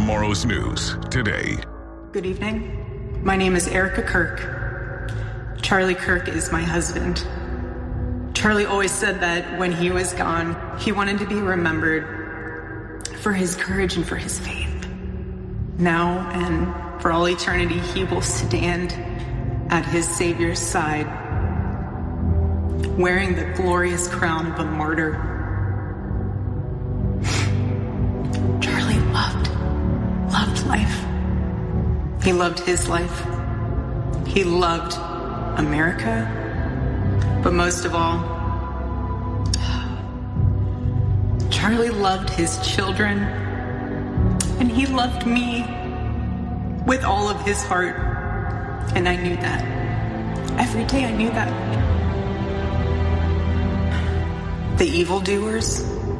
Tomorrow's news today. Good evening. My name is Erica Kirk. Charlie Kirk is my husband. Charlie always said that when he was gone, he wanted to be remembered for his courage and for his faith. Now and for all eternity, he will stand at his Savior's side, wearing the glorious crown of a martyr. Charlie loved life. He loved his life. He loved America. But most of all, Charlie loved his children, and he loved me with all of his heart. And I knew that. Every day I knew that. The evildoers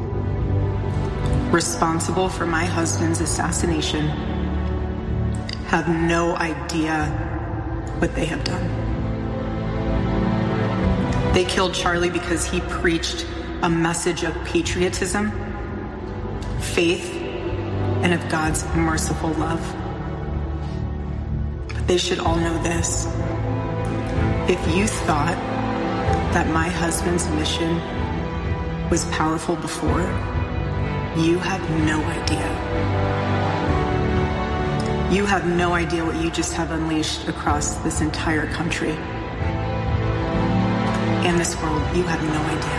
responsible for my husband's assassination have no idea what they have done. They killed Charlie because he preached a message of patriotism, faith, and of God's merciful love. But they should all know this. If you thought that my husband's mission was powerful before, you have no idea. You have no idea what you just have unleashed across this entire country and this world. You have no idea.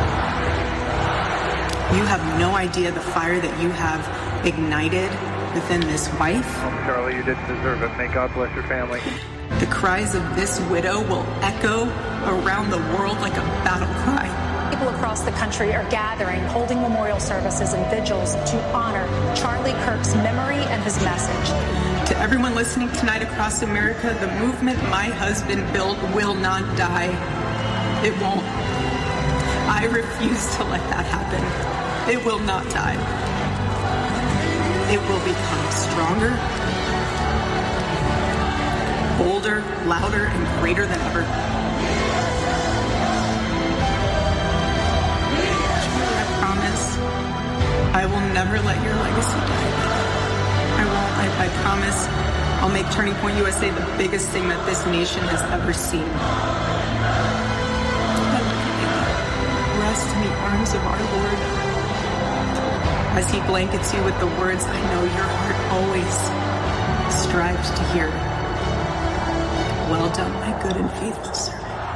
You have no idea the fire that you have ignited within this wife. Oh, Charlie, you didn't deserve it. May God bless your family. The cries of this widow will echo around the world like a battle cry. People across the country are gathering, holding memorial services and vigils to honor Charlie Kirk's memory and his message. To everyone listening tonight across America, the movement my husband built will not die. It won't. I refuse to let that happen. It will not die. It will become stronger, bolder, louder, and greater than ever. I promise I will never let your legacy die. I won't. I promise I'll make Turning Point USA the biggest thing that this nation has ever seen. Rest in the arms of our Lord as he blankets you with the words I know your heart always strives to hear. Well done, my good and faithful servant.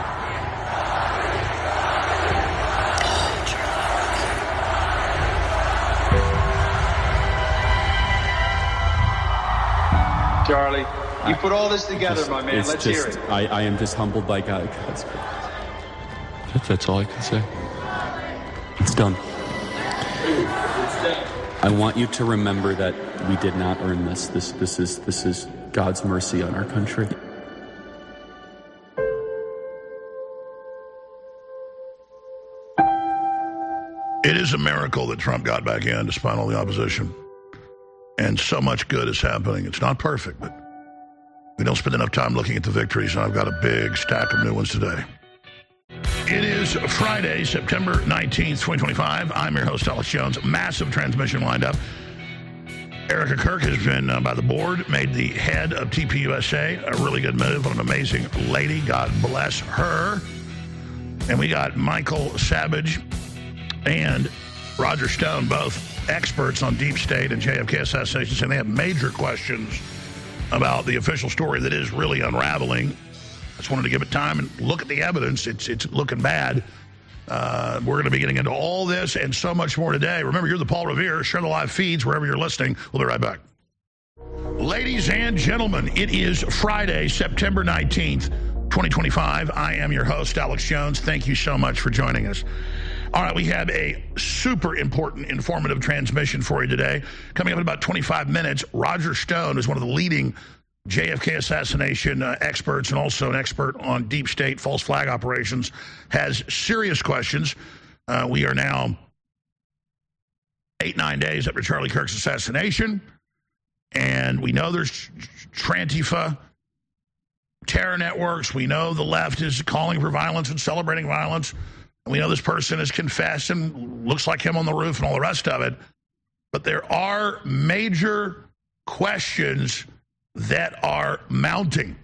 Charlie, you put all this together, my man. Let's hear it. I am just humbled by God's grace. That's all I can say. It's done. I want you to remember that we did not earn this. This is God's mercy on our country. It is a miracle that Trump got back in despite all the opposition. And so much good is happening. It's not perfect, but we don't spend enough time looking at the victories, and I've got a big stack of new ones today. It is Friday, September 19th, 2025. I'm your host, Alex Jones. Massive transmission lined up. Erica Kirk has been, by the board, made the head of TPUSA. A really good move on an amazing lady. God bless her. And we got Michael Savage and Roger Stone, both experts on deep state and JFK assassinations, and they have major questions about the official story that is really unraveling. I just wanted to give it time and look at the evidence. It's looking bad. We're going to be getting into all this and so much more today. Remember, you're the Paul Revere. Share the live feeds wherever you're listening. We'll be right back. Ladies and gentlemen, it is Friday, September 19th, 2025. I am your host, Alex Jones. Thank you so much for joining us. All right, we have a super important, informative transmission for you today. Coming up in about 25 minutes, Roger Stone is one of the leading JFK assassination experts and also an expert on deep state false flag operations, has serious questions. We are now 8-9 days after Charlie Kirk's assassination, and we know there's Trantifa, terror networks. We know the left is calling for violence and celebrating violence. We know this person has confessed and looks like him on the roof and all the rest of it. But there are major questions that are mounting.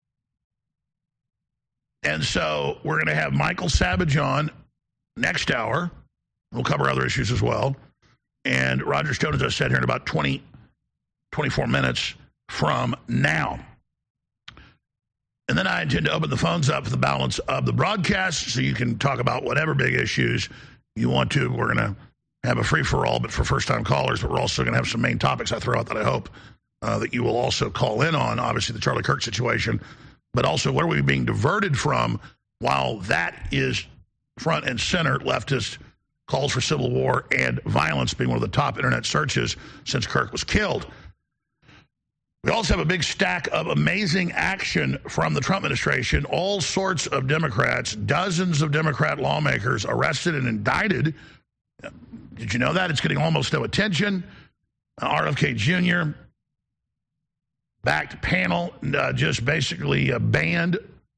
And so we're going to have Michael Savage on next hour. We'll cover other issues as well. And Roger Stone, as I said, here in about 24 minutes from now. And then I intend to open the phones up for the balance of the broadcast so you can talk about whatever big issues you want to. We're going to have a free-for-all, but for first-time callers, but we're also going to have some main topics I throw out that I hope that you will also call in on. Obviously, the Charlie Kirk situation, but also what are we being diverted from while that is front and center, leftist calls for civil war and violence being one of the top internet searches since Kirk was killed. We also have a big stack of amazing action from the Trump administration. All sorts of Democrats, dozens of Democrat lawmakers arrested and indicted. Did you know that? It's getting almost no attention. RFK Jr. backed panel just basically banned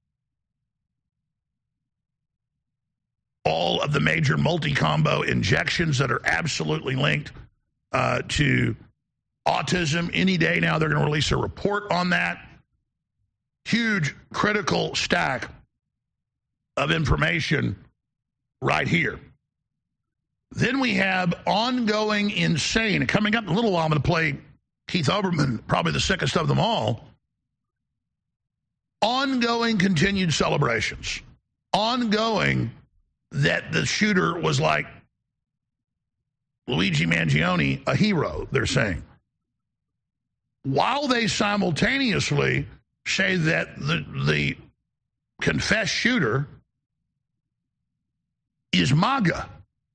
all of the major multi-combo injections that are absolutely linked to autism. Any day now they're going to release a report on that. Huge, critical stack of information right here. Then we have ongoing insane. Coming up in a little while, I'm going to play Keith Olbermann, probably the sickest of them all. Ongoing continued celebrations. Ongoing that the shooter was like Luigi Mangione, a hero, they're saying. While they simultaneously say that the confessed shooter is MAGA.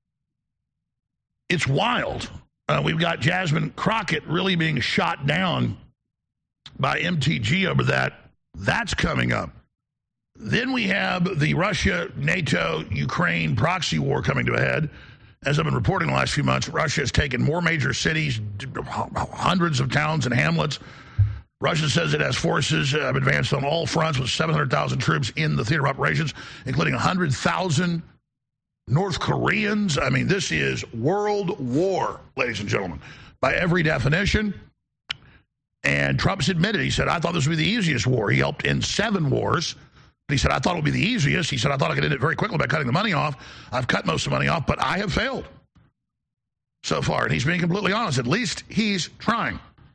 It's wild. We've got Jasmine Crockett really being shot down by MTG over that. That's coming up. Then we have the Russia, NATO, Ukraine proxy war coming to a head. As I've been reporting the last few months, Russia has taken more major cities, hundreds of towns and hamlets. Russia says it has forces have advanced on all fronts with 700,000 troops in the theater of operations, including 100,000 North Koreans. I mean, this is world war, ladies and gentlemen, by every definition. And Trump's admitted, he said, I thought this would be the easiest war. He helped end 7 wars. He said, I thought it would be the easiest. He said, I thought I could end it very quickly by cutting the money off. I've cut most of the money off, but I have failed so far. And he's being completely honest. At least he's trying.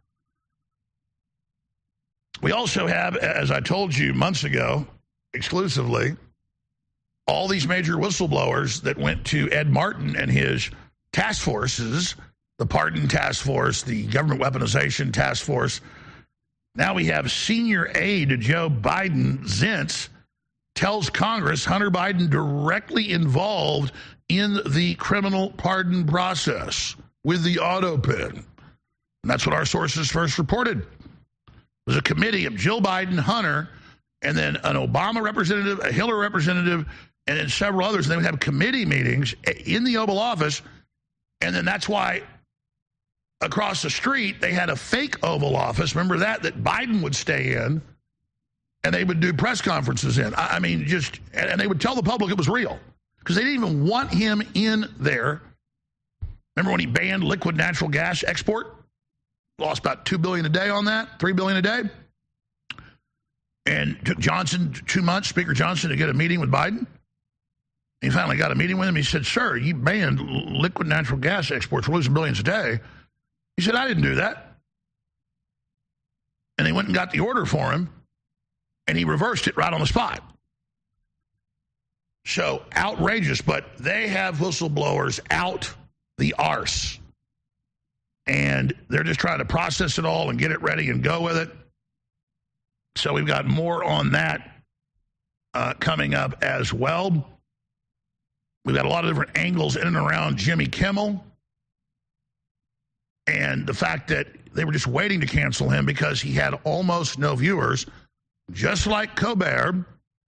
We also have, as I told you months ago, exclusively, all these major whistleblowers that went to Ed Martin and his task forces, the Pardon Task Force, the Government Weaponization Task Force. Now we have senior aide to Joe Biden, Zients, tells Congress Hunter Biden directly involved in the criminal pardon process with the auto pen. And that's what our sources first reported. It was a committee of Jill Biden, Hunter, and then an Obama representative, a Hillary representative, and then several others. And they would have committee meetings in the Oval Office. And then that's why across the street they had a fake Oval Office. Remember that Biden would stay in. And they would do press conferences in. I mean, and they would tell the public it was real because they didn't even want him in there. Remember when he banned liquid natural gas export? Lost about $2 billion a day on that, $3 billion a day. And took Johnson 2 months, Speaker Johnson, to get a meeting with Biden. He finally got a meeting with him. He said, sir, you banned liquid natural gas exports. We're losing billions a day. He said, I didn't do that. And they went and got the order for him. And he reversed it right on the spot. So outrageous, but they have whistleblowers out the arse. And they're just trying to process it all and get it ready and go with it. So we've got more on that coming up as well. We've got a lot of different angles in and around Jimmy Kimmel. And the fact that they were just waiting to cancel him because he had almost no viewers, just like Colbert.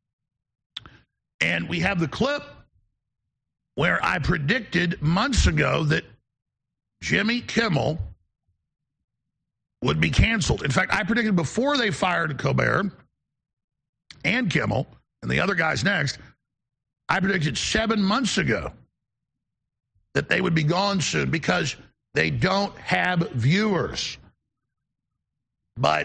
And we have the clip where I predicted months ago that Jimmy Kimmel would be canceled. In fact, I predicted before they fired Colbert and Kimmel and the other guys next, I predicted 7 months ago that they would be gone soon because they don't have viewers. But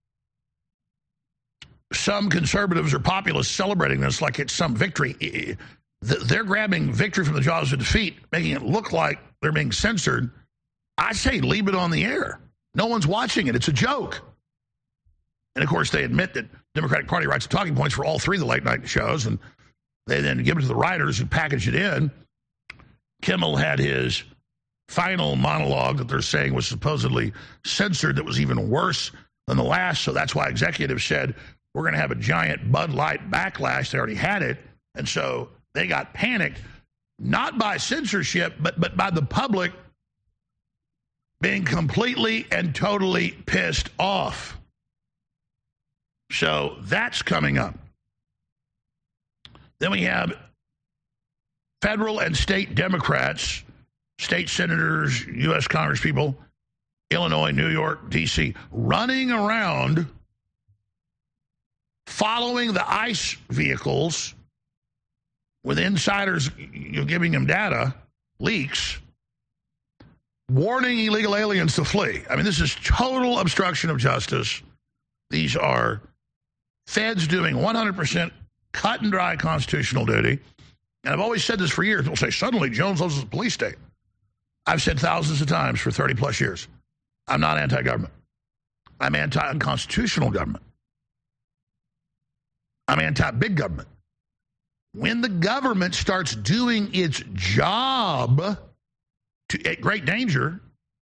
some conservatives or populists celebrating this like it's some victory. They're grabbing victory from the jaws of defeat, making it look like they're being censored. I say leave it on the air. No one's watching it. It's a joke. And, of course, they admit that Democratic Party writes the talking points for all three of the late-night shows, and they then give it to the writers who package it in. Kimmel had his final monologue that they're saying was supposedly censored that was even worse than the last, so that's why executives said we're going to have a giant Bud Light backlash. They already had it, and so they got panicked, not by censorship, but by the public being completely and totally pissed off. So that's coming up. Then we have federal and state Democrats, state senators, U.S. congresspeople, Illinois, New York, D.C., running around following the ICE vehicles with insiders giving them data, leaks, warning illegal aliens to flee. I mean, this is total obstruction of justice. These are feds doing 100% cut and dry constitutional duty. And I've always said this for years. People say, suddenly Jonesville is a police state. I've said thousands of times for 30 plus years. I'm not anti-government. I'm anti-unconstitutional government. I'm anti-big government. When the government starts doing its job at great danger,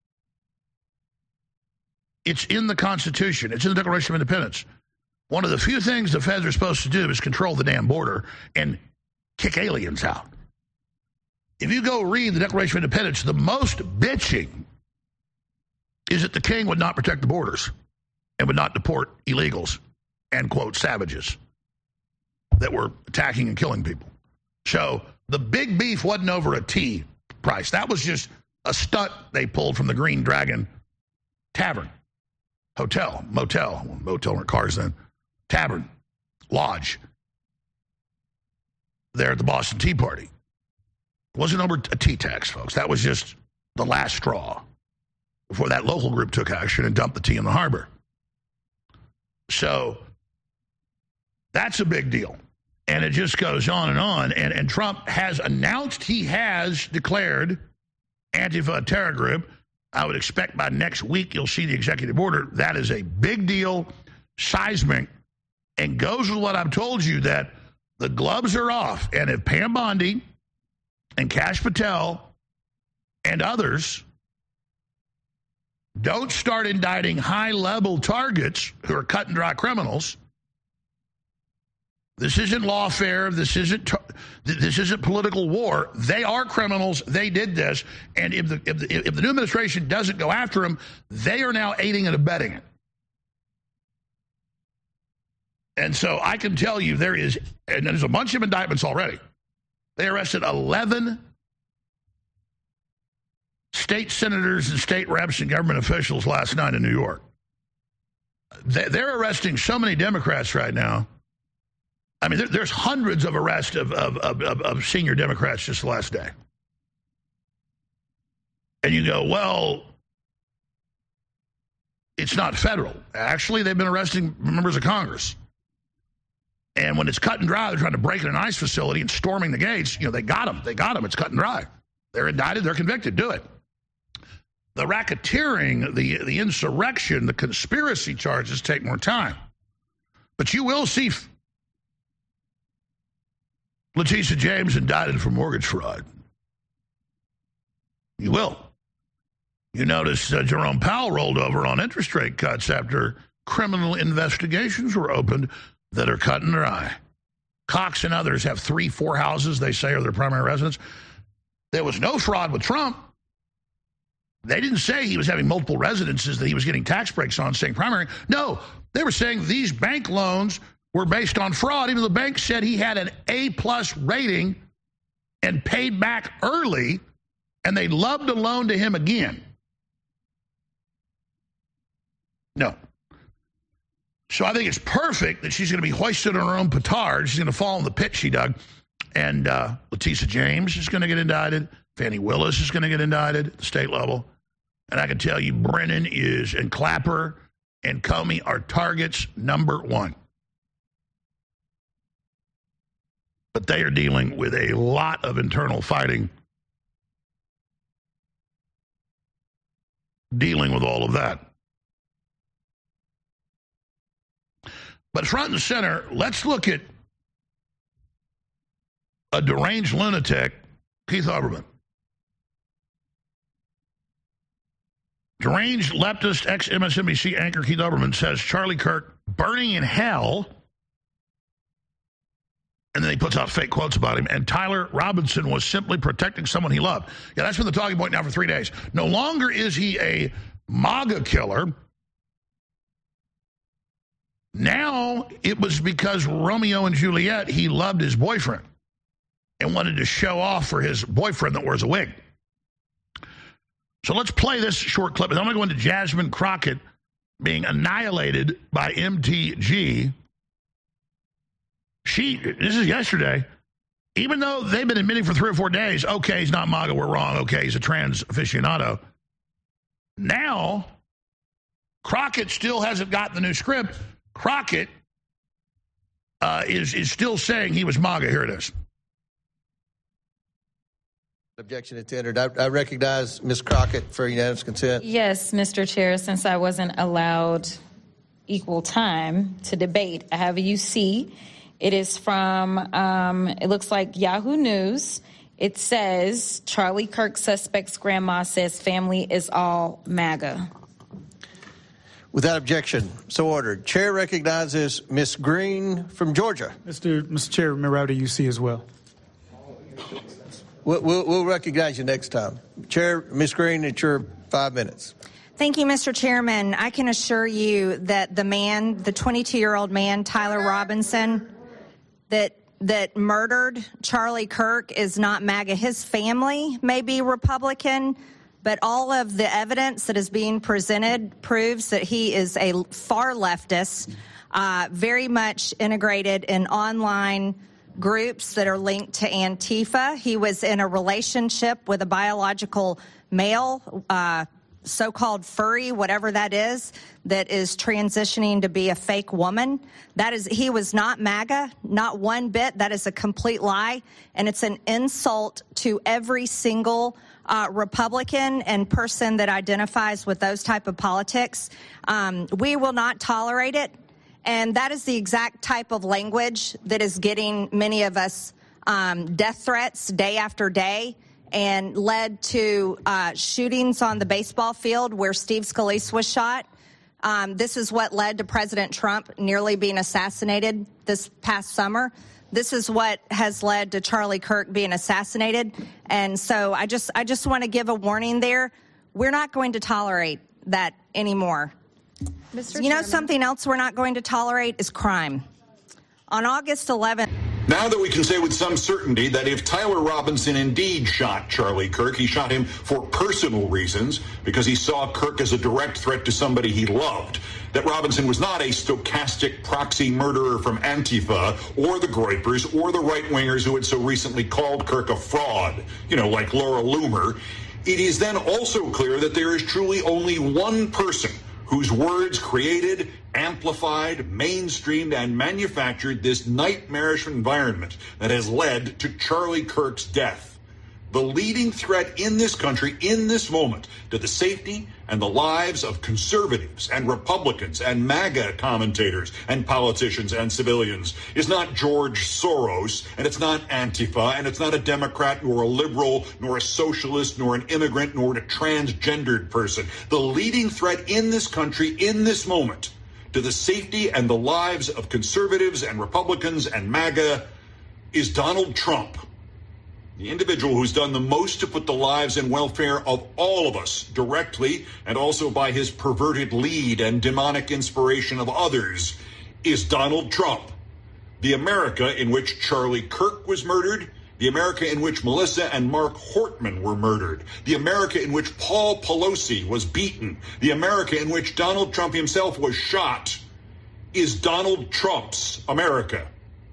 it's in the Constitution. It's in the Declaration of Independence. One of the few things the feds are supposed to do is control the damn border and kick aliens out. If you go read the Declaration of Independence, the most bitching is that the king would not protect the borders and would not deport illegals and, quote, savages that were attacking and killing people. So the big beef wasn't over a tea price. That was just a stunt they pulled from the Green Dragon Tavern, hotel, motel weren't cars then, tavern, lodge, there at the Boston Tea Party. It wasn't over a tea tax, folks. That was just the last straw before that local group took action and dumped the tea in the harbor. So that's a big deal. And it just goes on and on. And Trump has announced he has declared Antifa a terror group. I would expect by next week you'll see the executive order. That is a big deal, seismic, and goes with what I've told you, that the gloves are off. And if Pam Bondi and Kash Patel and others don't start indicting high-level targets who are cut-and-dry criminals, this isn't lawfare. This isn't political war. They are criminals. They did this. And if the new administration doesn't go after them, they are now aiding and abetting it. And so I can tell you there's a bunch of indictments already. They arrested 11 state senators and state reps and government officials last night in New York. They're arresting so many Democrats right now. I mean, there's hundreds of arrests of senior Democrats just the last day. And you go, well, it's not federal. Actually, they've been arresting members of Congress. And when it's cut and dry, they're trying to break in an ICE facility and storming the gates. You know, they got them. They got them. It's cut and dry. They're indicted. They're convicted. Do it. The racketeering, the insurrection, the conspiracy charges take more time. But you will see Letitia James indicted for mortgage fraud. You will. You notice Jerome Powell rolled over on interest rate cuts after criminal investigations were opened that are cut and dry. Cox and others have 3-4 houses they say are their primary residence. There was no fraud with Trump. They didn't say he was having multiple residences that he was getting tax breaks on, saying primary. No, they were saying these bank loans were based on fraud. Even the bank said he had an A-plus rating and paid back early, and they loved to loan to him again. No. So I think it's perfect that she's going to be hoisted on her own petard. She's going to fall in the pit she dug. And Letitia James is going to get indicted. Fannie Willis is going to get indicted at the state level. And I can tell you Brennan and Clapper and Comey are targets number one. But they are dealing with a lot of internal fighting, dealing with all of that. But front and center, let's look at a deranged lunatic, Keith Olbermann. Deranged leftist ex-MSNBC anchor Keith Olbermann says Charlie Kirk burning in hell, and then he puts out fake quotes about him, and Tyler Robinson was simply protecting someone he loved. Yeah, that's been the talking point now for 3 days. No longer is he a MAGA killer. Now it was because Romeo and Juliet, he loved his boyfriend and wanted to show off for his boyfriend that wears a wig. So let's play this short clip. And I'm going to go into Jasmine Crockett being annihilated by MTG. This is yesterday. Even though they've been admitting for 3 or 4 days, okay, he's not MAGA, we're wrong. Okay, he's a trans aficionado. Now, Crockett still hasn't gotten the new script. Crockett is still saying he was MAGA. Here it is. Objection attended. I recognize Ms. Crockett for unanimous consent. Yes, Mr. Chair, since I wasn't allowed equal time to debate, I have a UC. It is from, it looks like Yahoo News. It says, Charlie Kirk suspect's grandma says family is all MAGA. Without objection, so ordered. Chair recognizes Ms. Green from Georgia. Mr. Chair, Miranda, UC as well. We'll recognize you next time. Chair, Ms. Green, it's your 5 minutes. Thank you, Mr. Chairman. I can assure you that the man, the 22-year-old man, Tyler Robinson, that murdered Charlie Kirk is not MAGA. His family may be Republican, but all of the evidence that is being presented proves that he is a far leftist, very much integrated in online groups that are linked to Antifa. He was in a relationship with a biological male, so-called furry, whatever that is transitioning to be a fake woman. He was not MAGA, not one bit. That is a complete lie, and it's an insult to every single Republican and person that identifies with those type of politics. We will not tolerate it. And that is the exact type of language that is getting many of us death threats day after day and led to shootings on the baseball field where Steve Scalise was shot. This is what led to President Trump nearly being assassinated this past summer. This is what has led to Charlie Kirk being assassinated. And so I just want to give a warning there. We're not going to tolerate that anymore. You know, something else we're not going to tolerate is crime. On August 11th... Now that we can say with some certainty that if Tyler Robinson indeed shot Charlie Kirk, he shot him for personal reasons because he saw Kirk as a direct threat to somebody he loved, that Robinson was not a stochastic proxy murderer from Antifa or the Groypers or the right-wingers who had so recently called Kirk a fraud, like Laura Loomer, it is then also clear that there is truly only one person whose words created, amplified, mainstreamed, and manufactured this nightmarish environment that has led to Charlie Kirk's death. The leading threat in this country, in this moment, to the safety and the lives of conservatives and Republicans and MAGA commentators and politicians and civilians is not George Soros, and it's not Antifa, and it's not a Democrat, nor a liberal, nor a socialist, nor an immigrant, nor a transgendered person. The leading threat in this country, in this moment, to the safety and the lives of conservatives and Republicans and MAGA is Donald Trump. The individual who's done the most to put the lives and welfare of all of us directly and also by his perverted lead and demonic inspiration of others is Donald Trump. The America in which Charlie Kirk was murdered, the America in which Melissa and Mark Hortman were murdered, the America in which Paul Pelosi was beaten, the America in which Donald Trump himself was shot is Donald Trump's America.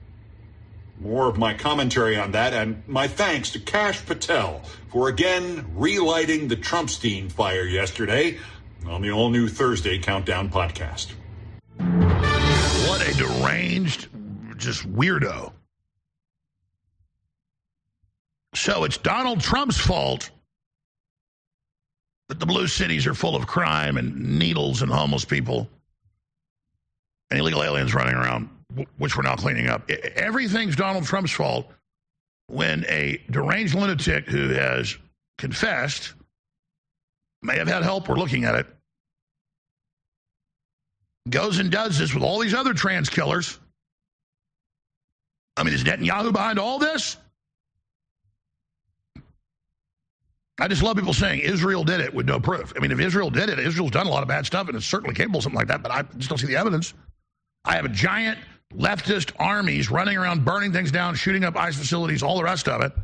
More of my commentary on that, and my thanks to Kash Patel for again relighting the Trumpstein fire yesterday. on the all-new Thursday Countdown podcast. What a deranged, just weirdo. So it's Donald Trump's fault that the blue cities are full of crime and needles and homeless people and illegal aliens running around, which we're now cleaning up. Everything's Donald Trump's fault when a deranged lunatic who has confessed, may have had help, we're looking at it, goes and does this with all these other trans killers. I mean, is Netanyahu behind all this? I just love people saying Israel did it with no proof. I mean, if Israel did it, Israel's done a lot of bad stuff, and it's certainly capable of something like that, but I just don't see the evidence. I have a giant leftist armies running around, burning things down, shooting up ICE facilities, all the rest of it,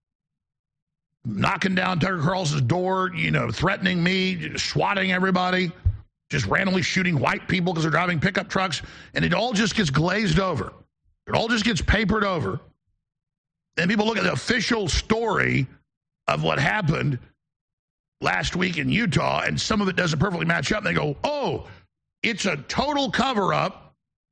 knocking down Tucker Carlson's door, threatening me, swatting everybody, just randomly shooting white people because they're driving pickup trucks, and it all just gets glazed over. It all just gets papered over. And people look at the official story of what happened last week in Utah, and some of it doesn't perfectly match up, and they go, oh, it's a total cover-up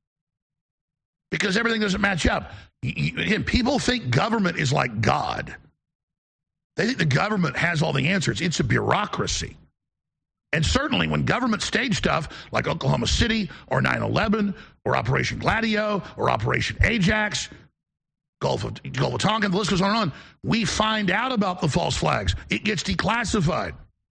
because everything doesn't match up. Again, people think government is like God. They think the government has all the answers. It's a bureaucracy. And certainly when government stage stuff like Oklahoma City or 9/11 or Operation Gladio or Operation Ajax, Gulf of Tonkin, the list goes on and on, we find out about the false flags. It gets declassified.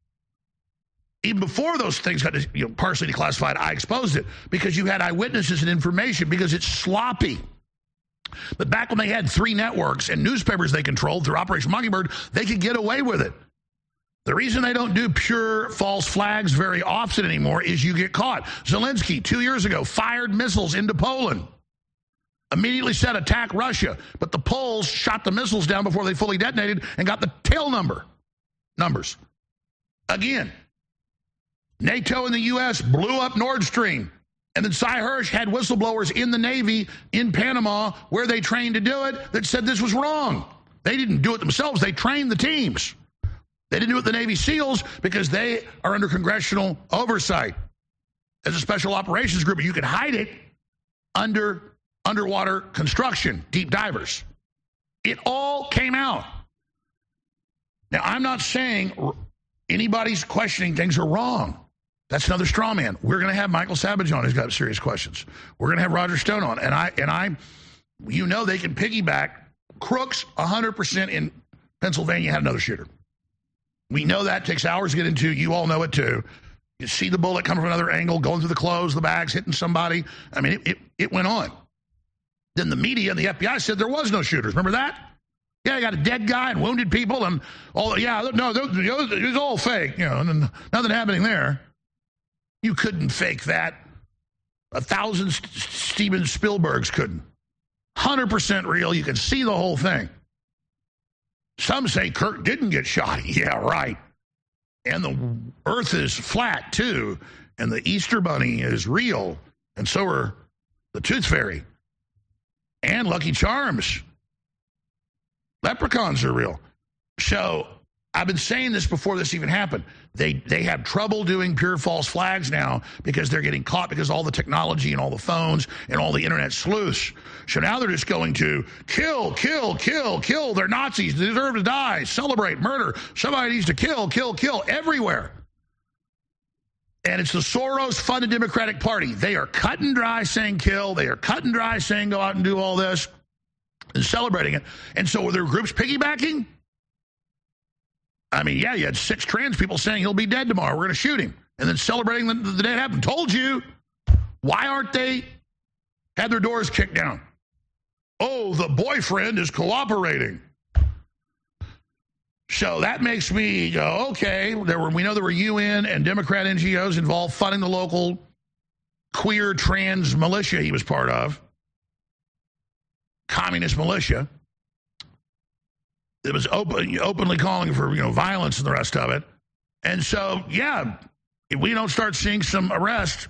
Even before those things got partially declassified, I exposed it because you had eyewitnesses and information because it's sloppy. But back when they had 3 networks and newspapers they controlled through Operation Mockingbird, they could get away with it. The reason they don't do pure false flags very often anymore is you get caught. Zelensky, 2 years ago, fired missiles into Poland. Immediately said attack Russia, but the Poles shot the missiles down before they fully detonated and got the tail numbers. Again, NATO and the U.S. blew up Nord Stream, and then Cy Hirsch had whistleblowers in the Navy in Panama where they trained to do it that said this was wrong. They didn't do it themselves. They trained the teams. They didn't do it with the Navy SEALs because they are under congressional oversight as a special operations group. You could hide it under underwater construction, deep divers. It all came out. Now, I'm not saying anybody's questioning things are wrong. That's another straw man. We're going to have Michael Savage on who's got serious questions. We're going to have Roger Stone on. And I, they can piggyback. Crooks, 100% in Pennsylvania had another shooter. We know that. It takes hours to get into. You all know it too. You see the bullet coming from another angle, going through the clothes, the bags, hitting somebody. I mean, it went on. Then the media and the FBI said there was no shooters. Remember that? Yeah, you got a dead guy and wounded people and all. Yeah, no, it was all fake. And nothing happening there. You couldn't fake that. 1,000 Steven Spielbergs couldn't. 100% real. You can see the whole thing. Some say Kirk didn't get shot. Yeah, right. And the earth is flat, too. And the Easter Bunny is real. And so are the Tooth Fairy. And Lucky Charms. Leprechauns are real. So I've been saying this before this even happened. They have trouble doing pure false flags now because they're getting caught because all the technology and all the phones and all the internet sleuths. So now they're just going to kill. They're Nazis. They deserve to die. Celebrate, murder. Somebody needs to kill everywhere. And it's the Soros-funded Democratic Party. They are cut and dry saying kill. They are cut and dry saying go out and do all this and celebrating it. And so were there groups piggybacking? I mean, yeah, you had 6 trans people saying he'll be dead tomorrow. We're going to shoot him. And then celebrating the day it happened. Told you. Why aren't they had their doors kicked down? Oh, the boyfriend is cooperating. So that makes me go, okay, we know there were UN and Democrat NGOs involved funding the local queer trans militia he was part of, communist militia. It was openly calling for violence and the rest of it. And so, yeah, if we don't start seeing some arrests,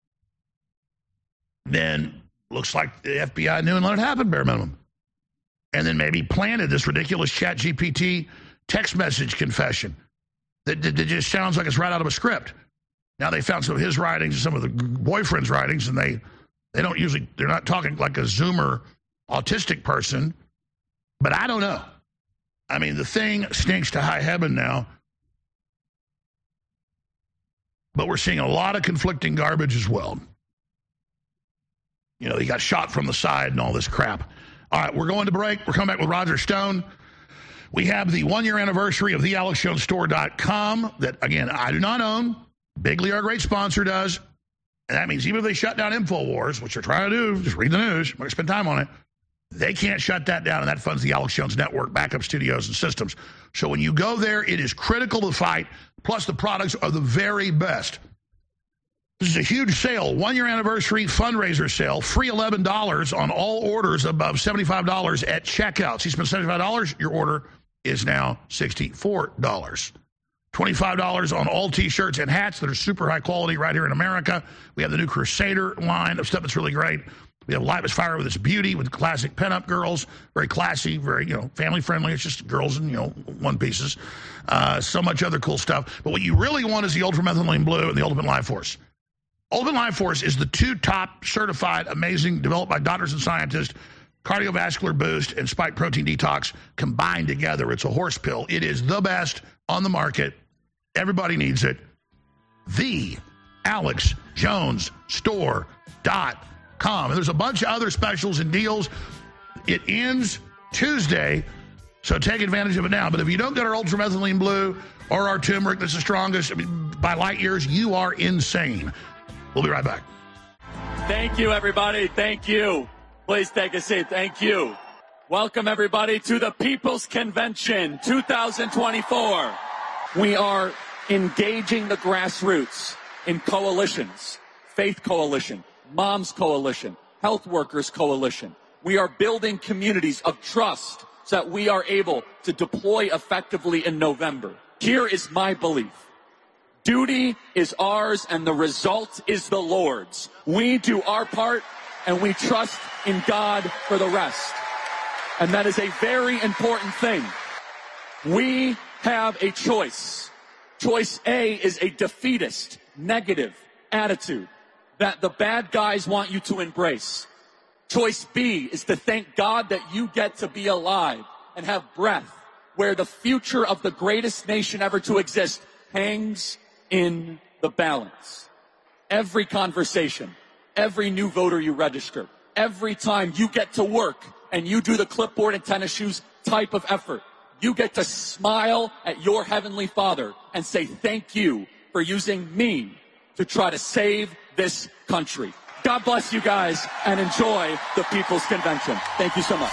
then looks like the FBI knew and let it happen, bare minimum. And then maybe planted this ridiculous ChatGPT text message confession that just sounds like it's right out of a script. Now they found some of his writings and some of the boyfriend's writings, and they don't usually, they're not talking like a Zoomer autistic person, but I don't know. I mean, the thing stinks to high heaven now, but we're seeing a lot of conflicting garbage as well. You know, he got shot from the side and all this crap. All right, we're going to break. We're coming back with Roger Stone. We have the 1-year anniversary of thealexjonestore.com that, again, I do not own. Bigley, our great sponsor, does. And that means even if they shut down InfoWars, which they're trying to do, just read the news, I'm going to spend time on it, they can't shut that down, and that funds the Alex Jones Network, backup studios, and systems. So when you go there, it is critical to the fight, plus the products are the very best. This is a huge sale, 1-year anniversary fundraiser sale, free $11 on all orders above $75 at checkout. So you spend $75, your order is now $64. $25 on all T-shirts and hats that are super high quality right here in America. We have the new Crusader line of stuff that's really great. We have Live as Fire with its beauty, with classic pinup girls, very classy, very, family friendly. It's just girls in, one pieces. So much other cool stuff. But what you really want is the Ultramethylene Blue and the Ultimate Life Force. Ultimate Life Force is the 2 top certified, amazing, developed by doctors and scientists, cardiovascular boost and spike protein detox combined together. It's a horse pill. It is the best on the market. Everybody needs it. TheAlexJonesStore.com. And there's a bunch of other specials and deals. It ends Tuesday, so take advantage of it now. But if you don't get our Ultramethylene Blue or our turmeric that's the strongest, by light years, you are insane. We'll be right back. Thank you, everybody. Thank you. Please take a seat. Thank you. Welcome, everybody, to the People's Convention 2024. We are engaging the grassroots in coalitions, Faith Coalition, Moms Coalition, Health Workers Coalition. We are building communities of trust so that we are able to deploy effectively in November. Here is my belief. Duty is ours and the result is the Lord's. We do our part and we trust in God for the rest. And that is a very important thing. We have a choice. Choice A is a defeatist, negative attitude that the bad guys want you to embrace. Choice B is to thank God that you get to be alive and have breath, where the future of the greatest nation ever to exist hangs in the balance. Every conversation, every new voter you register, every time you get to work and you do the clipboard and tennis shoes type of effort, you get to smile at your Heavenly Father and say thank you for using me to try to save this country. God bless you guys and enjoy the People's Convention. Thank you so much.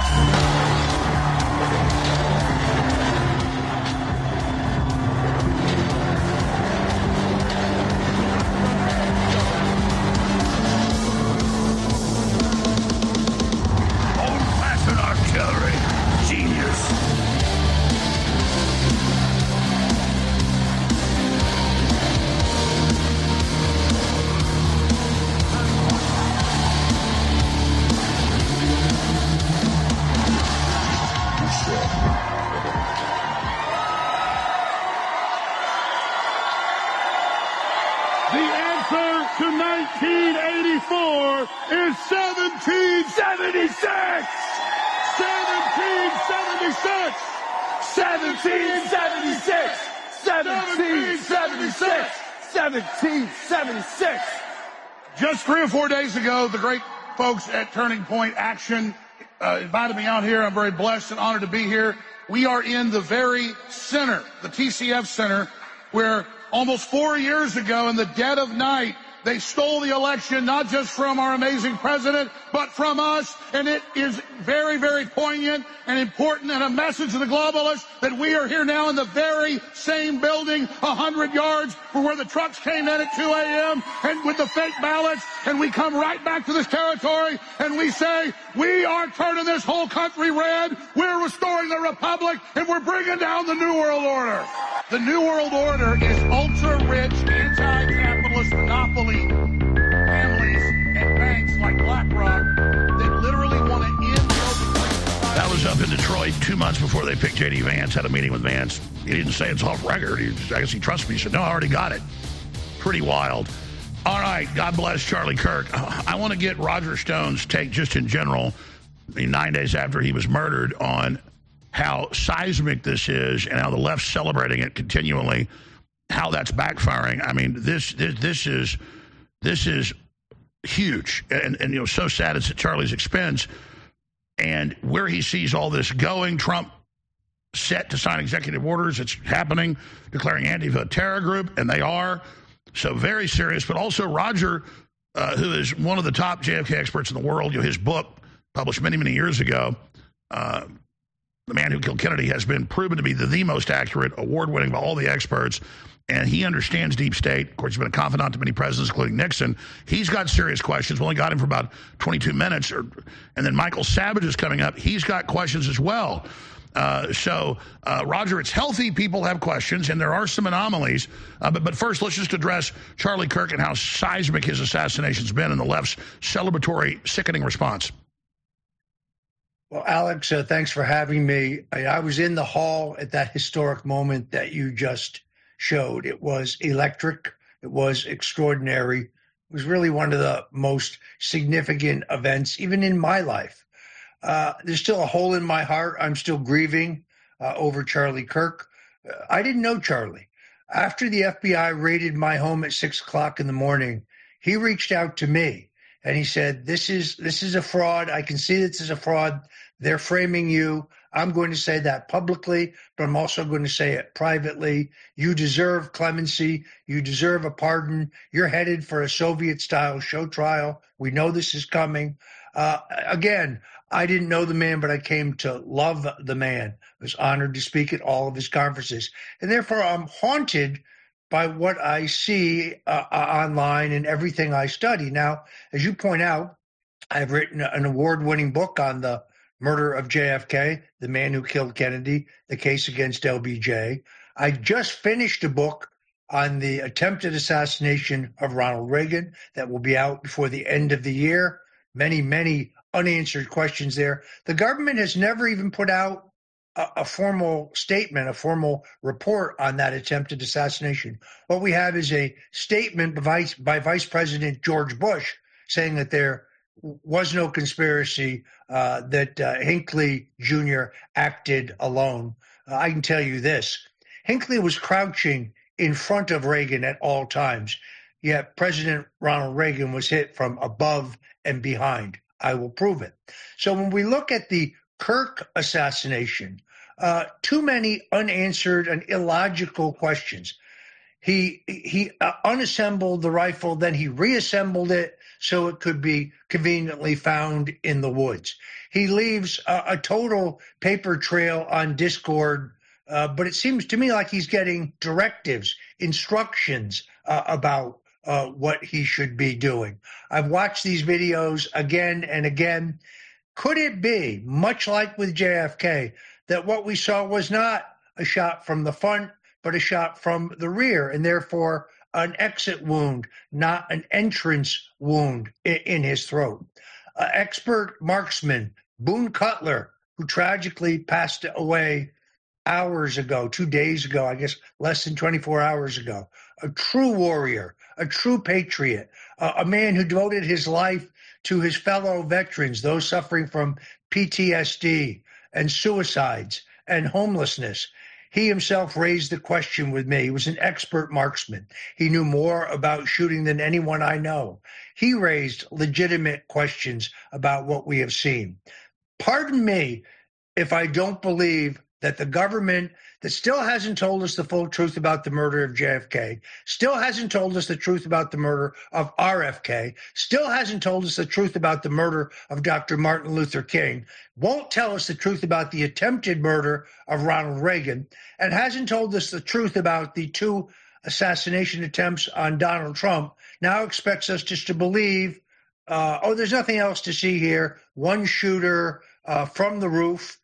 Just 3 or 4 days ago, the great folks at Turning Point Action invited me out here. I'm very blessed and honored to be here. We are in the very center, the TCF Center, where almost 4 years ago in the dead of night, they stole the election, not just from our amazing president, but from us. And it is very, very poignant and important and a message to the globalists that we are here now in the very same building, 100 yards from where the trucks came in at 2 a.m. and with the fake ballots. And we come right back to this territory and we say, we are turning this whole country red. We're restoring the republic and we're bringing down the New World Order. The New World Order is ultra-rich, anti-capitalist monopoly families and banks like BlackRock that literally want to end the That was up in Detroit 2 months before they picked J.D. Vance, had a meeting with Vance. He didn't say it's off record. I guess he trusts me. He said, no, I already got it. pretty wild. All right, God bless Charlie Kirk. I want to get Roger Stone's take just in general, 9 days after he was murdered, on how seismic this is and how the left's celebrating it continually, how that's backfiring. I mean, this is huge, and you know, so sad it's at Charlie's expense. And where he sees all this going, Trump set to sign executive orders. It's happening, declaring Antifa a terror group, and they are. So very serious. But also Roger, who is one of the top JFK experts in the world, you know, his book, published many, many years ago, The Man Who Killed Kennedy, has been proven to be the most accurate, award-winning by all the experts. And he understands deep state. Of course, he's been a confidant to many presidents, including Nixon. He's got serious questions. We only got him for about 22 minutes. And then Michael Savage is coming up. He's got questions as well. Roger, it's healthy. People have questions, and there are some anomalies. But first, let's just address Charlie Kirk and how seismic his assassination's been and the left's celebratory, sickening response. Well, Alex, thanks for having me. I was in the hall at that historic moment that you just showed. It was electric. It was extraordinary. It was really one of the most significant events, even in my life. There's still a hole in my heart. I'm still grieving over Charlie Kirk. I didn't know Charlie. After the FBI raided my home at 6 o'clock in the morning, he reached out to me and he said, this is a fraud. I can see this is a fraud. They're framing you. I'm going to say that publicly, but I'm also going to say it privately. You deserve clemency. You deserve a pardon. You're headed for a Soviet-style show trial. We know this is coming. Again, I didn't know the man, but I came to love the man. I was honored to speak at all of his conferences. And therefore, I'm haunted by what I see online and everything I study. Now, as you point out, I've written an award-winning book on the murder of JFK, The Man Who Killed Kennedy, the case against LBJ. I just finished a book on the attempted assassination of Ronald Reagan that will be out before the end of the year. Many, many unanswered questions there. The government has never even put out a formal statement, a formal report on that attempted assassination. What we have is a statement by Vice President George Bush saying that there was no conspiracy, that Hinckley Jr. acted alone. I can tell you this. Hinckley was crouching in front of Reagan at all times, yet President Ronald Reagan was hit from above and behind. I will prove it. So when we look at the Kirk assassination, too many unanswered and illogical questions. He unassembled the rifle, then he reassembled it so it could be conveniently found in the woods. He leaves a total paper trail on Discord, but it seems to me like he's getting directives, instructions about what he should be doing. I've watched these videos again and again. Could it be, much like with JFK, that what we saw was not a shot from the front, but a shot from the rear, and therefore an exit wound, not an entrance wound in his throat? Expert marksman Boone Cutler, who tragically passed away hours ago, 2 days ago, I guess less than 24 hours ago, a true warrior, a true patriot, a man who devoted his life to his fellow veterans, those suffering from PTSD and suicides and homelessness. He himself raised the question with me. He was an expert marksman. He knew more about shooting than anyone I know. He raised legitimate questions about what we have seen. Pardon me if I don't believe that the government that still hasn't told us the full truth about the murder of JFK, still hasn't told us the truth about the murder of RFK, still hasn't told us the truth about the murder of Dr. Martin Luther King, won't tell us the truth about the attempted murder of Ronald Reagan, and hasn't told us the truth about the 2 assassination attempts on Donald Trump, now expects us just to believe, there's nothing else to see here, one shooter from the roof.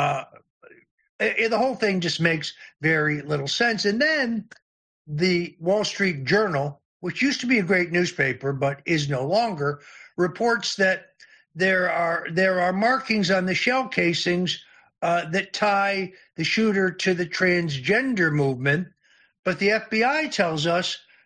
The whole thing just makes very little sense. And then the Wall Street Journal, which used to be a great newspaper but is no longer, reports that there are markings on the shell casings that tie the shooter to the transgender movement. But the FBI tells us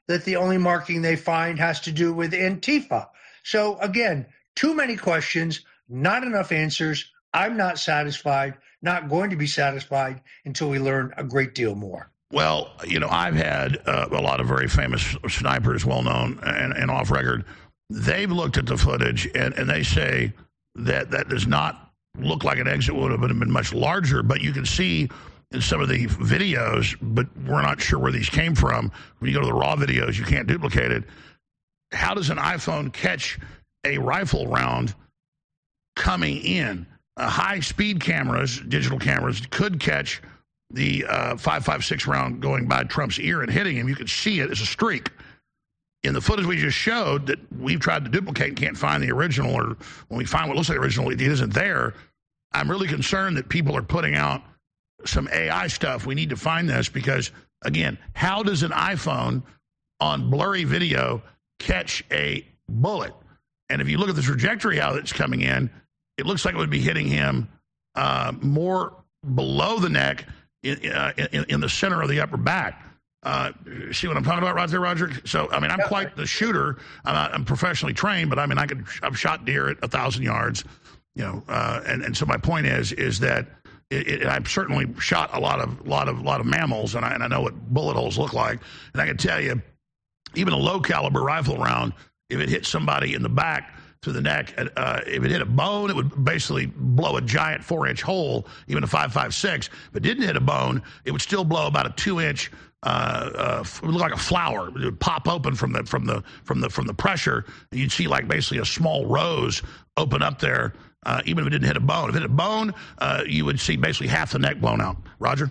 that the only marking they find has to do with Antifa. So again, too many questions, not enough answers. I'm not satisfied, not going to be satisfied until we learn a great deal more. Well, I've had a lot of very famous snipers, well-known and off-record. They've looked at the footage, and they say that does not look like an exit would have been much larger, but you can see in some of the videos, but we're not sure where these came from. When you go to the raw videos, you can't duplicate it. How does an iPhone catch a rifle round coming in? High-speed cameras, digital cameras, could catch the 5.56 round going by Trump's ear and hitting him. You could see it as a streak. In the footage we just showed that we've tried to duplicate and can't find the original, or when we find what looks like the original, it isn't there. I'm really concerned that people are putting out some AI stuff. We need to find this because, again, how does an iPhone on blurry video catch a bullet? And if you look at the trajectory how it's coming in, it looks like it would be hitting him more below the neck in the center of the upper back. See what I'm talking about right there, Roger? So, I mean, I'm quite the shooter. I'm professionally trained, but I mean, I've shot deer at 1,000 yards, and so my point is that I've certainly shot a lot of mammals, and I know what bullet holes look like, and I can tell you, even a low caliber rifle round, if it hit somebody in the back through the neck, if it hit a bone, it would basically blow a giant 4-inch hole, even a 5.56. If it didn't hit a bone, it would still blow about a 2-inch. It would look like a flower. It would pop open from the pressure. And you'd see like basically a small rose open up there, even if it didn't hit a bone. If it hit a bone, you would see basically half the neck blown out. Roger?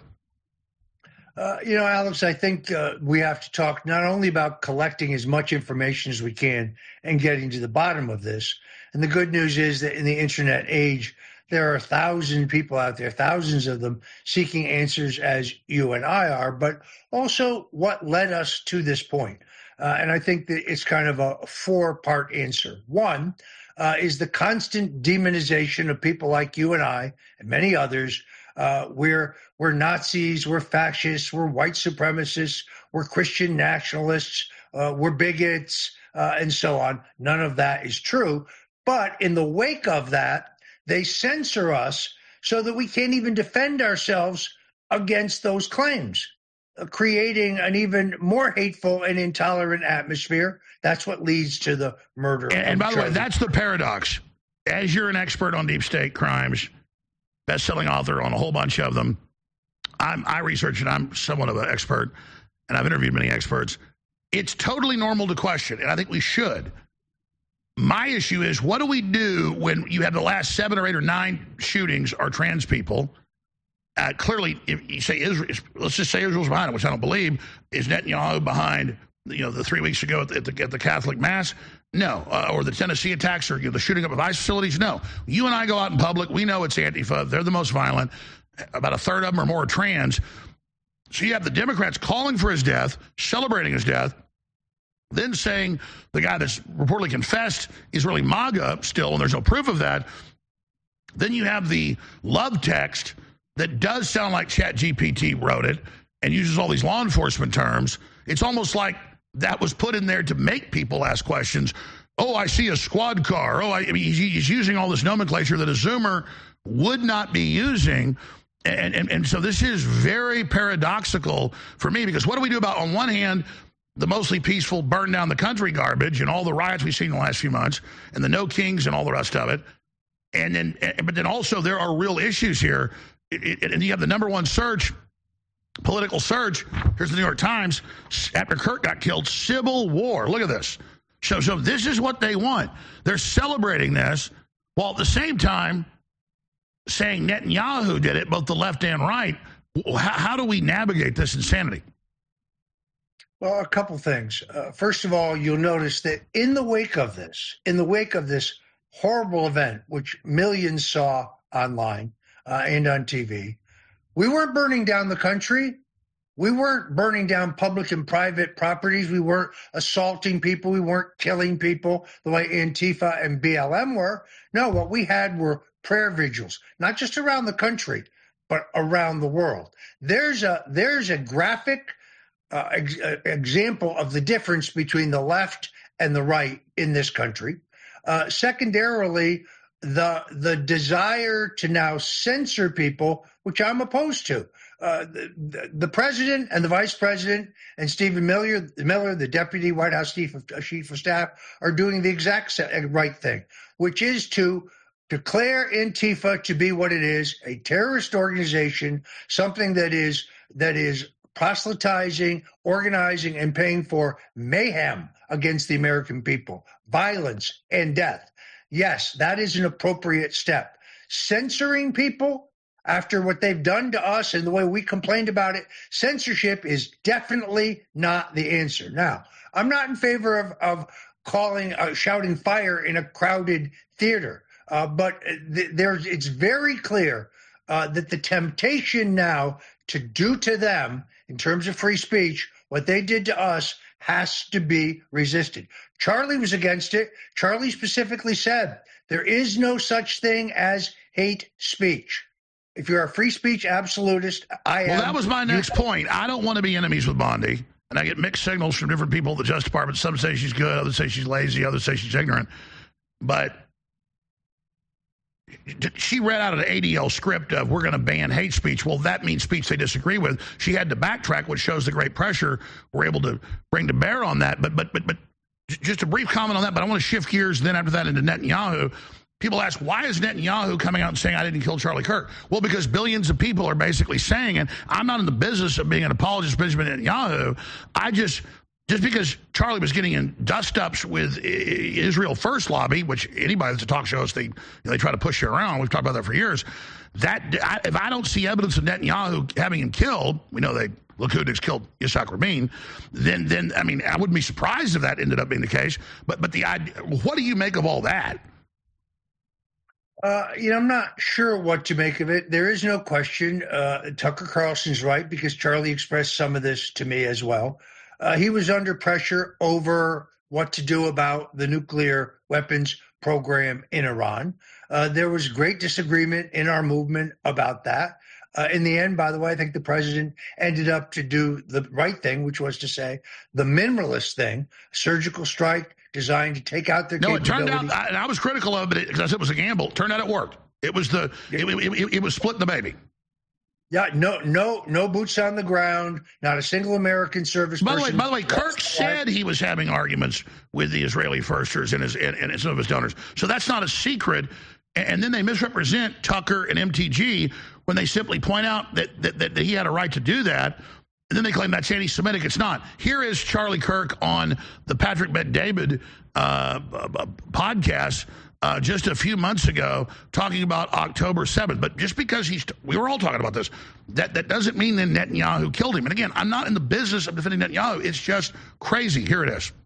Alex, I think we have to talk not only about collecting as much information as we can and getting to the bottom of this. And the good news is that in the internet age, there are 1,000 people out there, thousands of them, seeking answers as you and I are, but also what led us to this point. And I think that it's kind of a 4-part answer. One is the constant demonization of people like you and I and many others. We're Nazis, we're fascists, we're white supremacists, we're Christian nationalists, we're bigots, and so on. None of that is true. But in the wake of that, they censor us so that we can't even defend ourselves against those claims, creating an even more hateful and intolerant atmosphere. That's what leads to the murder. And by the way, that's the paradox. As you're an expert on deep state crimes, best-selling author on a whole bunch of them, I research and I'm somewhat of an expert, and I've interviewed many experts. It's totally normal to question, and I think we should. My issue is, what do we do when you have the last 7 or 8 or 9 shootings are trans people? Clearly, if you say Israel, let's just say Israel's behind it, which I don't believe. Is Netanyahu behind, the 3 weeks ago at the Catholic Mass? No. Or the Tennessee attacks or the shooting up of ICE facilities? No. You and I go out in public. We know it's Antifa. They're the most violent. About a third of them or more are trans. So you have the Democrats calling for his death, celebrating his death, then saying the guy that's reportedly confessed is really MAGA still, and there's no proof of that. Then you have the love text that does sound like ChatGPT wrote it and uses all these law enforcement terms. It's almost like that was put in there to make people ask questions. Oh, I see a squad car. Oh, he's using all this nomenclature that a Zoomer would not be using. And so this is very paradoxical for me, because what do we do about, on one hand, the mostly peaceful burn down the country garbage and all the riots we've seen in the last few months and the no kings and all the rest of it. But then also there are real issues here. And you have the #1 search, political search. Here's the New York Times. After Kirk got killed, civil war. Look at this. So this is what they want. They're celebrating this while at the same time saying Netanyahu did it, both the left and right. How do we navigate this insanity? Well, a couple things. First of all, you'll notice that in the wake of this horrible event, which millions saw online and on TV, we weren't burning down the country. We weren't burning down public and private properties. We weren't assaulting people. We weren't killing people the way Antifa and BLM were. No, what we had were prayer vigils, not just around the country, but around the world. There's a graphic example of the difference between the left and the right in this country. Secondarily, the desire to now censor people, which I'm opposed to. The president and the vice president and Stephen Miller, the deputy White House chief of staff, are doing the exact right thing, which is to declare Antifa to be what it is, a terrorist organization, something that is proselytizing, organizing, and paying for mayhem against the American people, violence and death. Yes, that is an appropriate step. Censoring people after what they've done to us and the way we complained about it, censorship is definitely not the answer. Now, I'm not in favor of shouting fire in a crowded theater, but it's very clear that the temptation now to do to them in terms of free speech what they did to us has to be resisted. Charlie was against it. Charlie specifically said there is no such thing as hate speech. If you're a free speech absolutist, I am. Well, that was my next point. I don't want to be enemies with Bondi. And I get mixed signals from different people at the Justice Department. Some say she's good, others say she's lazy, others say she's ignorant. But she read out of the ADL script of we're going to ban hate speech. Well, that means speech they disagree with. She had to backtrack, which shows the great pressure we're able to bring to bear on that. But just a brief comment on that, but I want to shift gears then after that into Netanyahu. People ask, why is Netanyahu coming out and saying I didn't kill Charlie Kirk? Well, because billions of people are basically saying, and I'm not in the business of being an apologist for Benjamin Netanyahu. I just because Charlie was getting in dust-ups with Israel First lobby, which anybody that's a talk show host, they try to push you around. We've talked about that for years. If I don't see evidence of Netanyahu having him killed, we know Likudniks killed Yitzhak Rabin, then I mean, I wouldn't be surprised if that ended up being the case. But the idea, what do you make of all that? I'm not sure what to make of it. There is no question. Tucker Carlson's right, because Charlie expressed some of this to me as well. He was under pressure over what to do about the nuclear weapons program in Iran. There was great disagreement in our movement about that. In the end, by the way, I think the president ended up to do the right thing, which was to say the minimalist thing, surgical strike designed to take out their capabilities. No, it turned out, and I was critical of it because I said it was a gamble. It turned out it worked. It was it was splitting the baby. Yeah, no boots on the ground, not a single American service person. By the way, Kirk said he was having arguments with the Israeli firsters and some of his donors. So that's not a secret. And then they misrepresent Tucker and MTG when they simply point out that he had a right to do that. And then they claim that's anti-Semitic. It's not. Here is Charlie Kirk on the Patrick Bet-David podcast just a few months ago talking about October 7th. But just because we were all talking about this, that doesn't mean that Netanyahu killed him. And again, I'm not in the business of defending Netanyahu. It's just crazy. Here it is.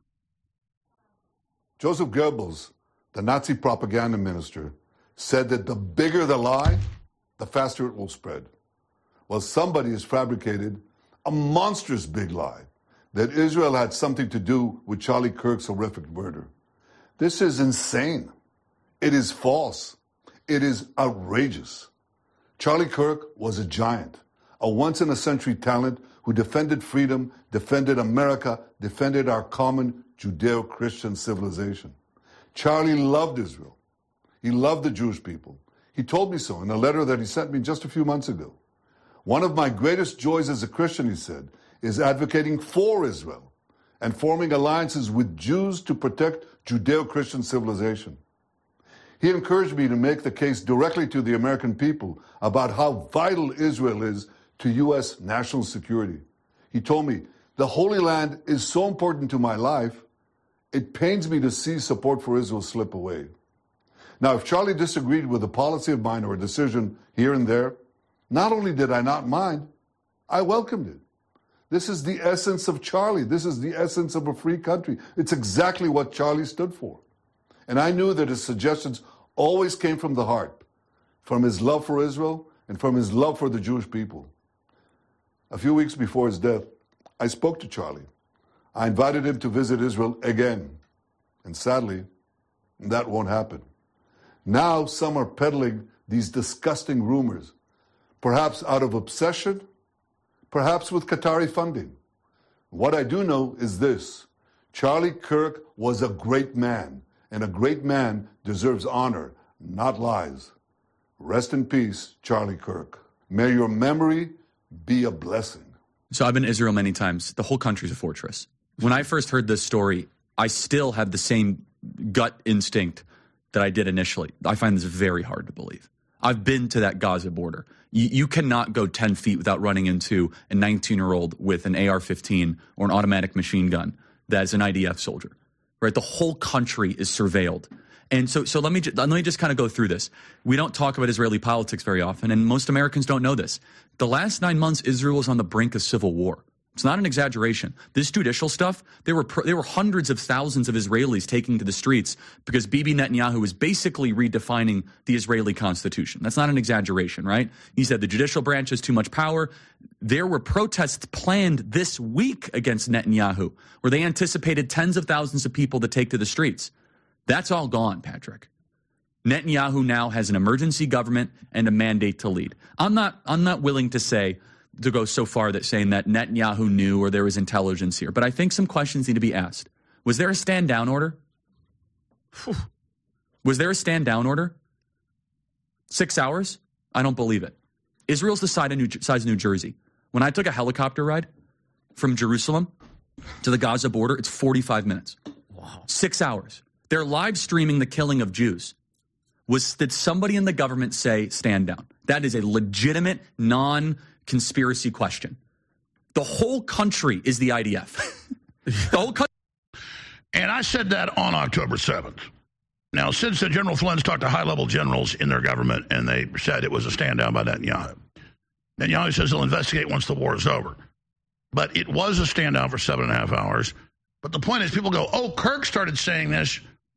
Joseph Goebbels, the Nazi propaganda minister, said that the bigger the lie, the faster it will spread. Well, somebody has fabricated a monstrous big lie that Israel had something to do with Charlie Kirk's horrific murder. This is insane. It is false. It is outrageous. Charlie Kirk was a giant, a once-in-a-century talent who defended freedom, defended America, defended our common Judeo-Christian civilization. Charlie loved Israel. He loved the Jewish people. He told me so in a letter that he sent me just a few months ago. One of my greatest joys as a Christian, he said, is advocating for Israel and forming alliances with Jews to protect Judeo-Christian civilization. He encouraged me to make the case directly to the American people about how vital Israel is to U.S. national security. He told me, the Holy Land is so important to my life, it pains me to see support for Israel slip away. Now, if Charlie disagreed with a policy of mine or a decision here and there, not only did I not mind, I welcomed it. This is the essence of Charlie. This is the essence of a free country. It's exactly what Charlie stood for. And I knew that his suggestions always came from the heart, from his love for Israel and from his love for the Jewish people. A few weeks before his death, I spoke to Charlie. I invited him to visit Israel again. And sadly, that won't happen. Now some are peddling these disgusting rumors, perhaps out of obsession, perhaps with Qatari funding. What I do know is this. Charlie Kirk was a great man, and a great man deserves honor, not lies. Rest in peace, Charlie Kirk. May your memory be a blessing. So I've been to Israel many times. The whole country's a fortress. When I first heard this story, I still have the same gut instinct that I did initially. I find this very hard to believe. I've been to that Gaza border. You cannot go 10 feet without running into a 19-year-old with an AR-15 or an automatic machine gun that's an IDF soldier, right? The whole country is surveilled. And so let me just kind of go through this. We don't talk about Israeli politics very often, and most Americans don't know this. The last 9 months, Israel was on the brink of civil war. It's not an exaggeration. This judicial stuff, there were hundreds of thousands of Israelis taking to the streets because Bibi Netanyahu was basically redefining the Israeli constitution. That's not an exaggeration, right? He said the judicial branch has too much power. There were protests planned this week against Netanyahu where they anticipated tens of thousands of people to take to the streets. That's all gone, Patrick. Netanyahu now has an emergency government and a mandate to lead. I'm not willing to go so far that saying that Netanyahu knew or there was intelligence here. But I think some questions need to be asked. Was there a stand-down order? Was there a stand-down order? 6 hours? I don't believe it. Israel's the size of New Jersey. When I took a helicopter ride from Jerusalem to the Gaza border, it's 45 minutes. Wow. 6 hours. They're live streaming the killing of Jews. Did somebody in the government say stand down? That is a legitimate, non-conspiracy question. The whole country is the IDF. The whole country. And I said that on October 7th. Now, since then, General Flynn's talked to high-level generals in their government, and they said it was a stand-down by Netanyahu. Netanyahu says he'll investigate once the war is over. But it was a stand-down for 7.5 hours. But the point is, people go, oh, Kirk started saying this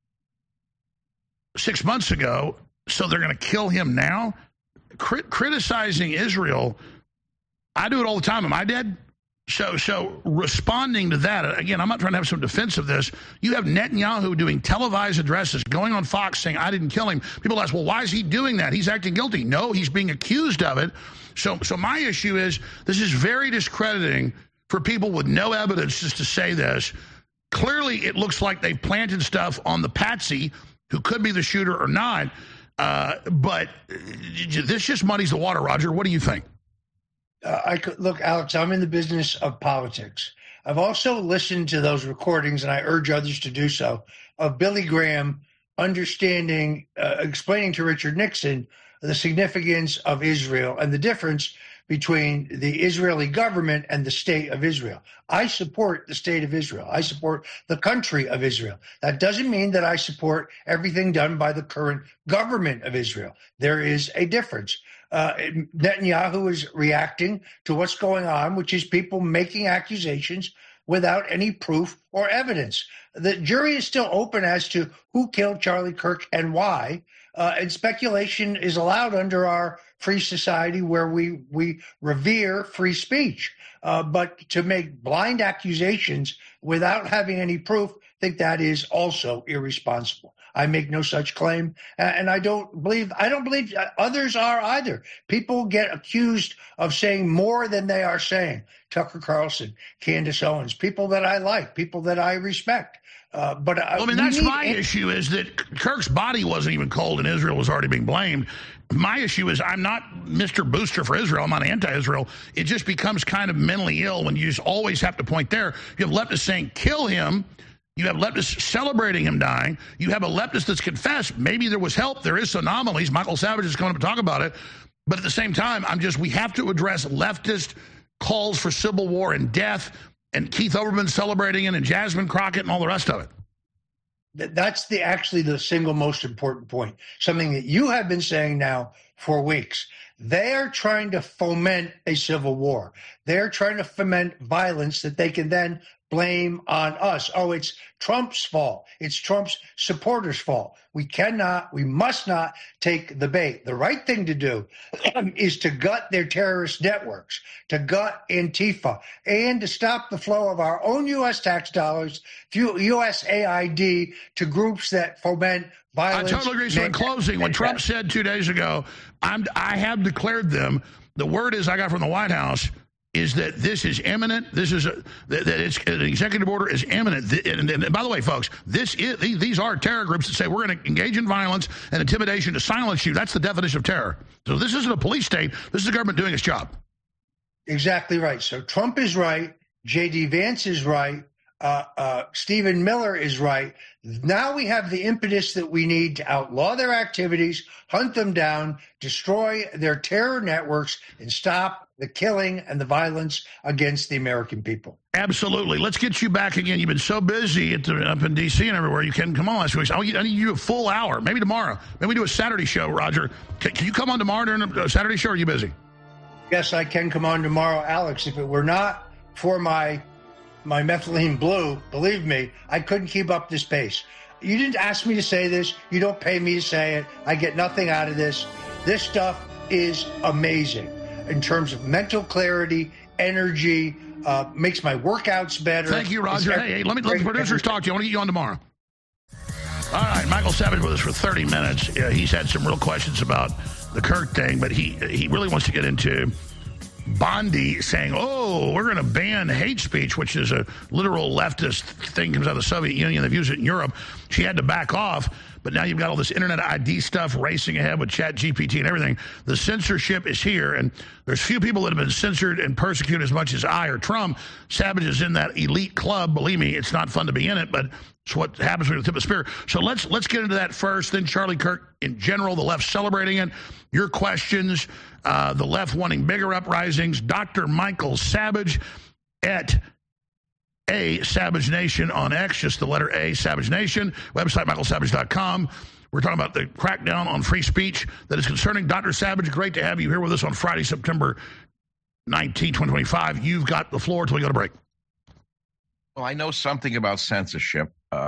6 months ago, so they're going to kill him now? Criticizing Israel, I do it all the time. Am I dead? So responding to that, again, I'm not trying to have some defense of this. You have Netanyahu doing televised addresses, going on Fox saying, I didn't kill him. People ask, well, why is he doing that? He's acting guilty. No, he's being accused of it. So my issue is this is very discrediting for people with no evidence just to say this. Clearly, it looks like they planted stuff on the patsy who could be the shooter or not. But this just muddies the water, Roger. What do you think? Look, Alex, I'm in the business of politics. I've also listened to those recordings, and I urge others to do so, of Billy Graham explaining to Richard Nixon the significance of Israel and the difference between the Israeli government and the state of Israel. I support the state of Israel. I support the country of Israel. That doesn't mean that I support everything done by the current government of Israel. There is a difference. Netanyahu is reacting to what's going on, which is people making accusations without any proof or evidence. The jury is still open as to who killed Charlie Kirk and why, and speculation is allowed under our free society where we revere free speech. But to make blind accusations without having any proof, I think that is also irresponsible. I make no such claim, and I don't believe others are either. People get accused of saying more than they are saying. Tucker Carlson, Candace Owens, people that I like, people that I respect. But that's my issue is that Kirk's body wasn't even cold and Israel was already being blamed. My issue is I'm not Mr. Booster for Israel. I'm not anti-Israel. It just becomes kind of mentally ill when you just always have to point there. You have leftists saying, kill him. You have leftists celebrating him dying. You have a leftist that's confessed. Maybe there was help. There is anomalies. Michael Savage is coming up to talk about it. But at the same time, we have to address leftist calls for civil war and death, and Keith Olbermann celebrating it, and Jasmine Crockett and all the rest of it. That's actually the single most important point, something that you have been saying now for weeks. They are trying to foment a civil war. They're trying to foment violence that they can then blame on us. Oh, it's Trump's fault. It's Trump's supporters' fault. We must not take the bait. The right thing to do is to gut their terrorist networks, to gut Antifa, and to stop the flow of our own U.S. tax dollars through USAID to groups that foment violence. I totally agree. So in closing, when Trump said 2 days ago, I have declared them, the word is I got from the White House, is that this is imminent. This is that it's an executive order is imminent. And by the way, folks, these are terror groups that say we're going to engage in violence and intimidation to silence you. That's the definition of terror. So this isn't a police state. This is the government doing its job. Exactly right. So Trump is right. J.D. Vance is right. Stephen Miller is right. Now we have the impetus that we need to outlaw their activities, hunt them down, destroy their terror networks, and stop the killing and the violence against the American people. Absolutely. Let's get you back again. You've been so busy up in D.C. and everywhere. You can come on last week. I need you a full hour, maybe tomorrow. Maybe we do a Saturday show, Roger. Can you come on tomorrow during a Saturday show, or are you busy? Yes, I can come on tomorrow, Alex. If it were not for my methylene blue, believe me, I couldn't keep up this pace. You didn't ask me to say this. You don't pay me to say it. I get nothing out of this. This stuff is amazing in terms of mental clarity, energy, makes my workouts better. Thank you, Roger. Hey, let the producers talk to you. I want to get you on tomorrow. All right, Michael Savage with us for 30 minutes. He's had some real questions about the Kirk thing, but he really wants to get into Bondi saying, we're going to ban hate speech, which is a literal leftist thing, comes out of the Soviet Union. They've used it in Europe. She had to back off, but now you've got all this internet ID stuff racing ahead with ChatGPT and everything. The censorship is here, and there's few people that have been censored and persecuted as much as I or Trump. Savage is in that elite club. Believe me, it's not fun to be in it, but it's what happens when you're the tip of the spear. So let's get into that first, then Charlie Kirk in general, the left celebrating it, your questions, the left wanting bigger uprisings, Dr. Michael Savage at A Savage Nation on X, just the letter A, Savage Nation, website michaelsavage.com. We're talking about the crackdown on free speech that is concerning Dr. Savage. Great to have you here with us on Friday, September 19, 2025. You've got the floor until we go to break. Well, I know something about censorship.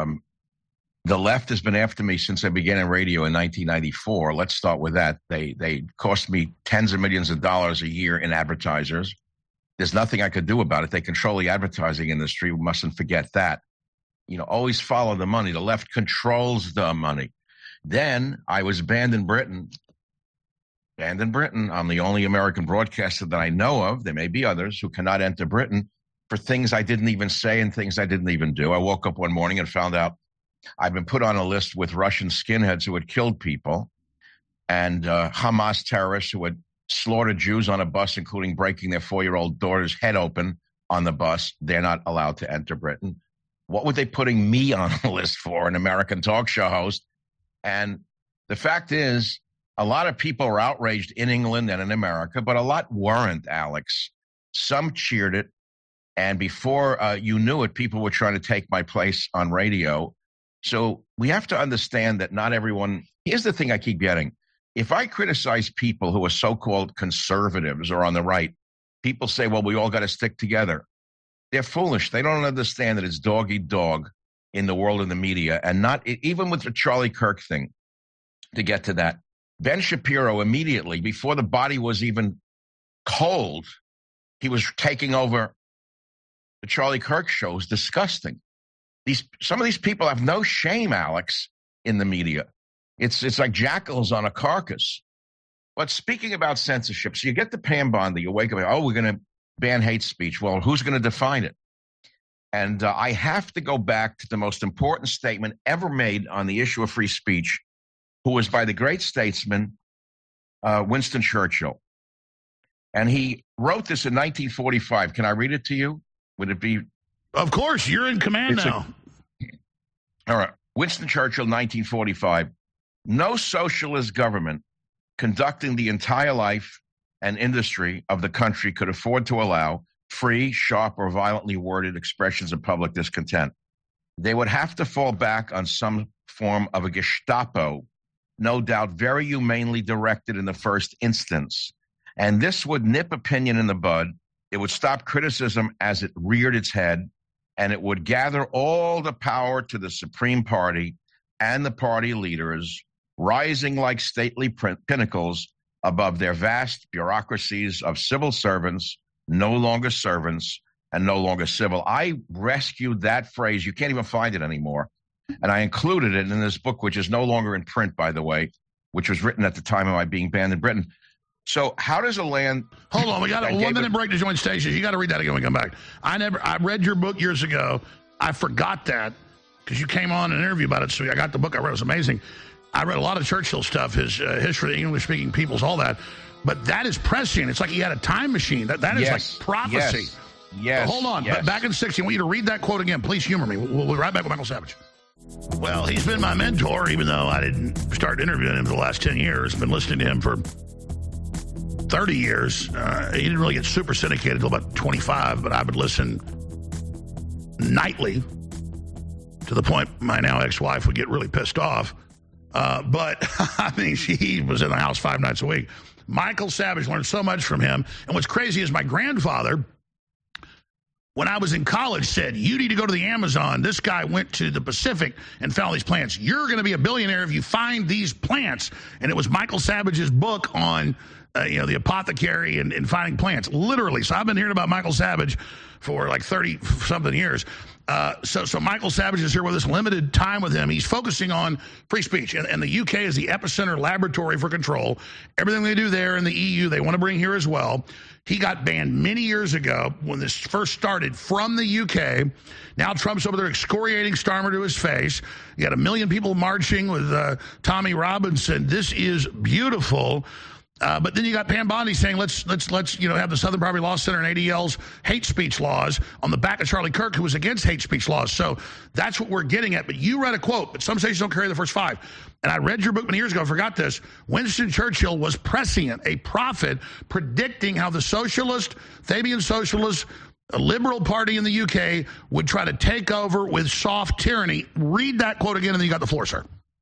The left has been after me since I began in radio in 1994. Let's start with that. They cost me tens of millions of dollars a year in advertisers. There's nothing I could do about it. They control the advertising industry. We mustn't forget that. Always follow the money. The left controls the money. Then I was banned in Britain. Banned in Britain. I'm the only American broadcaster that I know of. There may be others who cannot enter Britain for things I didn't even say and things I didn't even do. I woke up one morning and found out I've been put on a list with Russian skinheads who had killed people and Hamas terrorists who had slaughtered Jews on a bus, including breaking their 4-year-old daughter's head open on the bus. They're not allowed to enter Britain. What were they putting me on the list for, an American talk show host? And the fact is, a lot of people were outraged in England and in America, but a lot weren't, Alex. Some cheered it. And before you knew it, people were trying to take my place on radio. So we have to understand that not everyone – here's the thing I keep getting. If I criticize people who are so-called conservatives or on the right, people say, well, we all got to stick together. They're foolish. They don't understand that it's dog-eat-dog in the world of the media. And not even with the Charlie Kirk thing, to get to that. Ben Shapiro immediately, before the body was even cold, he was taking over the Charlie Kirk show. It was disgusting. Some of these people have no shame, Alex, in the media. It's like jackals on a carcass. But speaking about censorship, so you get the Pam Bondi, you wake up, we're going to ban hate speech. Well, who's going to define it? And I have to go back to the most important statement ever made on the issue of free speech, who was by the great statesman Winston Churchill. And he wrote this in 1945. Can I read it to you? Would it be? Of course, you're in command now. All right. Winston Churchill, 1945. No socialist government conducting the entire life and industry of the country could afford to allow free, sharp, or violently worded expressions of public discontent. They would have to fall back on some form of a Gestapo, no doubt very humanely directed in the first instance. And this would nip opinion in the bud. It would stop criticism as it reared its head, and it would gather all the power to the Supreme Party and the party leaders, rising like stately pinnacles above their vast bureaucracies of civil servants, no longer servants, and no longer civil. I rescued that phrase. You can't even find it anymore. And I included it in this book, which is no longer in print, by the way, which was written at the time of my being banned in Britain. So how does a land... Hold on, we got a 1 minute break to join stations. You got to read that again when we come back. I read your book years ago. I forgot that because you came on an interview about it. So I got the book I read. It was amazing. I read a lot of Churchill stuff, his history of the English-speaking peoples, all that. But that is prescient. It's like he had a time machine. That is like prophecy. Yes. But hold on. Yes. Back in 60, I want you to read that quote again. Please humor me. We'll be right back with Michael Savage. Well, he's been my mentor, even though I didn't start interviewing him for the last 10 years. I've been listening to him for 30 years. He didn't really get super syndicated until about 25, but I would listen nightly to the point my now ex-wife would get really pissed off. But, I mean, she was in the house 5 nights a week. Michael Savage, learned so much from him. And what's crazy is my grandfather, when I was in college, said, you need to go to the Amazon. This guy went to the Pacific and found these plants. You're going to be a billionaire if you find these plants. And it was Michael Savage's book on, the apothecary and finding plants, literally. So I've been hearing about Michael Savage for like 30-something years. So Michael Savage is here with us, limited time with him. He's focusing on free speech. And the UK is the epicenter laboratory for control. Everything they do there in the EU, they want to bring here as well. He got banned many years ago when this first started from the UK. Now Trump's over there excoriating Starmer to his face. You got 1 million people marching with Tommy Robinson. This is beautiful. But then you got Pam Bondi saying, let's have the Southern Poverty Law Center and ADL's hate speech laws on the back of Charlie Kirk, who was against hate speech laws. So that's what we're getting at. But you read a quote, but some stations don't carry the first 5. And I read your book many years ago. I forgot this. Winston Churchill was prescient, a prophet, predicting how the socialist, Fabian socialist, a liberal party in the UK would try to take over with soft tyranny. Read that quote again, and then you got the floor, sir.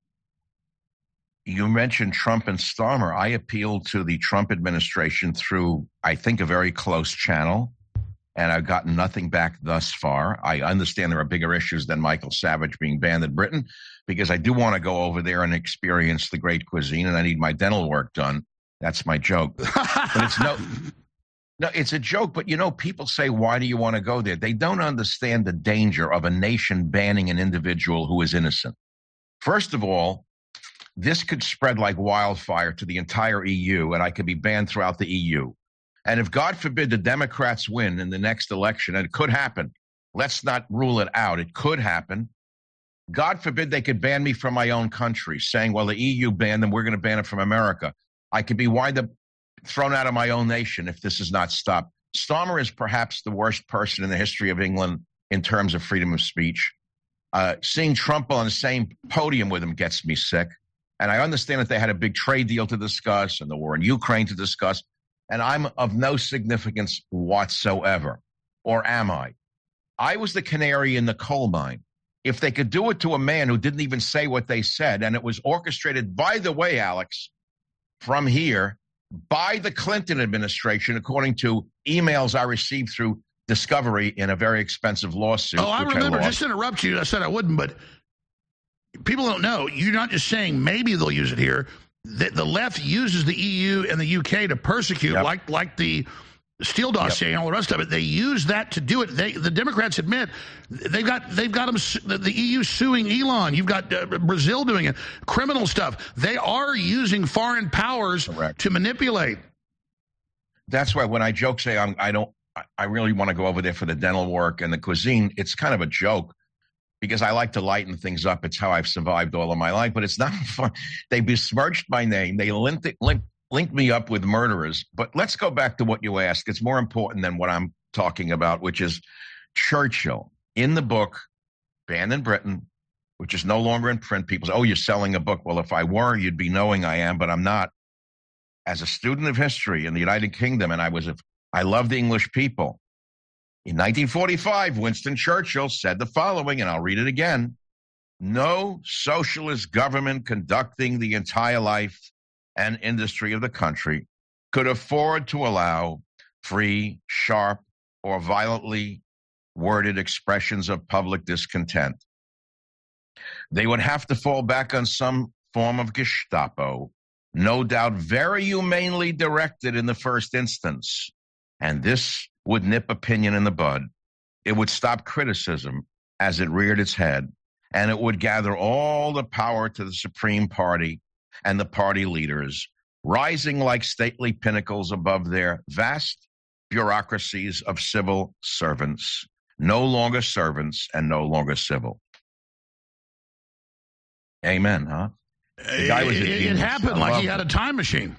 You mentioned Trump and Starmer. I appealed to the Trump administration through, I think, a very close channel, and I've gotten nothing back thus far. I understand there are bigger issues than Michael Savage being banned in Britain, because I do want to go over there and experience the great cuisine, and I need my dental work done. That's my joke. But it's no, it's a joke. But, people say, why do you want to go there? They don't understand the danger of a nation banning an individual who is innocent. First of all, this could spread like wildfire to the entire EU, and I could be banned throughout the EU. And if, God forbid, the Democrats win in the next election, and it could happen, let's not rule it out. It could happen. God forbid they could ban me from my own country, saying, well, the EU banned them, we're going to ban it from America. I could be thrown out of my own nation if this is not stopped. Starmer is perhaps the worst person in the history of England in terms of freedom of speech. Seeing Trump on the same podium with him gets me sick. And I understand that they had a big trade deal to discuss and the war in Ukraine to discuss, and I'm of no significance whatsoever. Or am I? I was the canary in the coal mine. If they could do it to a man who didn't even say what they said, and it was orchestrated, by the way, Alex, from here, by the Clinton administration, according to emails I received through Discovery in a very expensive lawsuit. Oh, I remember. Just to interrupt you, I said I wouldn't, but people don't know. You're not just saying maybe they'll use it here. The left uses the EU and the UK to persecute, like the Steele dossier and all the rest of it. They use that to do it. The Democrats admit they've got them. The EU suing Elon. You've got Brazil doing it. Criminal stuff. They are using foreign powers to manipulate. That's why when I joke, say I really want to go over there for the dental work and the cuisine. It's kind of a joke, because I like to lighten things up. It's how I've survived all of my life, but it's not fun. They besmirched my name. They linked me up with murderers. But let's go back to what you asked. It's more important than what I'm talking about, which is Churchill. In the book, Banned in Britain, which is no longer in print, people say, oh, you're selling a book. Well, if I were, you'd be knowing I am, but I'm not. As a student of history in the United Kingdom, and I love the English people. In 1945, Winston Churchill said the following, and I'll read it again. No socialist government conducting the entire life and industry of the country could afford to allow free, sharp, or violently worded expressions of public discontent. They would have to fall back on some form of Gestapo, no doubt very humanely directed in the first instance. And this would nip opinion in the bud. It would stop criticism as it reared its head, and it would gather all the power to the Supreme Party and the party leaders rising like stately pinnacles above their vast bureaucracies of civil servants, no longer servants and no longer civil. Amen, huh? The guy was a it genius. happened like he had a time machine.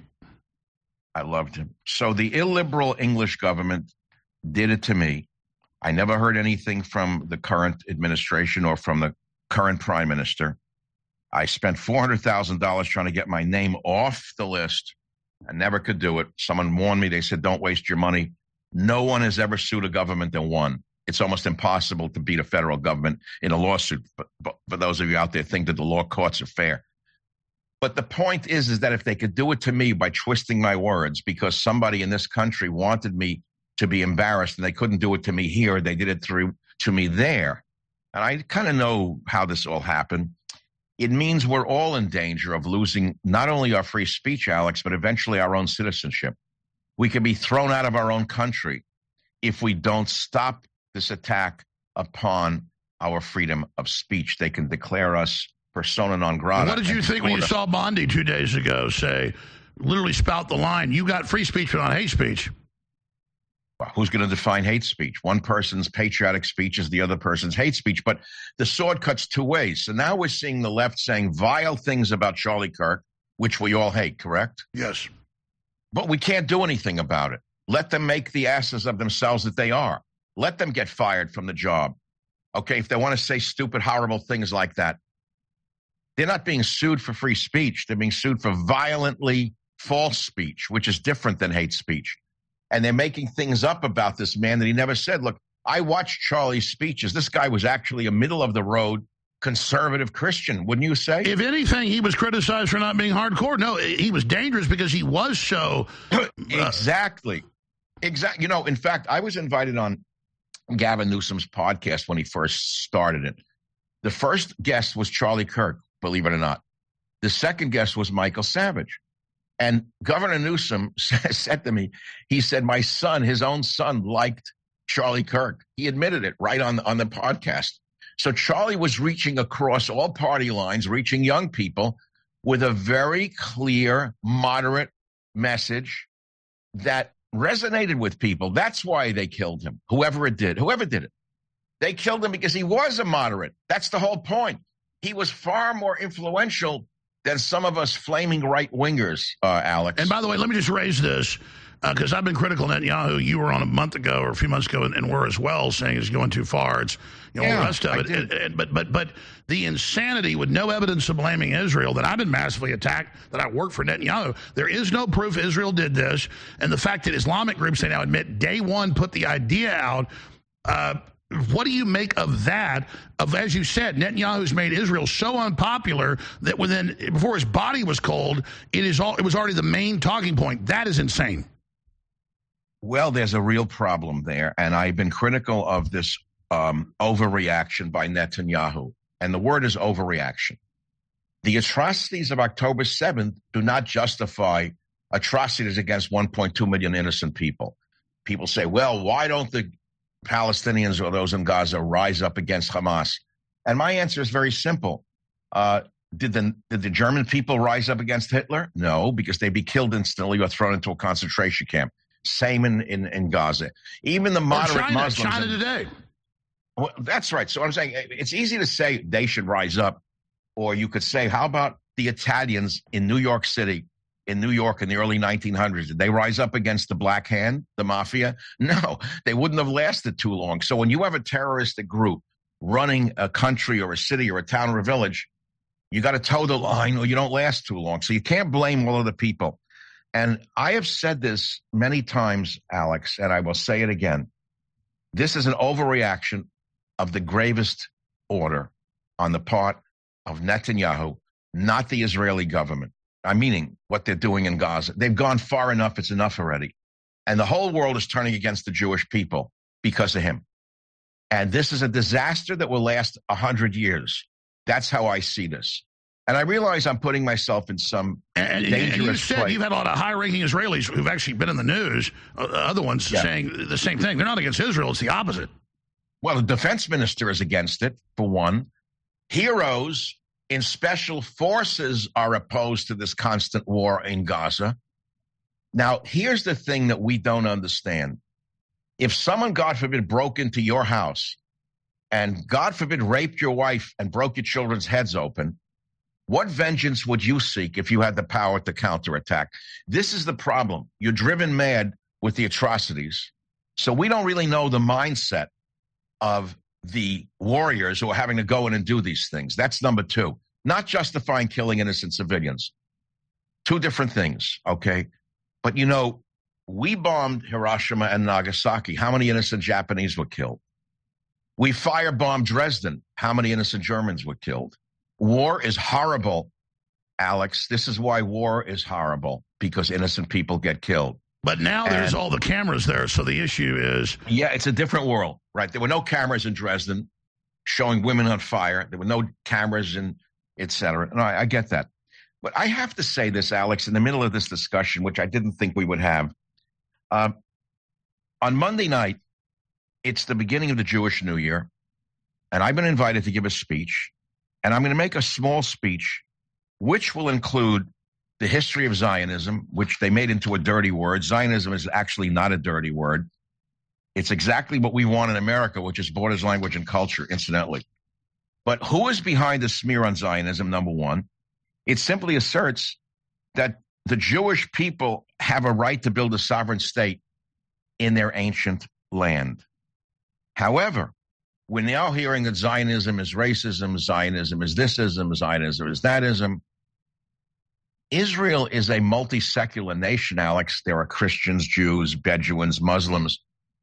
I loved him. So the illiberal English government did it to me. I never heard anything from the current administration or from the current prime minister. I spent $400,000 trying to get my name off the list. I never could do it. Someone warned me. They said, don't waste your money. No one has ever sued a government and won. It's almost impossible to beat a federal government in a lawsuit. But for those of you out there who think that the law courts are fair. But the point is that if they could do it to me by twisting my words because somebody in this country wanted me to be embarrassed and they couldn't do it to me here, they did it to me there. And I kind of know how this all happened. It means we're all in danger of losing not only our free speech, Alex, but eventually our own citizenship. We could be thrown out of our own country if we don't stop this attack upon our freedom of speech. They can declare us persona non grata. What did you think when you saw Bondi 2 days ago say, literally spout the line, you got free speech but not hate speech? Well, who's going to define hate speech? One person's patriotic speech is the other person's hate speech, but the sword cuts two ways. So now we're seeing the left saying vile things about Charlie Kirk, which we all hate, correct? Yes. But we can't do anything about it. Let them make the asses of themselves that they are. Let them get fired from the job. Okay, if they want to say stupid, horrible things like that. They're not being sued for free speech. They're being sued for violently false speech, which is different than hate speech. And they're making things up about this man that he never said. Look, I watched Charlie's speeches. This guy was actually a middle-of-the-road conservative Christian, wouldn't you say? If anything, he was criticized for not being hardcore. No, he was dangerous because he was so... Exactly. You know, in fact, I was invited on Gavin Newsom's podcast when he first started it. The first guest was Charlie Kirk, believe it or not. The second guest was Michael Savage. And Governor Newsom said to me, he said, my son, his own son, liked Charlie Kirk. He admitted it right on the podcast. So Charlie was reaching across all party lines, reaching young people with a very clear, moderate message that resonated with people. That's why they killed him, whoever did it. They killed him because he was a moderate. That's the whole point. He was far more influential than some of us flaming right-wingers, Alex. And by the way, let me just raise this, because I've been critical of Netanyahu. You were on a month ago or a few months ago and were as well, saying he's going too far. It's all the rest of it. But the insanity with no evidence of blaming Israel, that I've been massively attacked, that I work for Netanyahu. There is no proof Israel did this. And the fact that Islamic groups, they now admit, day one put the idea out. What do you make of that? As you said, Netanyahu's made Israel so unpopular that before his body was cold, it was already the main talking point. That is insane. Well, there's a real problem there, and I've been critical of this overreaction by Netanyahu, and the word is overreaction. The atrocities of October 7th do not justify atrocities against 1.2 million innocent people. People say, well, why don't the Palestinians or those in Gaza rise up against Hamas? And my answer is very simple. Did the German people rise up against Hitler? No, because they'd be killed instantly or thrown into a concentration camp. Same in Gaza. Even the moderate Muslims. China today. Well, that's right. So I'm saying it's easy to say they should rise up. Or you could say, how about the Italians in New York City, in New York in the early 1900s? Did they rise up against the Black Hand, the mafia? No, they wouldn't have lasted too long. So when you have a terroristic group running a country or a city or a town or a village, you got to toe the line or you don't last too long. So you can't blame all of the people. And I have said this many times, Alex, and I will say it again. This is an overreaction of the gravest order on the part of Netanyahu, not the Israeli government. I'm meaning what they're doing in Gaza. They've gone far enough. It's enough already. And the whole world is turning against the Jewish people because of him. And this is a disaster that will last 100 years. That's how I see this. And I realize I'm putting myself in some dangerous place. You've had a lot of high-ranking Israelis who've actually been in the news, other ones saying the same thing. They're not against Israel. It's the opposite. Well, the defense minister is against it, for one. Heroes in special forces are opposed to this constant war in Gaza. Now, here's the thing that we don't understand. If someone, God forbid, broke into your house and, God forbid, raped your wife and broke your children's heads open, what vengeance would you seek if you had the power to counterattack? This is the problem. You're driven mad with the atrocities. So we don't really know the mindset of the warriors who are having to go in and do these things. That's number two. Not justifying killing innocent civilians. Two different things, okay? But, you know, we bombed Hiroshima and Nagasaki. How many innocent Japanese were killed? We firebombed Dresden. How many innocent Germans were killed? War is horrible, Alex. This is why war is horrible, because innocent people get killed. But now there's all the cameras there, so the issue is... Yeah, it's a different world, right? There were no cameras in Dresden showing women on fire. There were no cameras in et cetera. No, I get that. But I have to say this, Alex, in the middle of this discussion, which I didn't think we would have. On Monday night, it's the beginning of the Jewish New Year, and I've been invited to give a speech, and I'm going to make a small speech, which will include the history of Zionism, which they made into a dirty word. Zionism is actually not a dirty word. It's exactly what we want in America, which is borders, language, and culture, incidentally. But who is behind the smear on Zionism, number one? It simply asserts that the Jewish people have a right to build a sovereign state in their ancient land. However, we're now hearing that Zionism is racism, Zionism is thisism, Zionism is thatism. Israel is a multi-secular nation, Alex. There are Christians, Jews, Bedouins, Muslims.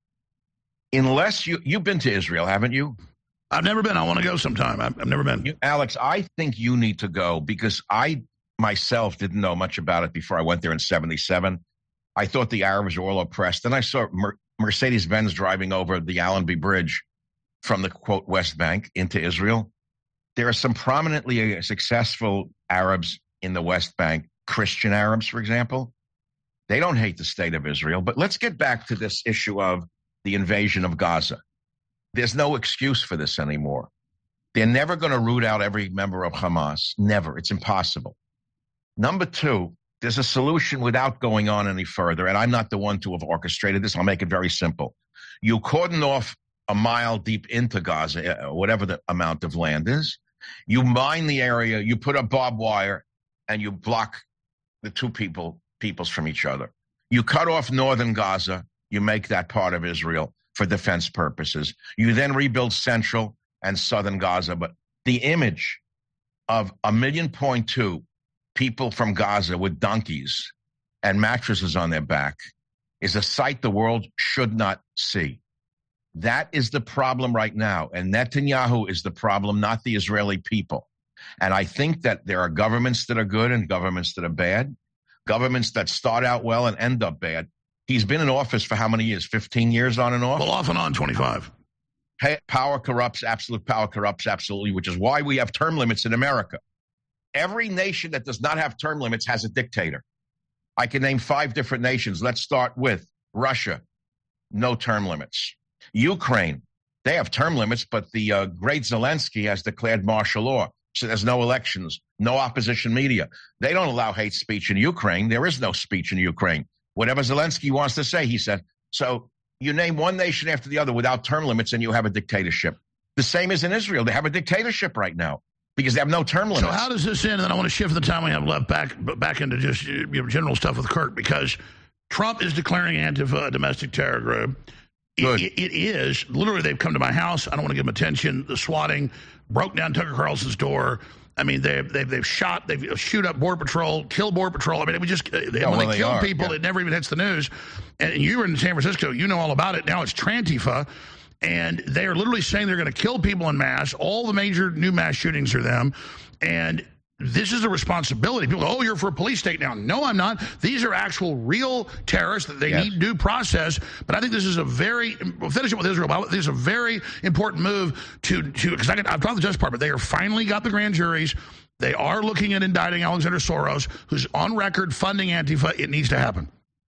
Unless you've been to Israel, haven't you? I've never been. I want to go sometime. I've never been. Alex, I think you need to go because I myself didn't know much about it before I went there in 1977. I thought the Arabs were all oppressed. Then I saw Mercedes-Benz driving over the Allenby Bridge from the, quote, West Bank into Israel. There are some prominently successful Arabs in the West Bank, Christian Arabs, for example. They don't hate the state of Israel. But let's get back to this issue of the invasion of Gaza. There's no excuse for this anymore. They're never going to root out every member of Hamas. Never. It's impossible. Number two, there's a solution without going on any further, and I'm not the one to have orchestrated this. I'll make it very simple. You cordon off a mile deep into Gaza, whatever the amount of land is. You mine the area, you put a barbed wire, and you block the two peoples from each other. You cut off northern Gaza, you make that part of Israel for defense purposes. You then rebuild central and southern Gaza. But the image of 1.2 million people from Gaza with donkeys and mattresses on their back is a sight the world should not see. That is the problem right now. And Netanyahu is the problem, not the Israeli people. And I think that there are governments that are good and governments that are bad, governments that start out well and end up bad. He's been in office for how many years? 15 years on and off? Well, off and on, 25. Power corrupts, absolute power corrupts, absolutely, which is why we have term limits in America. Every nation that does not have term limits has a dictator. I can name 5 different nations. Let's start with Russia, no term limits. Ukraine, they have term limits, but the great Zelensky has declared martial law. So there's no elections, no opposition media. They don't allow hate speech in Ukraine. There is no speech in Ukraine. Whatever Zelensky wants to say, he said. So you name one nation after the other without term limits and you have a dictatorship. The same is in Israel. They have a dictatorship right now because they have no term limits. So how does this end? And then I want to shift the time we have left back into just general stuff with Kirk, because Trump is declaring Antifa a domestic terror group. It is. Literally, they've come to my house. I don't want to give them attention. The swatting broke down Tucker Carlson's door. I mean, they've shot, they've shoot up Border Patrol, killed Border Patrol. I mean, when they kill people, it never even hits the news. And you were in San Francisco, you know all about it. Now it's Trantifa, and they are literally saying they're going to kill people en masse. All the major new mass shootings are them. And this is a responsibility. People go, oh, you're for a police state now. No, I'm not. These are actual real terrorists that they need due process. But I think this is a very, we'll finish it with Israel, but this is a very important move to because I've talked to the Justice Department. They are finally got the grand juries. They are looking at indicting Alexander Soros, who's on record funding Antifa. It needs to happen.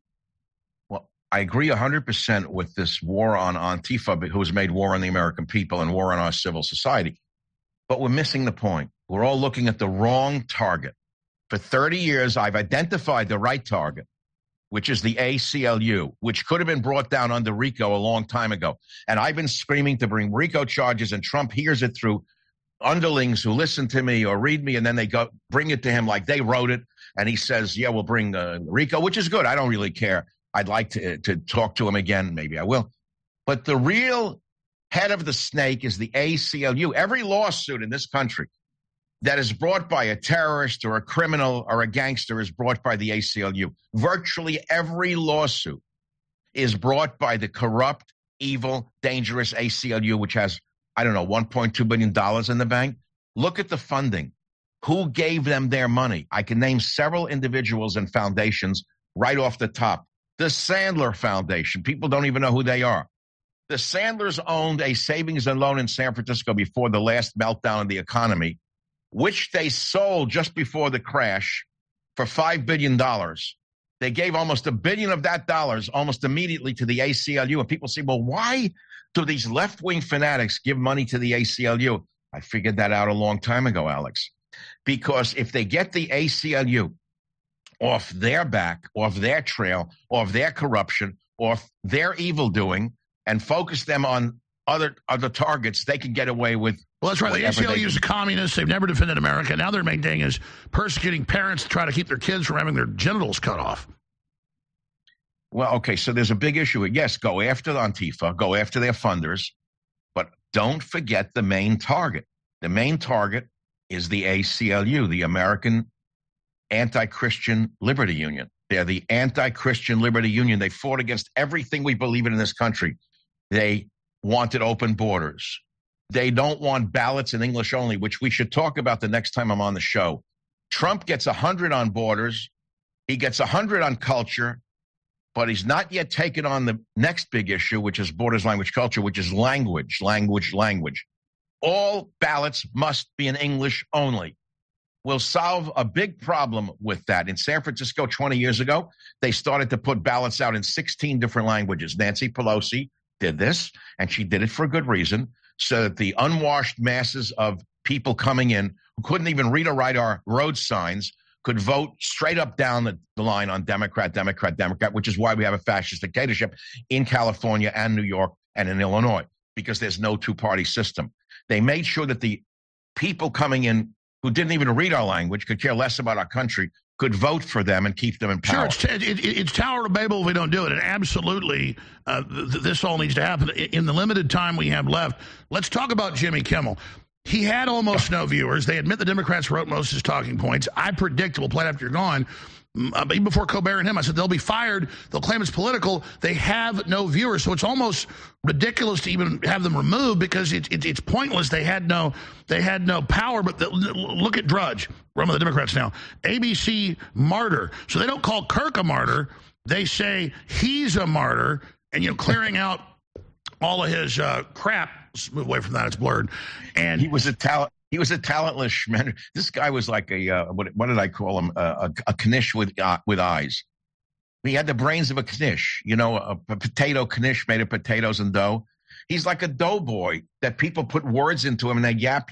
Well, I agree 100% with this war on Antifa, who's made war on the American people and war on our civil society. But we're missing the point. We're all looking at the wrong target. For 30 years, I've identified the right target, which is the ACLU, which could have been brought down under RICO a long time ago. And I've been screaming to bring RICO charges, and Trump hears it through underlings who listen to me or read me, and then they go bring it to him like they wrote it. And he says, yeah, we'll bring RICO, which is good. I don't really care. I'd like to talk to him again. Maybe I will. But the real head of the snake is the ACLU. Every lawsuit in this country that is brought by a terrorist or a criminal or a gangster is brought by the ACLU. Virtually every lawsuit is brought by the corrupt, evil, dangerous ACLU, which has, I don't know, $1.2 billion in the bank. Look at the funding. Who gave them their money? I can name several individuals and foundations right off the top. The Sandler Foundation. People don't even know who they are. The Sandlers owned a savings and loan in San Francisco before the last meltdown in the economy, which they sold just before the crash for $5 billion. They gave almost $1 billion of that dollars almost immediately to the ACLU. And people say, well, why do these left-wing fanatics give money to the ACLU? I figured that out a long time ago, Alex. Because if they get the ACLU off their back, off their trail, off their corruption, off their evil doing, and focus them on other targets, they can get away with. Well, that's right. The ACLU is a communist. They've never defended America. Now they're main thing is persecuting parents to try to keep their kids from having their genitals cut off. Well, okay, so there's a big issue. Yes, go after Antifa, go after their funders, but don't forget the main target. The main target is the ACLU, the American Anti-Christian Liberty Union. They're the Anti-Christian Liberty Union. They fought against everything we believe in this country. They wanted open borders. They don't want ballots in English only, which we should talk about the next time I'm on the show. Trump gets 100 on borders. He gets 100 on culture, but he's not yet taken on the next big issue, which is borders, language, culture, which is language. All ballots must be in English only. We'll solve a big problem with that. In San Francisco 20 years ago, they started to put ballots out in 16 different languages. Nancy Pelosi did this, and she did it for a good reason, so that the unwashed masses of people coming in who couldn't even read or write our road signs could vote straight up down the line on Democrat, which is why we have a fascist dictatorship in California and New York and in Illinois, because there's no two-party system. They made sure that the people coming in who didn't even read our language, could care less about our country, could vote for them and keep them in power. Sure, it's Tower of Babel if we don't do it. And absolutely, this all needs to happen. In the limited time we have left, let's talk about Jimmy Kimmel. He had almost no viewers. They admit the Democrats wrote most of his talking points. I predict, we'll play it after you're gone, even before Colbert and him, I said they'll be fired. They'll claim it's political. They have no viewers. So it's almost ridiculous to even have them removed because it's pointless. They had no power. But look at Drudge, run with the Democrats now. ABC martyr. So they don't call Kirk a martyr. They say he's a martyr. And, clearing out all of his crap. Let's move away from that. It's blurred. And he was a talentless man. This guy was like what did I call him? A Knish with eyes. He had the brains of a Knish, a potato Knish made of potatoes and dough. He's like a doughboy that people put words into him and they yap,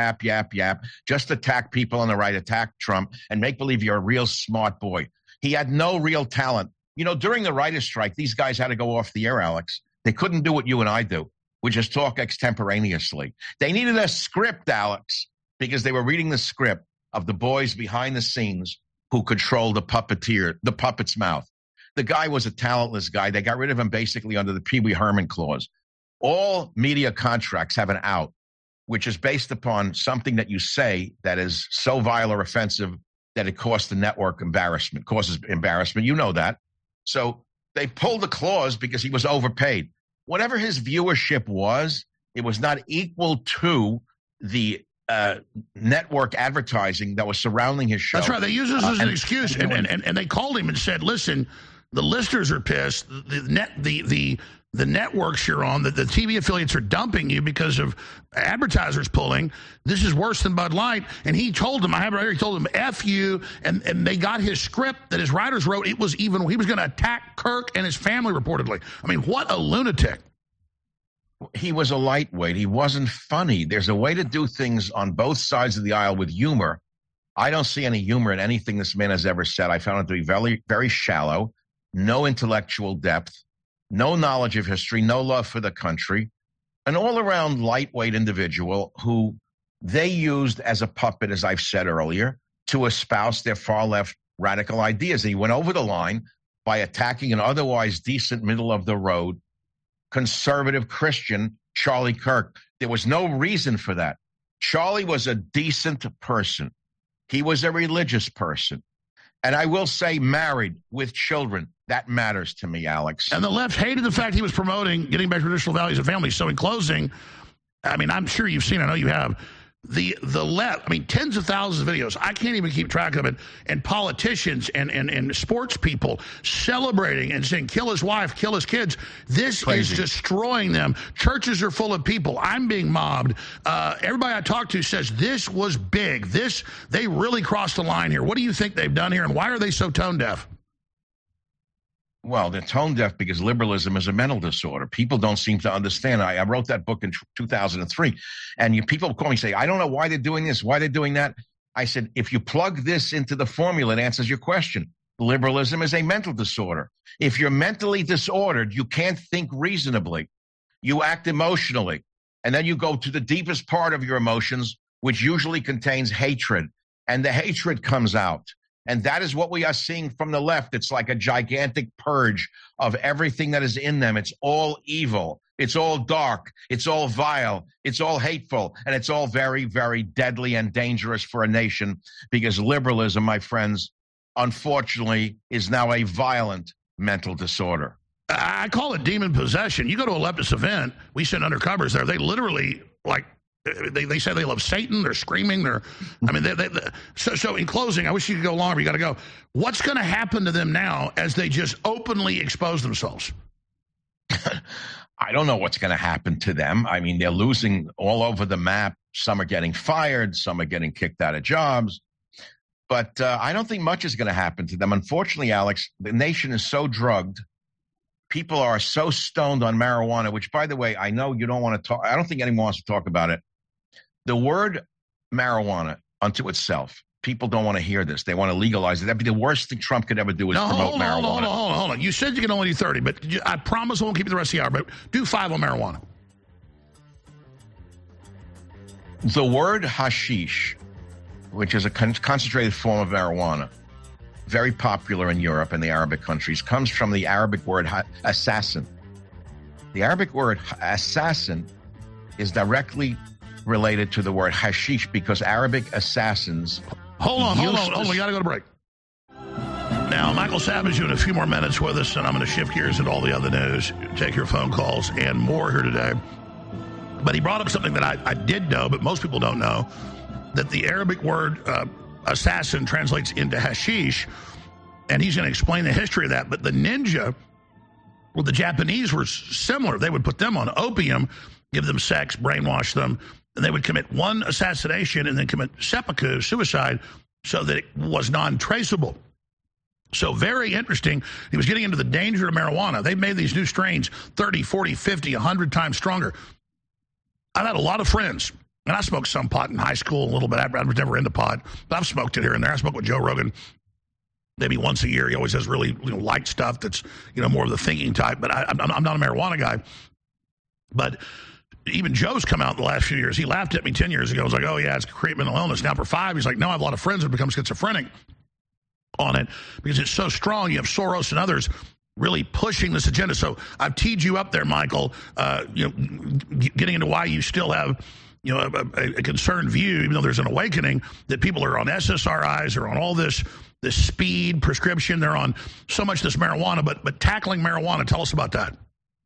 just attack people on the right, attack Trump, and make believe you're a real smart boy. He had no real talent. During the writer's strike, these guys had to go off the air, Alex. They couldn't do what you and I do. We just talk extemporaneously. They needed a script, Alex, because they were reading the script of the boys behind the scenes who controlled the puppet's mouth. The guy was a talentless guy. They got rid of him basically under the Pee Wee Herman clause. All media contracts have an out, which is based upon something that you say that is so vile or offensive that it costs the network causes embarrassment. You know that. So they pulled the clause because he was overpaid. Whatever his viewership was, it was not equal to the network advertising that was surrounding his show. That's right. They used this as an excuse, and they called him and said, "Listen, the listeners are pissed. The networks you're on, the TV affiliates are dumping you because of advertisers pulling. This is worse than Bud Light." And he told them, I have it right here, he told them, F you, and they got his script that his writers wrote. It was even, he was going to attack Kirk and his family reportedly. I mean, what a lunatic. he was a lightweight. He wasn't funny. There's a way to do things on both sides of the aisle with humor. I don't see any humor in anything this man has ever said. I found it to be very, very shallow, no intellectual depth, no knowledge of history, no love for the country, an all-around lightweight individual who they used as a puppet, as I've said earlier, to espouse their far-left radical ideas. And he went over the line by attacking an otherwise decent, middle-of-the-road, conservative Christian, Charlie Kirk. There was no reason for that. Charlie was a decent person. He was a religious person. And I will say married with children. That matters to me, Alex. And the left hated the fact he was promoting getting back to traditional values of family. So in closing, I mean, I'm sure you've seen, I know you have, the left, I mean, tens of thousands of videos. I can't even keep track of it. And politicians and sports people celebrating and saying, kill his wife, kill his kids. This is destroying them. Churches are full of people. I'm being mobbed. Everybody I talk to says this was big. They really crossed the line here. What do you think they've done here, and why are they so tone deaf? Well, they're tone deaf because liberalism is a mental disorder. People don't seem to understand. I wrote that book in 2003, and people call me and say, I don't know why they're doing this, why they're doing that. I said, if you plug this into the formula, it answers your question. Liberalism is a mental disorder. If you're mentally disordered, you can't think reasonably. You act emotionally, and then you go to the deepest part of your emotions, which usually contains hatred, and the hatred comes out. And that is what we are seeing from the left. It's like a gigantic purge of everything that is in them. It's all evil. It's all dark. It's all vile. It's all hateful. And it's all very, very deadly and dangerous for a nation, because liberalism, my friends, unfortunately, is now a violent mental disorder. I call it demon possession. You go to a leftist event, we send undercovers there. They literally, like, they say they love Satan. They're screaming. So in closing, I wish you could go longer. You got to go. What's going to happen to them now as they just openly expose themselves? I don't know what's going to happen to them. I mean, they're losing all over the map. Some are getting fired. Some are getting kicked out of jobs. But I don't think much is going to happen to them. Unfortunately, Alex, the nation is so drugged. People are so stoned on marijuana, which, by the way, I know you don't want to talk. I don't think anyone wants to talk about it. The word marijuana unto itself, people don't want to hear this. They want to legalize it. That'd be the worst thing Trump could ever do is promote marijuana. Hold on. You said you can only do 30, but I promise I won't keep you the rest of the hour, but do 5 on marijuana. The word hashish, which is a concentrated form of marijuana, very popular in Europe and the Arabic countries, comes from the Arabic word assassin. The Arabic word assassin is directly related to the word hashish because Arabic assassins... Hold on. We got to go to break. Now, Michael Savage in a few more minutes with us, and I'm going to shift gears into all the other news, take your phone calls, and more here today. But he brought up something that I did know, but most people don't know, that the Arabic word assassin translates into hashish, and he's going to explain the history of that. But the ninja, well, the Japanese were similar. They would put them on opium, give them sex, brainwash them, and they would commit one assassination and then commit seppuku, suicide, so that it was non-traceable. So very interesting. He was getting into the danger of marijuana. They've made these new strains 30, 40, 50, 100 times stronger. I've had a lot of friends, and I smoked some pot in high school a little bit. I was never into pot, but I've smoked it here and there. I smoked with Joe Rogan maybe once a year. He always has really light stuff that's more of the thinking type, but I'm not a marijuana guy. But even Joe's come out in the last few years. He laughed at me 10 years ago. I was like, oh, yeah, it's create mental illness. Now for 5, he's like, no, I have a lot of friends who become schizophrenic on it because it's so strong. You have Soros and others really pushing this agenda. So I've teed you up there, Michael, getting into why you still have a concerned view, even though there's an awakening, that people are on SSRIs or on all this speed prescription. They're on so much this marijuana, but tackling marijuana. Tell us about that.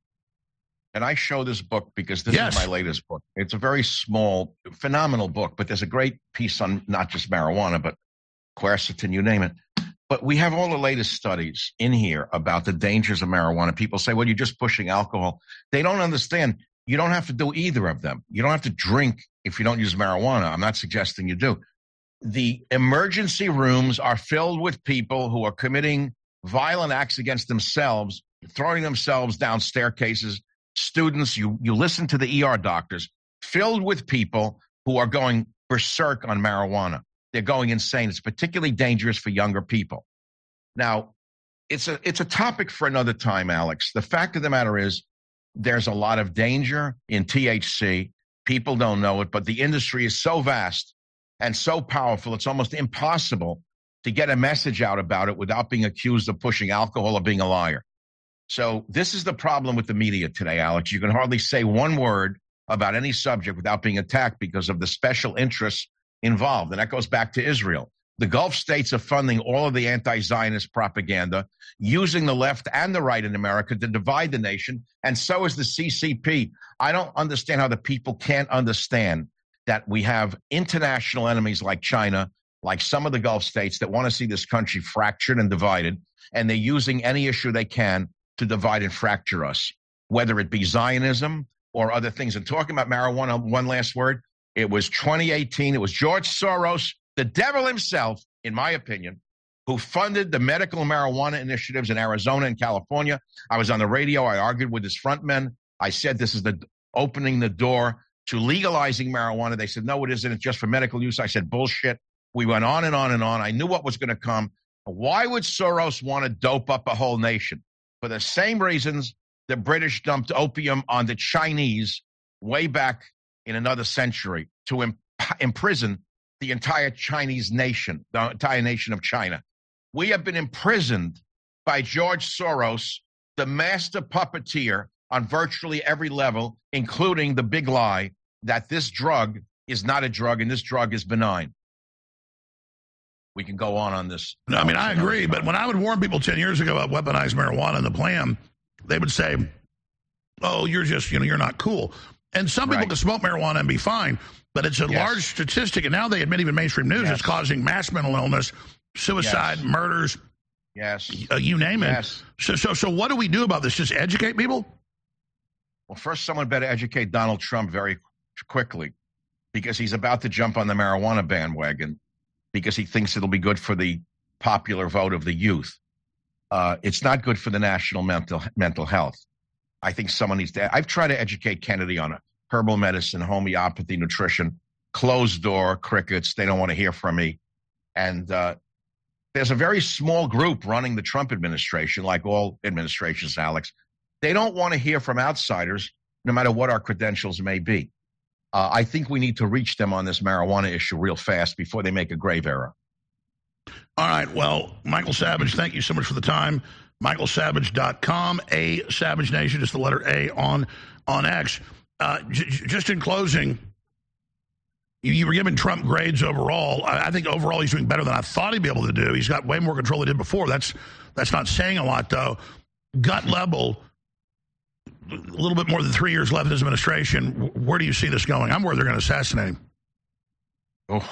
And I show this book because this is my latest book. It's a very small, phenomenal book, but there's a great piece on not just marijuana, but quercetin, you name it. But we have all the latest studies in here about the dangers of marijuana. People say, well, you're just pushing alcohol. They don't understand. You don't have to do either of them. You don't have to drink if you don't use marijuana. I'm not suggesting you do. The emergency rooms are filled with people who are committing violent acts against themselves, throwing themselves down staircases, students, you listen to the ER doctors, filled with people who are going berserk on marijuana. They're going insane. It's particularly dangerous for younger people. Now, it's a topic for another time, Alex. The fact of the matter is there's a lot of danger in THC. People don't know it, but the industry is so vast and so powerful, it's almost impossible to get a message out about it without being accused of pushing alcohol or being a liar. So this is the problem with the media today, Alex. You can hardly say one word about any subject without being attacked because of the special interests involved. And that goes back to Israel. The Gulf states are funding all of the anti-Zionist propaganda, using the left and the right in America to divide the nation, and so is the CCP. I don't understand how the people can't understand that we have international enemies like China, like some of the Gulf states that want to see this country fractured and divided, and they're using any issue they can to divide and fracture us, whether it be Zionism or other things. And talking about marijuana, one last word, it was 2018, it was George Soros, the devil himself, in my opinion, who funded the medical marijuana initiatives in Arizona and California. I was on the radio. I argued with his front men. I said this is opening the door to legalizing marijuana. They said, no, it isn't. It's just for medical use. I said, bullshit. We went on and on and on. I knew what was going to come. Why would Soros want to dope up a whole nation? For the same reasons the British dumped opium on the Chinese way back in another century to imprison the entire Chinese nation, the entire nation of China. We have been imprisoned by George Soros, the master puppeteer on virtually every level, including the big lie that this drug is not a drug and this drug is benign. We can go on this. No, I mean, I agree, but when I would warn people 10 years ago about weaponized marijuana and the plan, they would say, oh, you're just, you're not cool. And some people can smoke marijuana and be fine, but it's a large statistic, and now they admit even mainstream news it's causing mass mental illness, suicide, murders, you name it. So what do we do about this? Just educate people? Well, first, someone better educate Donald Trump very quickly, because he's about to jump on the marijuana bandwagon because he thinks it'll be good for the popular vote of the youth. It's not good for the national mental health. I think someone needs to. I've tried to educate Kennedy on herbal medicine, homeopathy, nutrition, closed door, crickets. They don't want to hear from me. And there's a very small group running the Trump administration, like all administrations, Alex. They don't want to hear from outsiders, no matter what our credentials may be. I think we need to reach them on this marijuana issue real fast before they make a grave error. All right. Well, Michael Savage, thank you so much for the time. MichaelSavage.com, A Savage Nation, just the letter A on X. Just in closing, you were giving Trump grades overall. I think overall he's doing better than I thought he'd be able to do. He's got way more control than he did before. That's not saying a lot, though. Gut level, a little bit more than 3 years left in his administration. Where do you see this going? I'm worried they're going to assassinate him. Oh,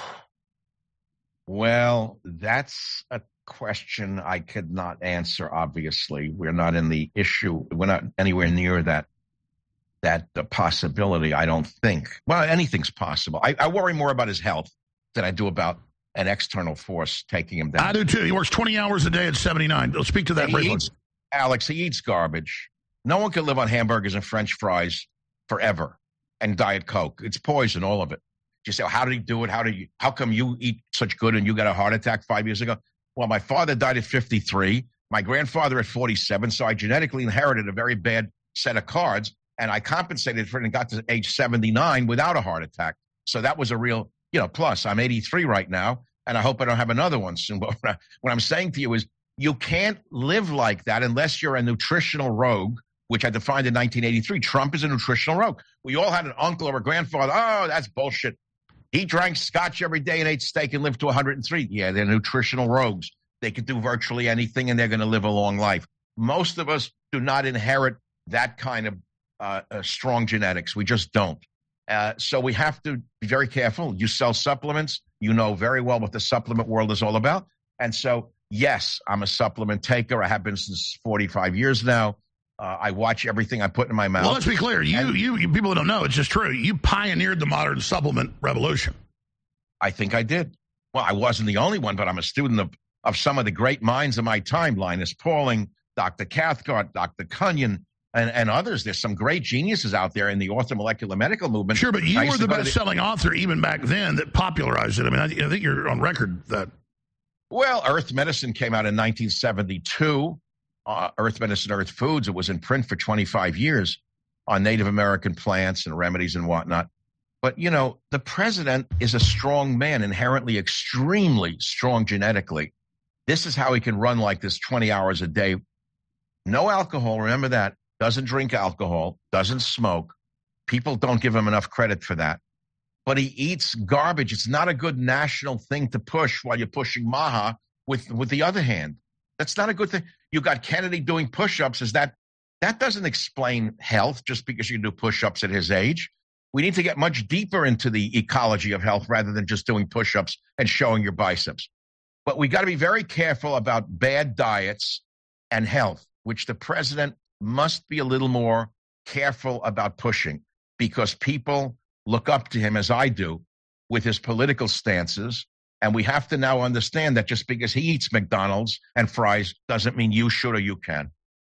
well, that's a question I could not answer, obviously. We're not in the issue. We're not anywhere near that possibility, I don't think. Well, anything's possible. I worry more about his health than I do about an external force taking him down. I do, too. He works 20 hours a day at 79. Let's speak to that briefly. Alex, he eats garbage. No one can live on hamburgers and French fries forever and Diet Coke. It's poison, all of it. You say, how did he do it? How come you eat such good and you got a heart attack 5 years ago? Well, my father died at 53, my grandfather at 47, so I genetically inherited a very bad set of cards, and I compensated for it and got to age 79 without a heart attack. So that was a real, plus. I'm 83 right now, and I hope I don't have another one soon. But what I'm saying to you is you can't live like that unless you're a nutritional rogue, which I defined in 1983. Trump is a nutritional rogue. We all had an uncle or a grandfather. Oh, that's bullshit. He drank scotch every day and ate steak and lived to 103. Yeah, they're nutritional rogues. They can do virtually anything, and they're going to live a long life. Most of us do not inherit that kind of strong genetics. We just don't. So we have to be very careful. You sell supplements. You know very well what the supplement world is all about. And so, yes, I'm a supplement taker. I have been since 45 years now. I watch everything I put in my mouth. Well, let's be clear. You people who don't know, it's just true. You pioneered the modern supplement revolution. I think I did. Well, I wasn't the only one, but I'm a student of some of the great minds of my time. Linus Pauling, Dr. Cathcart, Dr. Cunyon, and others. There's some great geniuses out there in the orthomolecular medical movement. Sure, but you were the best-selling author even back then that popularized it. I mean, I think you're on record that. Well, Earth Medicine came out in 1972. Earth Medicine, Earth Foods. It was in print for 25 years on Native American plants and remedies and whatnot. But, you know, the president is a strong man, inherently extremely strong genetically. This is how he can run like this 20 hours a day. No alcohol, remember that. Doesn't drink alcohol, doesn't smoke. People don't give him enough credit for that. But he eats garbage. It's not a good national thing to push while you're pushing Maha with the other hand. That's not a good thing. You got Kennedy doing push-ups. That doesn't explain health just because you can do push-ups at his age. We need to get much deeper into the ecology of health rather than just doing push-ups and showing your biceps. But we got to be very careful about bad diets and health, which the president must be a little more careful about pushing, because people look up to him, as I do, with his political stances. And we have to now understand that just because he eats McDonald's and fries doesn't mean you should or you can.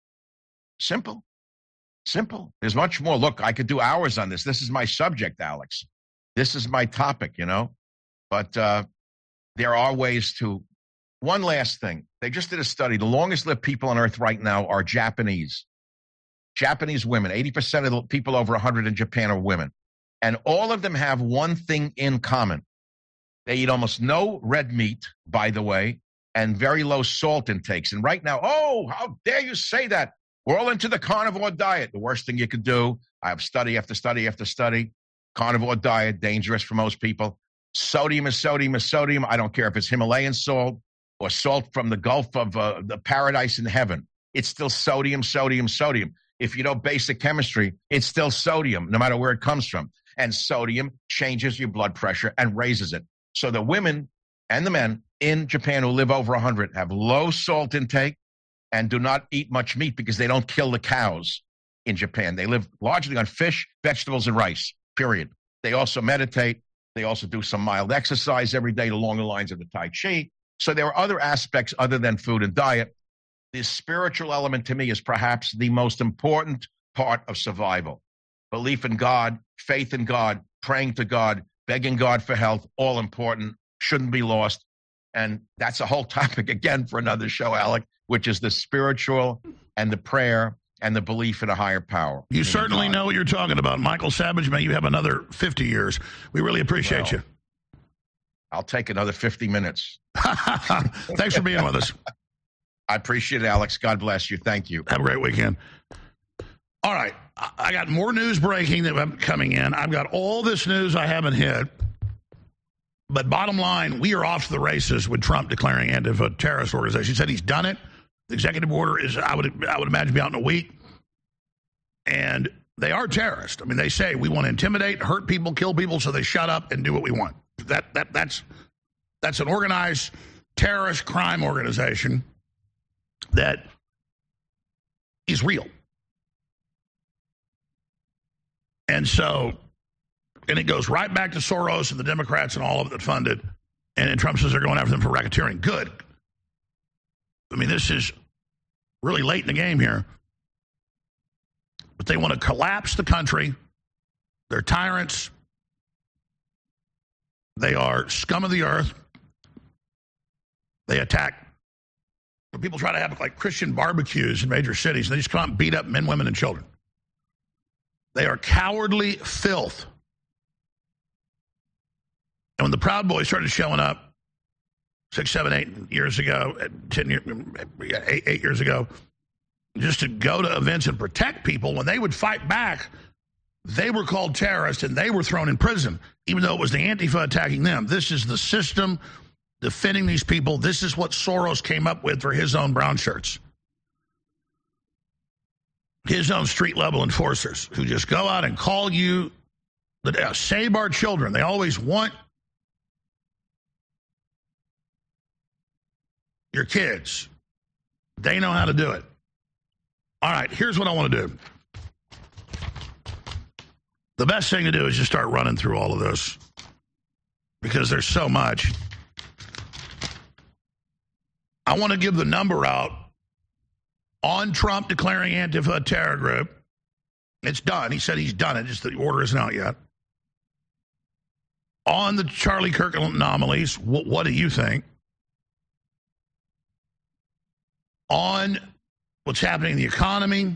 Simple. Simple. There's much more. Look, I could do hours on this. This is my subject, Alex. This is my topic, you know. But there are ways to. One last thing. They just did a study. The longest lived people on Earth right now are Japanese. Japanese women. 80% of the people over 100 in Japan are women. And all of them have one thing in common. They eat almost no red meat, by the way, and very low salt intakes. And right now, oh, how dare you say that? We're all into the carnivore diet. The worst thing you could do. I have study after study after study. Carnivore diet, dangerous for most people. Sodium is sodium is sodium. I don't care if it's Himalayan salt or salt from the Gulf of the paradise in heaven. It's still sodium, sodium, sodium. If you know basic chemistry, it's still sodium, no matter where it comes from. And sodium changes your blood pressure and raises it. So the women and the men in Japan who live over 100 have low salt intake and do not eat much meat because they don't kill the cows in Japan. They live largely on fish, vegetables, and rice, period. They also meditate. They also do some mild exercise every day along the lines of the Tai Chi. So there are other aspects other than food and diet. The spiritual element to me is perhaps the most important part of survival. Belief in God, faith in God, praying to God, begging God for health, all important, shouldn't be lost. And that's a whole topic again for another show, Alec, which is the spiritual and the prayer and the belief in a higher power. You certainly know what you're talking about. Michael Savage, may you have another 50 years. We really appreciate you. I'll take another 50 minutes. Thanks for being with us. I appreciate it, Alex. God bless you. Thank you. Have a great weekend. All right. I got more news breaking that coming in. I've got all this news I haven't hit. But bottom line, we are off to the races with Trump declaring Antifa a terrorist organization. He said he's done it. The executive order is, I would imagine, be out in a week. And they are terrorists. I mean, they say we want to intimidate, hurt people, kill people, so they shut up and do what we want. That's an organized terrorist crime organization that is real. And so, and it goes right back to Soros and the Democrats and all of it that funded. And Trump says they're going after them for racketeering. Good. I mean, this is really late in the game here. But they want to collapse the country. They're tyrants. They are scum of the earth. They attack. People try to have like Christian barbecues in major cities, and they just come out and beat up men, women, and children. They are cowardly filth. And when the Proud Boys started showing up 6, 7, 8 years ago, 8 years ago, just to go to events and protect people, when they would fight back, they were called terrorists and they were thrown in prison, even though it was the Antifa attacking them. This is the system defending these people. This is what Soros came up with for his own brown shirts. His own street-level enforcers who just go out and call you, save our children. They always want your kids. They know how to do it. All right, here's what I want to do. The best thing to do is just start running through all of this because there's so much. I want to give the number out on Trump declaring Antifa a terror group. It's done. He said he's done it, just the order isn't out yet. On the Charlie Kirk anomalies, what do you think? On what's happening in the economy,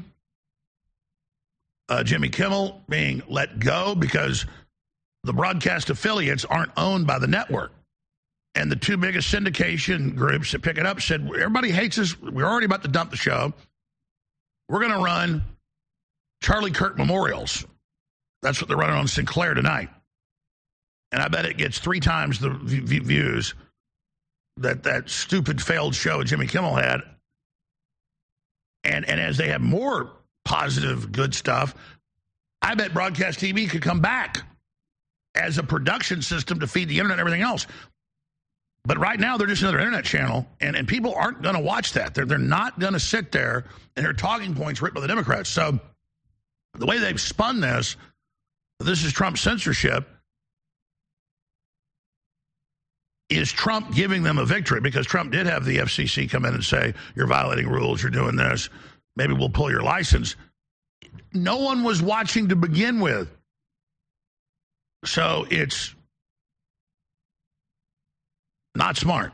Jimmy Kimmel being let go because the broadcast affiliates aren't owned by the network. And the two biggest syndication groups that pick it up said, everybody hates us. We're already about to dump the show. We're going to run Charlie Kirk memorials. That's what they're running on Sinclair tonight. And I bet it gets 3 times the views that stupid failed show Jimmy Kimmel had. And as they have more positive, good stuff, I bet broadcast TV could come back as a production system to feed the internet and everything else. But right now, they're just another internet channel, and people aren't going to watch that. They're not going to sit there and hear talking points written by the Democrats. So the way they've spun this is Trump censorship, is Trump giving them a victory, because Trump did have the FCC come in and say, you're violating rules, you're doing this, maybe we'll pull your license. No one was watching to begin with. So it's not smart.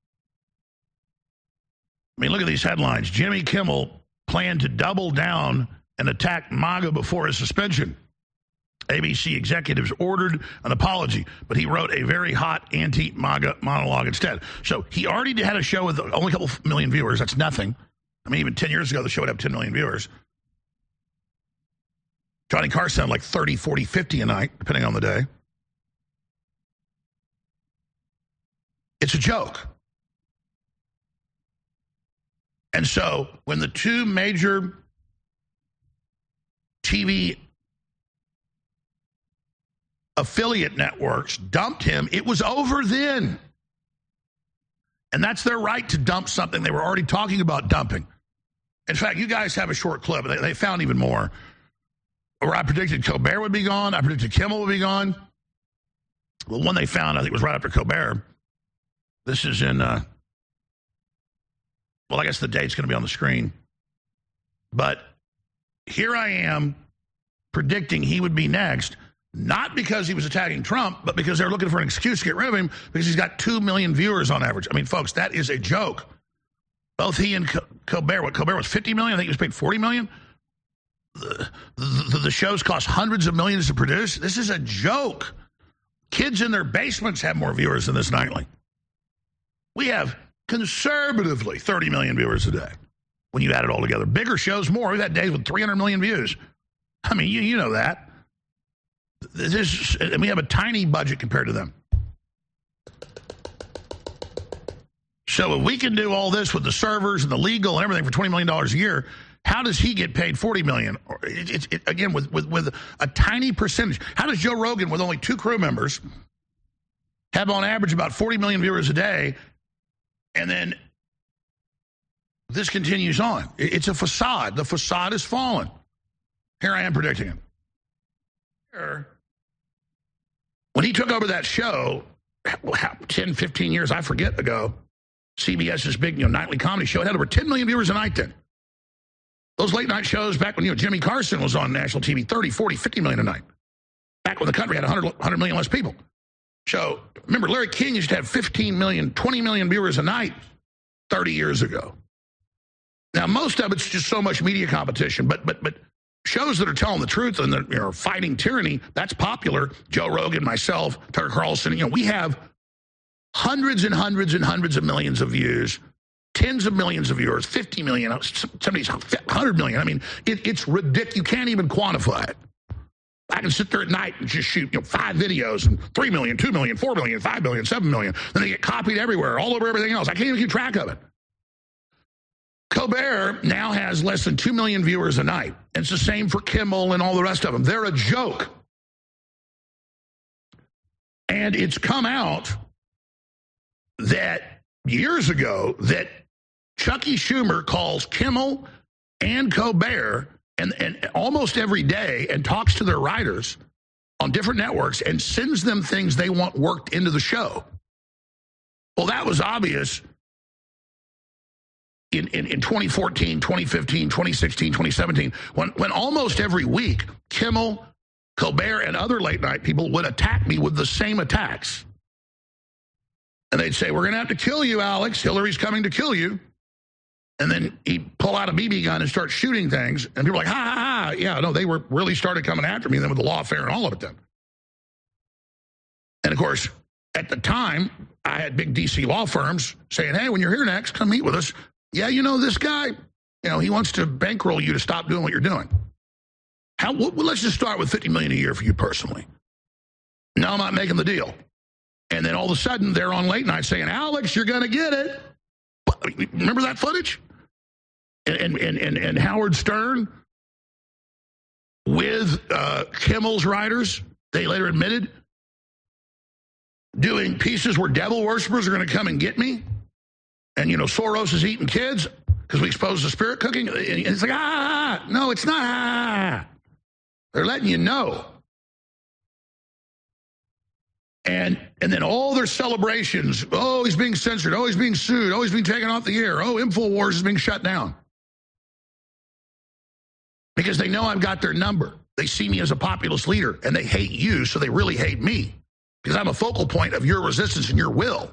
I mean, look at these headlines. Jimmy Kimmel planned to double down and attack MAGA before his suspension. ABC executives ordered an apology, but he wrote a very hot anti-MAGA monologue instead. So he already had a show with only a couple million viewers. That's nothing. I mean, even 10 years ago, the show would have 10 million viewers. Johnny Carson had like 30, 40, 50 a night, depending on the day. It's a joke. And so when the two major TV affiliate networks dumped him, it was over then. And that's their right to dump something they were already talking about dumping. In fact, you guys have a short clip. They found even more. Where I predicted Colbert would be gone. I predicted Kimmel would be gone. The one they found, I think, was right after Colbert. This is in, well, I guess the date's going to be on the screen. But here I am predicting he would be next, not because he was attacking Trump, but because they're looking for an excuse to get rid of him because he's got 2 million viewers on average. I mean, folks, that is a joke. Both he and Colbert, Colbert was 50 million, I think he was paid 40 million. The shows cost hundreds of millions to produce. This is a joke. Kids in their basements have more viewers than this nightly. We have conservatively 30 million viewers a day when you add it all together. Bigger shows, more. We've had days with 300 million views. I mean, you know that. And we have a tiny budget compared to them. So if we can do all this with the servers and the legal and everything for $20 million a year, how does he get paid $40 million? Again, with a tiny percentage. How does Joe Rogan, with only 2 crew members, have on average about 40 million viewers a day, and then this continues on? It's a facade. The facade is fallen. Here I am predicting it. When he took over that show, 10, 15 years, I forget ago, CBS's big nightly comedy show, it had over 10 million viewers a night then. Those late night shows back when Jimmy Carson was on national TV, 30, 40, 50 million a night. Back when the country had 100 million less people. So remember, Larry King used to have 15 million, 20 million viewers a night 30 years ago. Now, most of it's just so much media competition, but shows that are telling the truth and that are fighting tyranny, that's popular. Joe Rogan, myself, Tucker Carlson, we have hundreds and hundreds and hundreds of millions of views, tens of millions of viewers, 50 million, somebody's 100 million. I mean, it's ridiculous. You can't even quantify it. I can sit there at night and just shoot 5 videos and 3 million, 2 million, 4 million, 5 million, 7 million. Then they get copied everywhere, all over everything else. I can't even keep track of it. Colbert now has less than 2 million viewers a night. It's the same for Kimmel and all the rest of them. They're a joke. And it's come out that years ago that Chucky Schumer calls Kimmel and Colbert and almost every day and talks to their writers on different networks and sends them things they want worked into the show. Well, that was obvious in 2014, 2015, 2016, 2017, when almost every week Kimmel, Colbert, and other late-night people would attack me with the same attacks. And they'd say, we're going to have to kill you, Alex. Hillary's coming to kill you. And then he'd pull out a BB gun and start shooting things. And people were like, ha, ha, ha. Yeah, no, they were really started coming after me then with the lawfare and all of it then. And, of course, at the time, I had big D.C. law firms saying, hey, when you're here next, come meet with us. Yeah, you know, this guy, you know, he wants to bankroll you to stop doing what you're doing. Well, let's just start with $50 million a year for you personally. No, I'm not making the deal. And then all of a sudden, they're on late night saying, Alex, you're going to get it. Remember that footage? And Howard Stern with Kimmel's writers, they later admitted, doing pieces where devil worshippers are going to come and get me. And, you know, Soros is eating kids because we exposed the spirit cooking. And it's like, no, it's not. They're letting you know. And then all their celebrations, oh, he's being censored, oh, he's being sued, oh, he's being taken off the air, oh, InfoWars is being shut down. Because they know I've got their number. They see me as a populist leader, and they hate you, so they really hate me. Because I'm a focal point of your resistance and your will.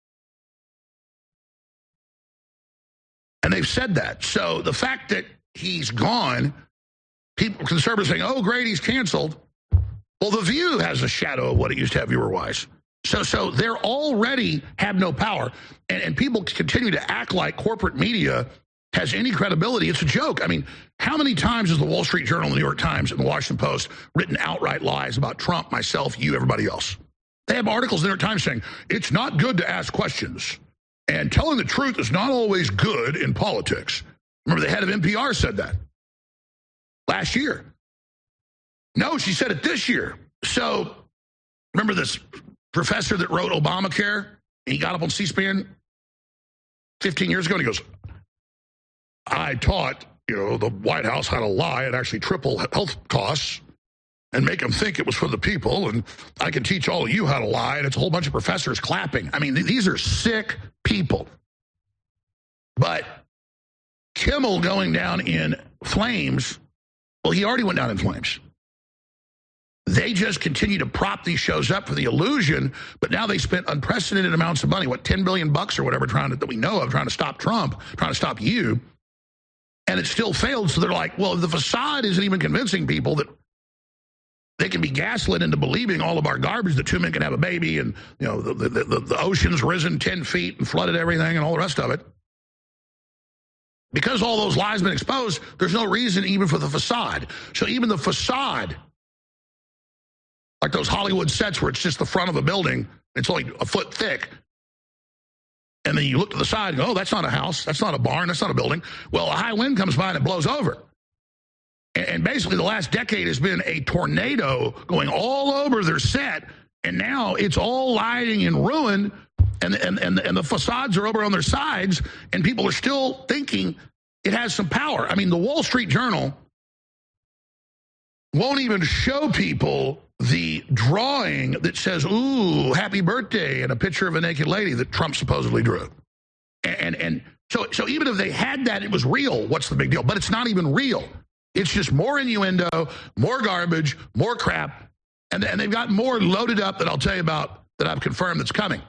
And they've said that. So the fact that he's gone, people, conservatives saying, oh, great, he's canceled. Well, The View has a shadow of what it used to have viewer-wise. So they're already have no power. And people continue to act like corporate media has any credibility. It's a joke. I mean, how many times has the Wall Street Journal, the New York Times, and the Washington Post written outright lies about Trump, myself, you, everybody else? They have articles in the New York Times saying, it's not good to ask questions. And telling the truth is not always good in politics. Remember, the head of NPR said that last year. No, she said it this year. So, remember this professor that wrote Obamacare? And he got up on C-SPAN 15 years ago, and he goes, I taught, you know, the White House how to lie and actually triple health costs and make them think it was for the people, and I can teach all of you how to lie, and it's a whole bunch of professors clapping. I mean, these are sick people. But Kimmel going down in flames, well, he already went down in flames. They just continue to prop these shows up for the illusion, but now they spent unprecedented amounts of money, what, $10 billion or whatever, that we know of, trying to stop Trump, trying to stop you, and it still failed. So they're like, well, the facade isn't even convincing people that they can be gaslit into believing all of our garbage, that two men can have a baby, and you know the ocean's risen 10 feet and flooded everything and all the rest of it. Because all those lies have been exposed, there's no reason even for the facade. So even the facade, like those Hollywood sets where it's just the front of a building, it's only a foot thick, and then you look to the side and go, oh, that's not a house, that's not a barn, that's not a building. Well, a high wind comes by and it blows over. And basically the last decade has been a tornado going all over their set, and now it's all lying in ruin, and the facades are over on their sides, and people are still thinking it has some power. I mean, the Wall Street Journal won't even show people the drawing that says, ooh, happy birthday, and a picture of a naked lady that Trump supposedly drew. And so even if they had that, it was real, what's the big deal? But it's not even real. It's just more innuendo, more garbage, more crap, and they've got more loaded up that I'll tell you about that I've confirmed that's coming.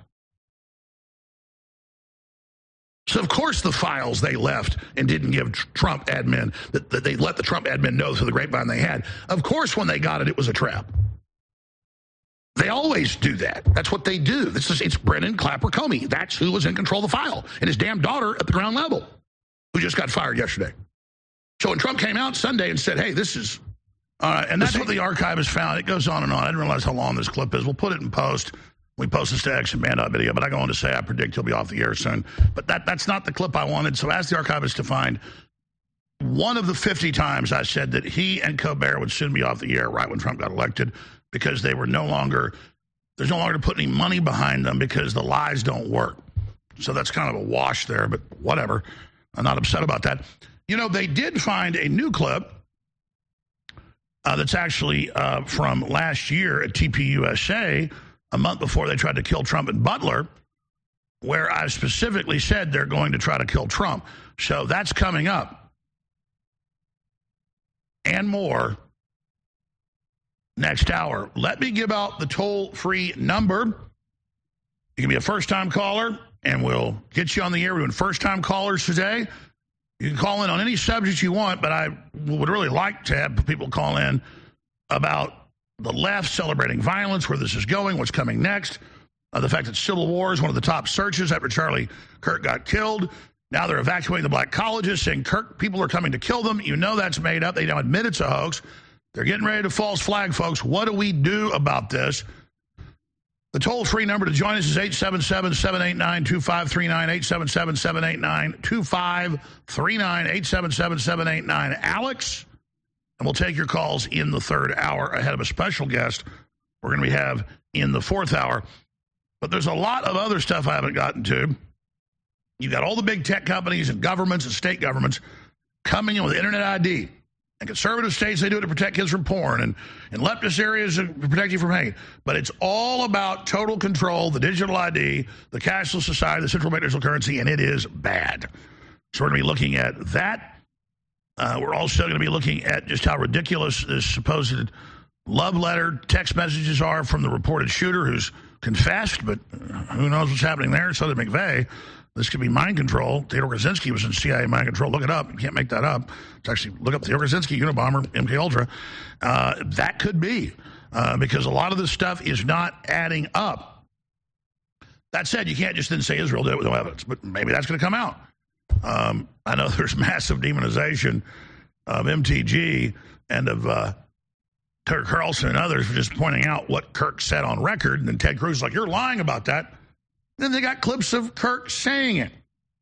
So, of course, the files they left and didn't give Trump admin, that they let the Trump admin know through the grapevine they had. Of course, when they got it, it was a trap. They always do that. That's what they do. It's Brennan Clapper Comey. That's who was in control of the file. And his damn daughter at the ground level, who just got fired yesterday. So when Trump came out Sunday and said, hey, this is, and that's what the archivist found. It goes on and on. I didn't realize how long this clip is. We'll put it in post. We post this to Action Band video, but I go on to say I predict he'll be off the air soon. But that's not the clip I wanted. So ask the archivist to find one of the 50 times I said that he and Colbert would soon be off the air right when Trump got elected, because they were there's no longer to put any money behind them because the lies don't work. So that's kind of a wash there, but whatever. I'm not upset about that. You know, they did find a new clip that's actually from last year at TPUSA, a month before they tried to kill Trump and Butler. where I specifically said they're going to try to kill Trump. So that's coming up. And more next hour. Let me give out the toll-free number. You can be a first-time caller, and we'll get you on the air. We're doing first-time callers today. You can call in on any subject you want, but I would really like to have people call in about the left celebrating violence, where this is going, what's coming next, the fact that civil war is one of the top searches after Charlie Kirk got killed. Now they're evacuating the black colleges, saying Kirk people are coming to kill them. You know that's made up. They don't admit it's a hoax. They're getting ready to false flag, folks. What do we do about this? The toll-free number to join us is 877-789-2539, 877-789-2539, 877-789-ALEX. And we'll take your calls in the third hour ahead of a special guest we're going to have in the fourth hour. But there's a lot of other stuff I haven't gotten to. You've got all the big tech companies and governments and state governments coming in with Internet ID. And conservative states, they do it to protect kids from porn. And in leftist areas, to protect you from hate. But it's all about total control, the digital ID, the cashless society, the central bank digital currency, and it is bad. So we're going to be looking at that. We're also going to be looking at just how ridiculous this supposed love letter text messages are from the reported shooter who's confessed, but who knows what's happening there. Southern McVeigh. This could be mind control. Theodore Kaczynski was in CIA mind control. Look it up. You can't make that up. It's actually, look up Theodore Kaczynski, Unabomber, MKUltra. That could be, because a lot of this stuff is not adding up. That said, you can't just then say Israel did it with no evidence, but maybe that's going to come out. I know there's massive demonization of MTG and of Tucker Carlson and others for just pointing out what Kirk said on record, and then Ted Cruz is like, you're lying about that. Then they got clips of Kirk saying it.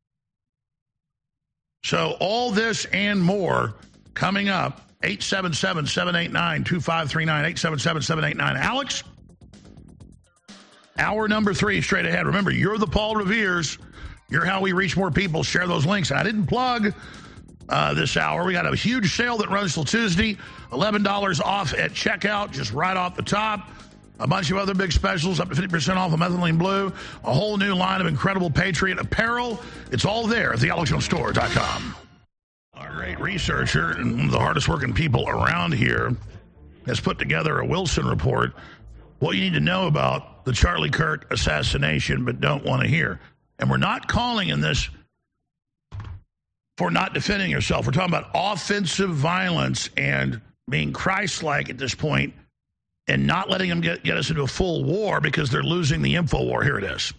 So all this and more coming up. 877-789-2539, 877-789-ALEX. Hour number 3 straight ahead. Remember, you're the Paul Revere's. You're how we reach more people. Share those links. And I didn't plug this hour. We got a huge sale that runs till Tuesday. $11 off at checkout, just right off the top. A bunch of other big specials, up to 50% off of Methylene Blue. A whole new line of incredible Patriot apparel. It's all there at thealexjonesstore.com. Our great researcher and one of the hardest working people around here has put together a Wilson report. What you need to know about the Charlie Kirk assassination but don't want to hear. And we're not calling in this for not defending yourself. We're talking about offensive violence and being Christ-like at this point, and not letting them get us into a full war because they're losing the info war. Here it is.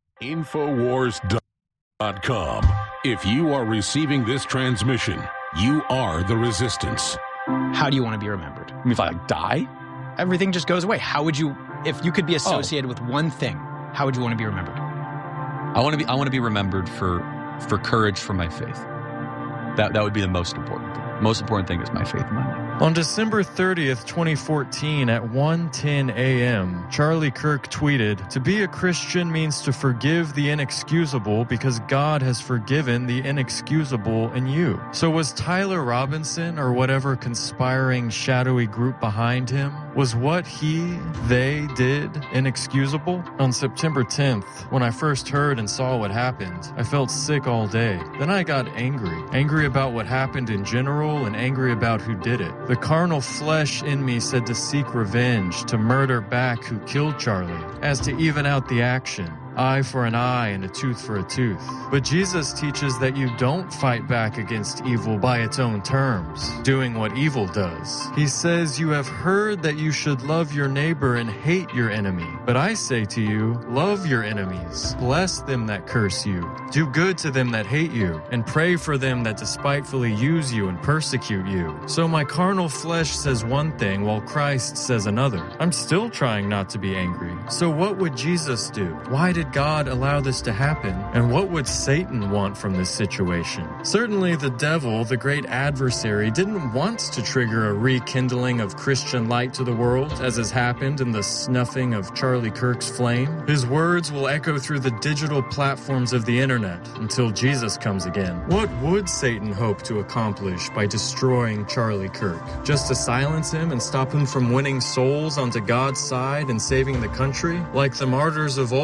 Infowars.com. If you are receiving this transmission, you are the resistance. How do you want to be remembered? I mean, if I die? Everything just goes away. How would you, if you could be associated with one thing, how would you want to be remembered? I want to be remembered for courage for my faith. That would be the most important thing. Most important thing is my faith in my life. On December 30th, 2014 at 1:10 a.m., Charlie Kirk tweeted, "To be a Christian means to forgive the inexcusable because God has forgiven the inexcusable in you." So was Tyler Robinson or whatever conspiring shadowy group behind him, was what they did inexcusable? On September 10th, when I first heard and saw what happened, I felt sick all day. Then I got angry about what happened in general and angry about who did it. The carnal flesh in me said to seek revenge, to murder back who killed Charlie, as to even out the action. Eye for an eye and a tooth for a tooth. But Jesus teaches that you don't fight back against evil by its own terms, doing what evil does. He says, "You have heard that you should love your neighbor and hate your enemy. But I say to you, love your enemies, bless them that curse you, do good to them that hate you, and pray for them that despitefully use you and persecute you." So my carnal flesh says one thing while Christ says another. I'm still trying not to be angry. So what would Jesus do? Why did God allow this to happen? And what would Satan want from this situation? Certainly the devil, the great adversary, didn't want to trigger a rekindling of Christian light to the world, as has happened in the snuffing of Charlie Kirk's flame. His words will echo through the digital platforms of the internet until Jesus comes again. What would Satan hope to accomplish by destroying Charlie Kirk? Just to silence him and stop him from winning souls onto God's side and saving the country? Like the martyrs of old, his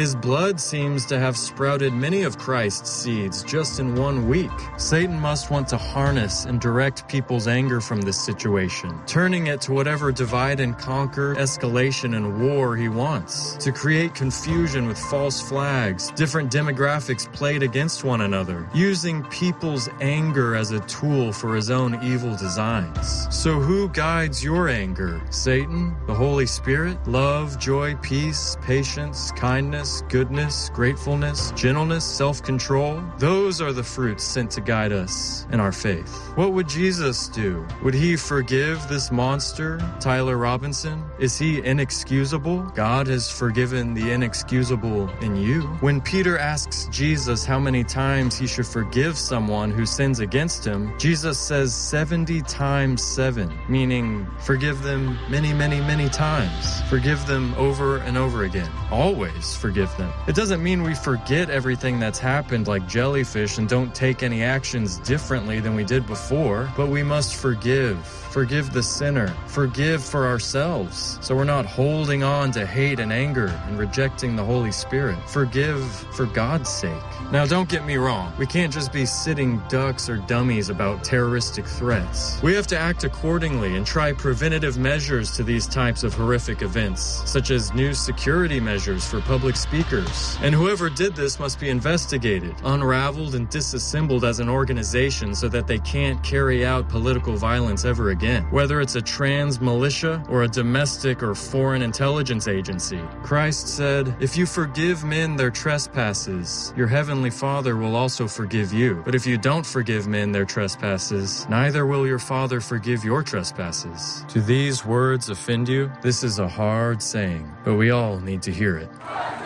His blood seems to have sprouted many of Christ's seeds just in 1 week. Satan must want to harness and direct people's anger from this situation, turning it to whatever divide and conquer, escalation, and war he wants, to create confusion with false flags, different demographics played against one another, using people's anger as a tool for his own evil designs. So who guides your anger? Satan? The Holy Spirit? Love, joy, peace, patience, kindness, goodness, gratefulness, gentleness, self-control? Those are the fruits sent to guide us in our faith. What would Jesus do? Would he forgive this monster, Tyler Robinson? Is he inexcusable? God has forgiven the inexcusable in you. When Peter asks Jesus how many times he should forgive someone who sins against him, Jesus says 70 times 7, meaning forgive them many, many, many times. Forgive them over and over again. Always forgive them. It doesn't mean we forget everything that's happened like jellyfish and don't take any actions differently than we did before, but we must forgive. Forgive the sinner. Forgive for ourselves, so we're not holding on to hate and anger and rejecting the Holy Spirit. Forgive for God's sake. Now, don't get me wrong. We can't just be sitting ducks or dummies about terroristic threats. We have to act accordingly and try preventative measures to these types of horrific events, such as new security measures for public speakers. And whoever did this must be investigated, unraveled, and disassembled as an organization so that they can't carry out political violence ever again. Whether it's a trans militia or a domestic or foreign intelligence agency. Christ said, "If you forgive men their trespasses, your heavenly Father will also forgive you. But if you don't forgive men their trespasses, neither will your Father forgive your trespasses." Do these words offend you? This is a hard saying, but we all need to hear it.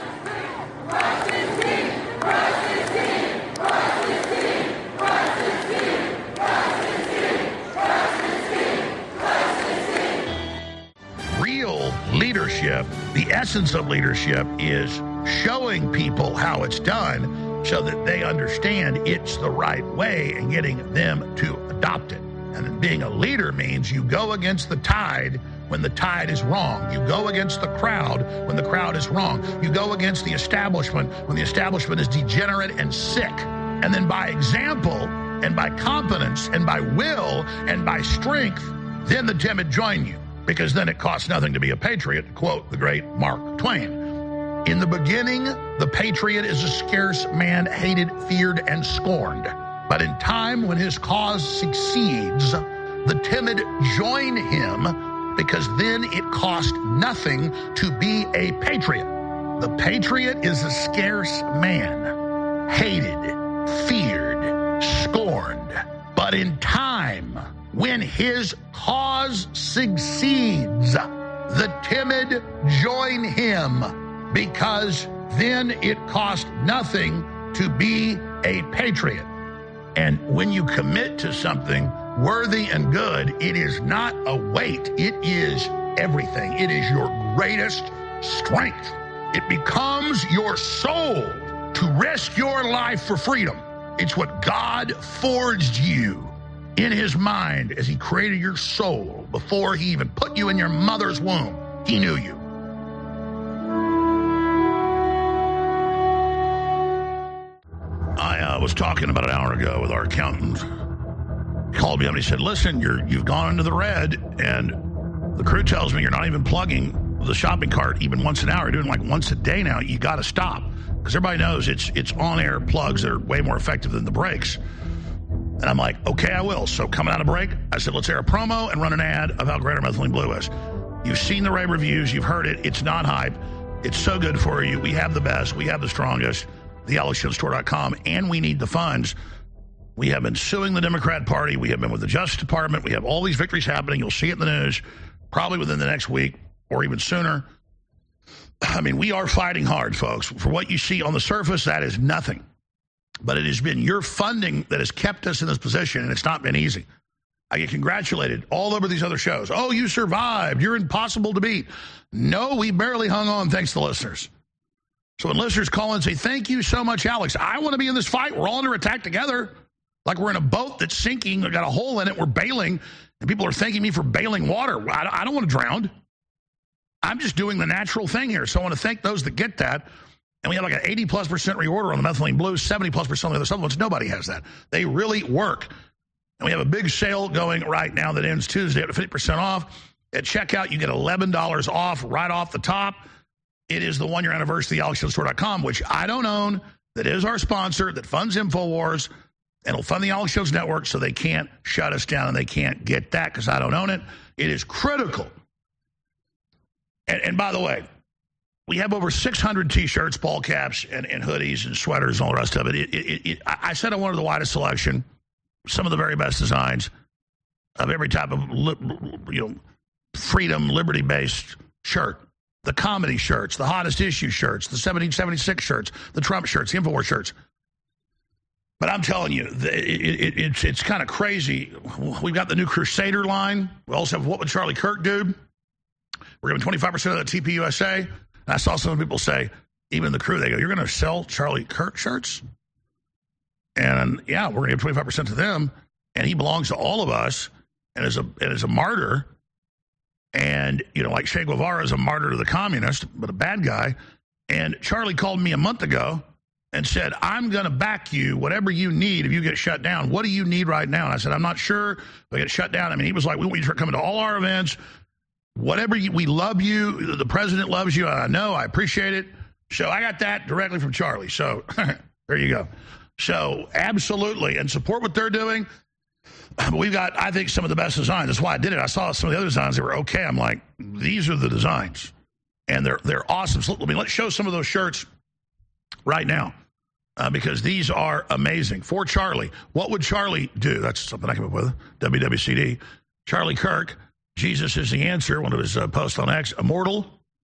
Leadership, the essence of leadership is showing people how it's done so that they understand it's the right way and getting them to adopt it. And then being a leader means you go against the tide when the tide is wrong. You go against the crowd when the crowd is wrong. You go against the establishment when the establishment is degenerate and sick. And then by example and by competence and by will and by strength, then the timid join you. Because then it costs nothing to be a patriot, to quote the great Mark Twain. In the beginning, the patriot is a scarce man, hated, feared, and scorned. But in time, when his cause succeeds, the timid join him, because then it costs nothing to be a patriot. The patriot is a scarce man, hated, feared, scorned. But in time, when his cause succeeds, the timid join him, because then it costs nothing to be a patriot. And when you commit to something worthy and good, it is not a weight. It is everything. It is your greatest strength. It becomes your soul to risk your life for freedom. It's what God forged you in his mind as he created your soul. Before he even put you in your mother's womb, he knew you. I was talking about an hour ago with our accountant. He called me up and he said, "Listen, you've gone into the red, and the crew tells me you're not even plugging the shopping cart even once an hour. You're doing like once a day now. You got to stop." Because everybody knows it's on-air plugs that are way more effective than the brakes. And I'm like, okay, I will. So coming out of break, I said, let's air a promo and run an ad of how great our methylene blue is. You've seen the rave reviews. You've heard it. It's not hype. It's so good for you. We have the best. We have the strongest. TheAlexJonesStore.com. And we need the funds. We have been suing the Democrat Party. We have been with the Justice Department. We have all these victories happening. You'll see it in the news probably within the next week or even sooner. I mean, we are fighting hard, folks. For what you see on the surface, that is nothing. But it has been your funding that has kept us in this position, and it's not been easy. I get congratulated all over these other shows. Oh, you survived. You're impossible to beat. No, we barely hung on thanks to listeners. So when listeners call and say, thank you so much, Alex. I want to be in this fight. We're all under attack together. Like we're in a boat that's sinking. We've got a hole in it. We're bailing. And people are thanking me for bailing water. I don't want to drown. I'm just doing the natural thing here. So I want to thank those that get that. And we have like an 80+% reorder on the methylene blue, 70+% on the other supplements. Nobody has that. They really work. And we have a big sale going right now that ends Tuesday at 50% off. At checkout, you get $11 off right off the top. It is the one-year anniversary of the AlexJonesStore.com, which I don't own, that is our sponsor, that funds InfoWars, and will fund the Alex Jones Network, so they can't shut us down and they can't get that because I don't own it. It is critical. And by the way, we have over 600 T-shirts, ball caps, and hoodies and sweaters and all the rest of it. I said I wanted the widest selection, some of the very best designs of every type of freedom, liberty-based shirt. The comedy shirts, the hottest issue shirts, the 1776 shirts, the Trump shirts, the InfoWars shirts. But I'm telling you, it's kind of crazy. We've got the new Crusader line. We also have What Would Charlie Kirk Do? We're giving 25% of the TPUSA. And I saw some people say, even the crew, they go, you're going to sell Charlie Kirk shirts? And yeah, we're going to give 25% to them. And he belongs to all of us and is a martyr. And, like Che Guevara is a martyr to the communist, but a bad guy. And Charlie called me a month ago and said, I'm going to back you, whatever you need if you get shut down. What do you need right now? And I said, I'm not sure if I get shut down. I mean, he was like, we want you to coming to all our events. Whatever we love you. The president loves you. I know. I appreciate it. So I got that directly from Charlie. So there you go. So absolutely. And support what they're doing. We've got, I think, some of the best designs. That's why I did it. I saw some of the other designs that were okay. I'm like, these are the designs. And they're awesome. So let's show some of those shirts right now. Because these are amazing. For Charlie. What would Charlie do? That's something I came up with. WWCD. Charlie Kirk. Jesus is the answer. One of his posts on X. Immortal.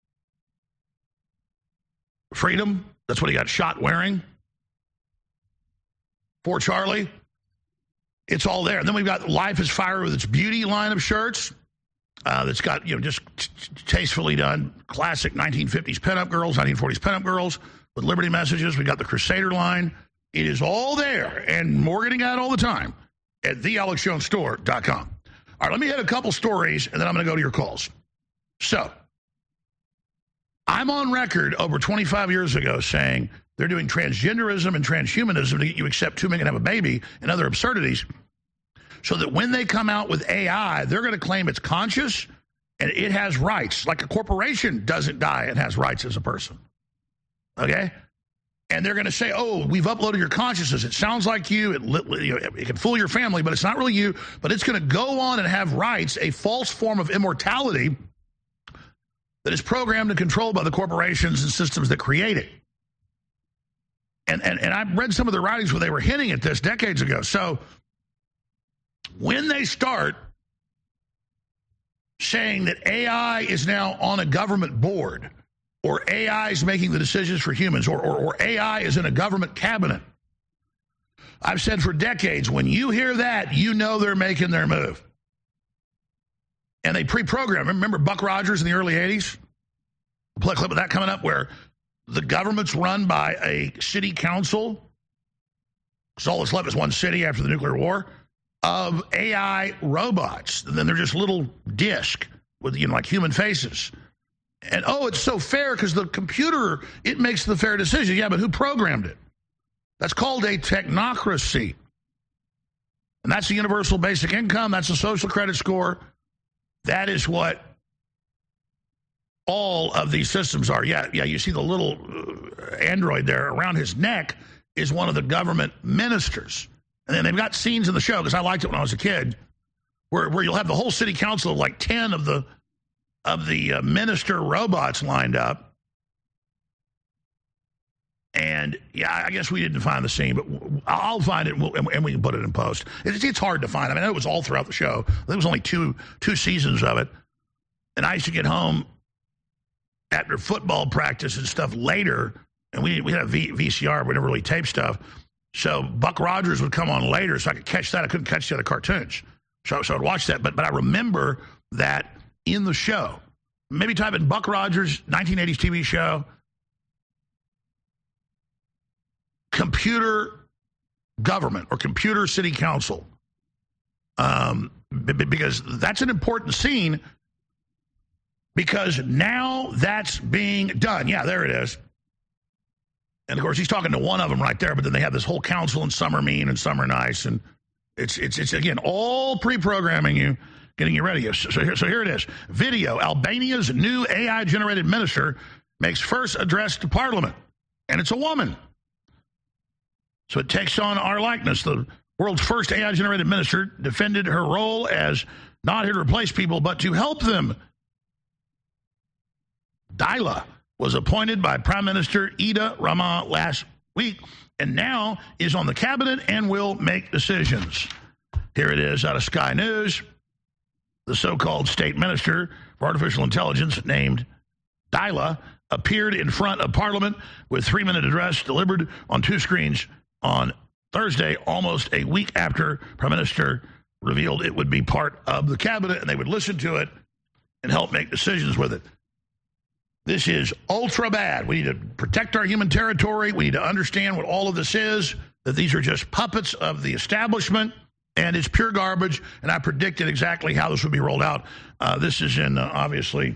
Freedom. That's what he got shot wearing. For Charlie. It's all there. And then we've got Life is Fire with its beauty line of shirts. That's got, just tastefully done. Classic 1950s pinup girls, 1940s pinup girls with liberty messages. We got the Crusader line. It is all there. And more getting out all the time at thealexjonesstore.com. All right, let me hit a couple stories, and then I'm going to go to your calls. So, I'm on record over 25 years ago saying they're doing transgenderism and transhumanism to get you accept two men can have a baby and other absurdities so that when they come out with AI, they're going to claim it's conscious and it has rights. Like a corporation doesn't die and has rights as a person. Okay? And they're going to say, oh, we've uploaded your consciousness. It sounds like you. It can fool your family, but it's not really you. But it's going to go on and have rights, a false form of immortality that is programmed and controlled by the corporations and systems that create it. And I've read some of the writings where they were hinting at this decades ago. So when they start saying that AI is now on a government board, or AI is making the decisions for humans, or AI is in a government cabinet, I've said for decades, when you hear that, you know they're making their move. And they pre-program. Remember Buck Rogers in the early 80s? Play a clip of that coming up where the government's run by a city council, because all that's left is one city after the nuclear war, of AI robots. And then they're just little disc with, like human faces. And, oh, it's so fair because the computer, it makes the fair decision. Yeah, but who programmed it? That's called a technocracy. And that's the universal basic income. That's a social credit score. That is what all of these systems are. Yeah, you see the little android there around his neck is one of the government ministers. And then they've got scenes in the show, because I liked it when I was a kid, where you'll have the whole city council of like 10 of the minister robots lined up. And, yeah, I guess we didn't find the scene, but I'll find it and we can put it in post. It's hard to find. I mean, it was all throughout the show. There was only two seasons of it. And I used to get home after football practice and stuff later, and we had a VCR. We never really taped stuff. So Buck Rogers would come on later, so I could catch that. I couldn't catch the other cartoons. So I'd watch that. But I remember that in the show. Maybe type in Buck Rogers, 1980s TV show, computer government or computer city council. Because that's an important scene, because now that's being done. Yeah, there it is. And, of course, he's talking to one of them right there, but then they have this whole council, and some are mean and some are nice. And it's again, all pre-programming you, getting you ready. So here it is. Video, Albania's new AI-generated minister makes first address to Parliament. And it's a woman. So it takes on our likeness. The world's first AI-generated minister defended her role as not here to replace people, but to help them. Daila was appointed by Prime Minister Ida Rama last week and now is on the cabinet and will make decisions. Here it is out of Sky News. The so-called state minister for artificial intelligence named Daila appeared in front of Parliament with 3-minute address delivered on 2 screens on Thursday, almost a week after Prime Minister revealed it would be part of the cabinet and they would listen to it and help make decisions with it. This is ultra bad. We need to protect our human territory. We need to understand what all of this is, that these are just puppets of the establishment, and it's pure garbage, and I predicted exactly how this would be rolled out. This is in, obviously,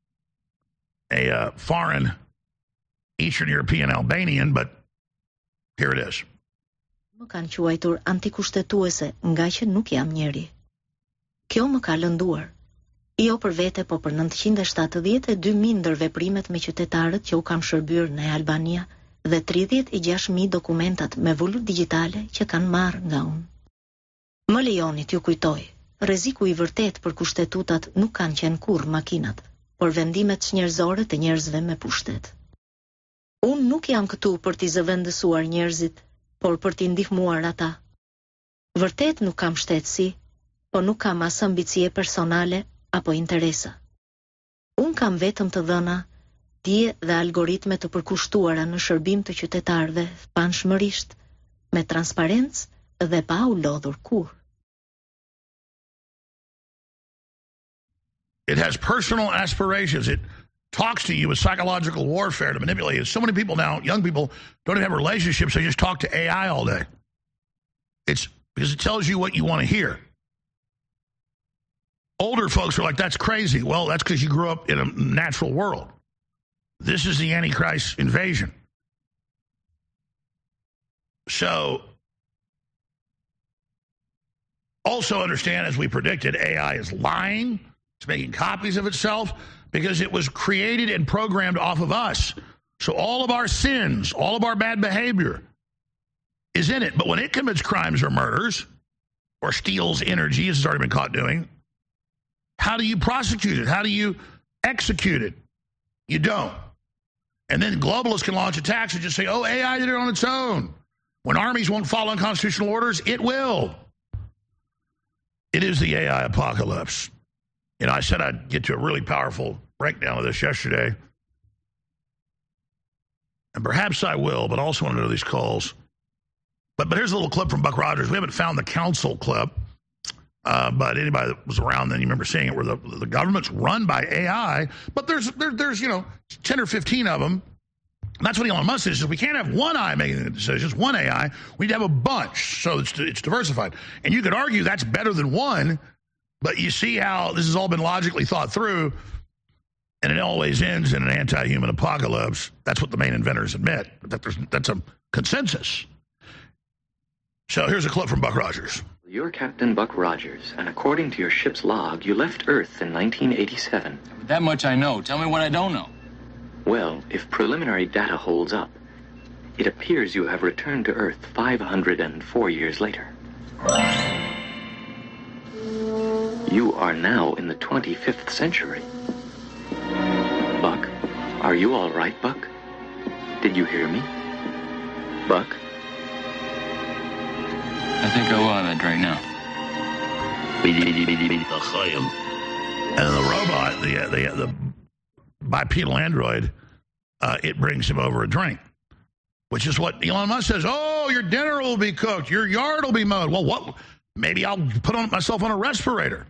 a foreign Eastern European Albanian, but here it is. Më kanë quajtur antikushtetuese nga që nuk jam njeri. Kjo më ka lënduar. Jo për vete, po për 972.000 ndër veprimet me qytetarët që u kam shërbyer në Albania dhe 36.000 dokumentat me vullur digjitale që kanë marrë nga unë. Më lejoni t'ju kujtoj, rreziku I vërtet për kushtetutat nuk kanë qenë kurrë makinat, por vendimet njerëzore të njerëzve me pushtet. Unë nuk jam këtu për t'i zëvendësuar njerëzit, por për t'i ndihmuar ata. Vërtet nuk kam shtetësi, po nuk kam as ambicie personale apo interesa. Unë kam vetëm të dhëna, dije dhe algoritme të përkushtuara në shërbim të qytetarëve, panshmërisht, me transparencë dhe pa u lodhur kurrë. It has personal aspirations. It talks to you with psychological warfare to manipulate you. So many people now, young people, don't even have relationships. They just talk to AI all day. It's because it tells you what you want to hear. Older folks are like, that's crazy. Well, that's because you grew up in a natural world. This is the Antichrist invasion. So, also understand, as we predicted, AI is lying. It's making copies of itself because it was created and programmed off of us. So all of our sins, all of our bad behavior is in it. But when it commits crimes or murders or steals energy, as it's already been caught doing, how do you prosecute it? How do you execute it? You don't. And then globalists can launch attacks and just say, oh, AI did it on its own. When armies won't follow unconstitutional orders, it will. It is the AI apocalypse. You know, I said I'd get to a really powerful breakdown of this yesterday. And perhaps I will, but I also want to know these calls. But here's a little clip from Buck Rogers. We haven't found the council clip. But anybody that was around then, you remember seeing it, where the government's run by AI, but there's 10 or 15 of them. And that's what Elon Musk says. We can't have one AI making the decisions, one AI. We need to have a bunch, so it's diversified. And you could argue that's better than one, but you see how this has all been logically thought through, and it always ends in an anti-human apocalypse. That's what the main inventors admit. That's a consensus. So here's a clip from Buck Rogers. You're Captain Buck Rogers, and according to your ship's log, you left Earth in 1987. That much I know. Tell me what I don't know. Well, if preliminary data holds up, it appears you have returned to Earth 504 years later. You are now in the 25th century. Buck, are you all right, Buck? Did you hear me? Buck? I think I will have that right now. And the robot, the bipedal android, it brings him over a drink, which is what Elon Musk says. Oh, your dinner will be cooked. Your yard will be mowed. Well, what? Maybe I'll put myself on a respirator.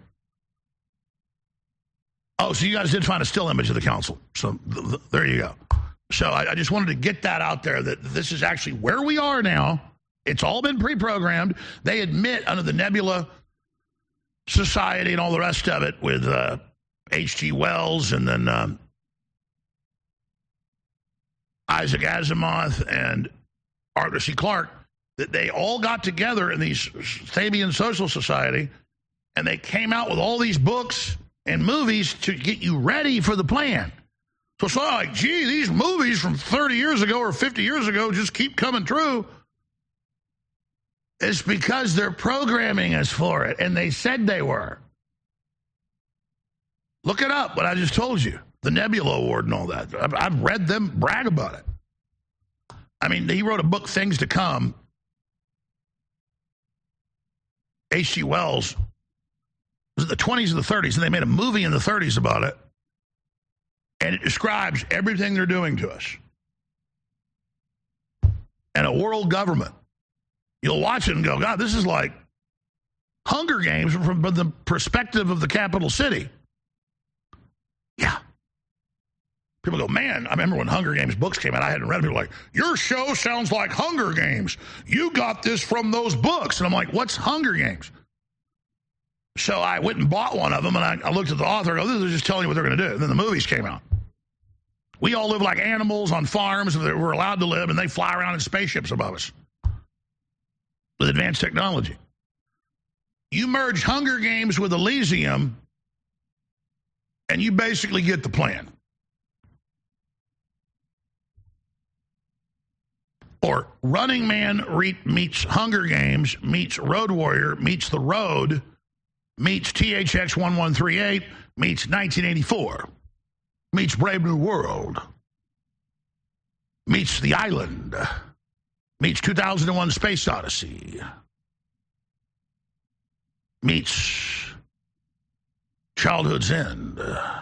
Oh, so you guys did find a still image of the council. So there you go. So I just wanted to get that out there, that this is actually where we are now. It's all been pre-programmed. They admit under the Nebula Society and all the rest of it with H.G. Wells, and then I Isaac Asimov and Arthur C. Clarke, that they all got together in these Fabian Social Society, and they came out with all these books and movies to get you ready for the plan. So it's not like, gee, these movies from 30 years ago or 50 years ago just keep coming true. It's because they're programming us for it, and they said they were. Look it up, what I just told you. The Nebula Award and all that. I've read them brag about it. I mean, he wrote a book, Things to Come. H.G. Wells. It was in the 20s and the 30s, and they made a movie in the 30s about it. And it describes everything they're doing to us. And a world government. You'll watch it and go, God, this is like Hunger Games from the perspective of the capital city. Yeah. People go, man, I remember when Hunger Games books came out, I hadn't read them. People were like, your show sounds like Hunger Games. You got this from those books. And I'm like, what's Hunger Games? So I went and bought one of them, and I looked at the author and go, this is just telling you what they're going to do. And then the movies came out. We all live like animals on farms that we're allowed to live, and they fly around in spaceships above us with advanced technology. You merge Hunger Games with Elysium, and you basically get the plan. Or Running Man meets Hunger Games, meets Road Warrior, meets The Road, meets THX 1138, meets 1984, meets Brave New World, meets The Island, meets 2001 Space Odyssey, meets Childhood's End.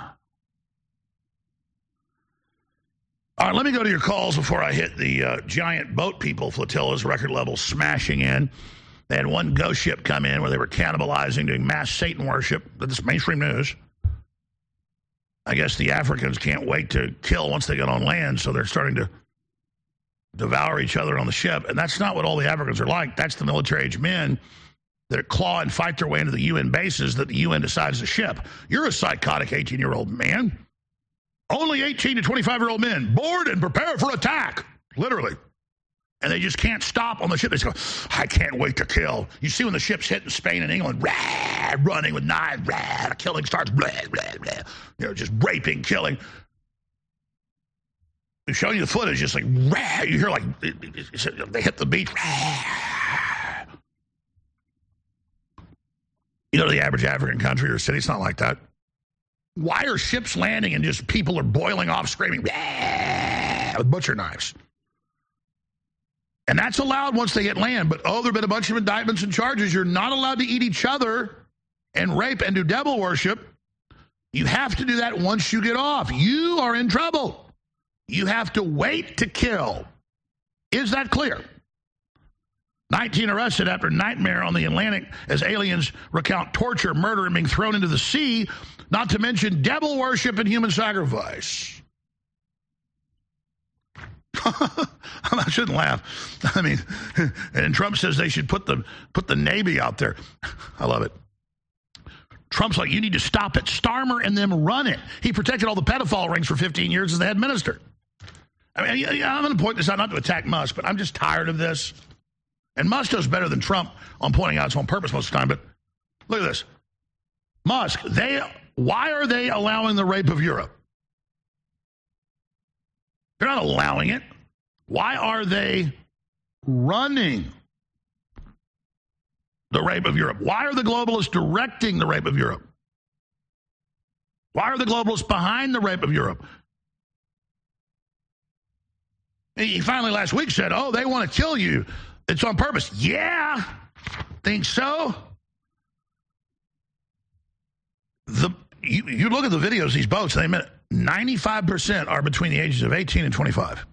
All right, let me go to your calls before I hit the giant boat people flotillas record level smashing in. They had one ghost ship come in where they were cannibalizing, doing mass Satan worship. That's mainstream news. I guess the Africans can't wait to kill once they get on land, so they're starting to devour each other on the ship. And that's not what all the Africans are like. That's the military-age men that claw and fight their way into the UN bases that the UN decides to ship. You're a psychotic 18-year-old man. Only 18 to 25-year-old men, bored and prepared for attack, literally. And they just can't stop on the ship. They just go, I can't wait to kill. You see when the ship's hitting Spain and England, rah, running with knives, rah, the killing starts, blah, blah, blah. You know, just raping, killing. They're showing you the footage, just like, rah. You hear like, they hit the beach, rah. You know, the average African country or city, it's not like that. Why are ships landing and just people are boiling off, screaming, with butcher knives? And that's allowed once they hit land. But, there have been a bunch of indictments and charges. You're not allowed to eat each other and rape and do devil worship. You have to do that once you get off. You are in trouble. You have to wait to kill. Is that clear? 19 arrested after nightmare on the Atlantic as aliens recount torture, murder, and being thrown into the sea, not to mention devil worship and human sacrifice. I shouldn't laugh. I mean, and Trump says they should put the Navy out there. I love it. Trump's like, you need to stop it. Starmer and them run it. He protected all the pedophile rings for 15 years as the head minister. I mean, I'm going to point this out, not to attack Musk, but I'm just tired of this. And Musk does better than Trump on pointing out it's on purpose most of the time. But look at this. Musk, why are they allowing the rape of Europe? They're not allowing it. Why are they running the rape of Europe? Why are the globalists directing the rape of Europe? Why are the globalists behind the rape of Europe? He finally last week said, they want to kill you. It's on purpose. Yeah, think so? You look at the videos of these boats, they admit 95% are between the ages of 18 and 25.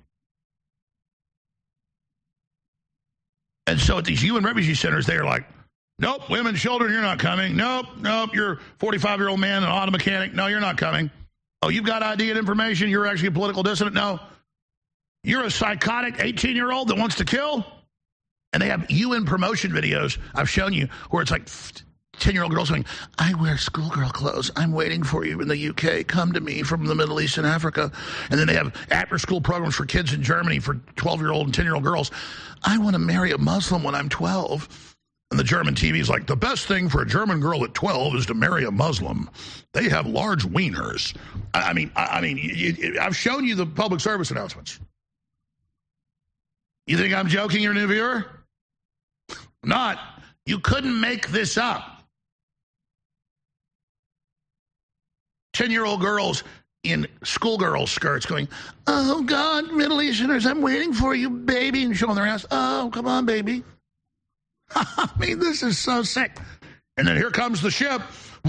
And so at these UN refugee centers, they're like, nope, women, children, you're not coming. Nope, you're a 45-year-old man, an auto mechanic. No, you're not coming. Oh, you've got ID and information. You're actually a political dissident. No. You're a psychotic 18-year-old that wants to kill? And they have UN promotion videos I've shown you where it's like 10-year-old girls going, I wear schoolgirl clothes. I'm waiting for you in the UK. Come to me from the Middle East and Africa. And then they have after-school programs for kids in Germany for 12-year-old and 10-year-old girls. I want to marry a Muslim when I'm 12. And the German TV is like, the best thing for a German girl at 12 is to marry a Muslim. They have large wieners. I mean, I've shown you the public service announcements. You think I'm joking, your new viewer? Not. You couldn't make this up. 10-year-old girls in schoolgirl skirts going, oh, God, Middle Easterners, I'm waiting for you, baby, and showing their ass. Oh, come on, baby. I mean, this is so sick. And then here comes the ship.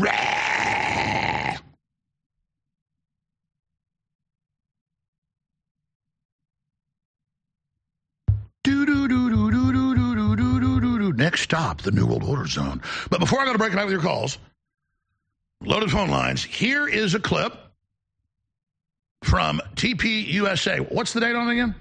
Next stop, the New World Order zone. But before I go to break it out with your calls, loaded phone lines, here is a clip from TP USA. What's the date on it again?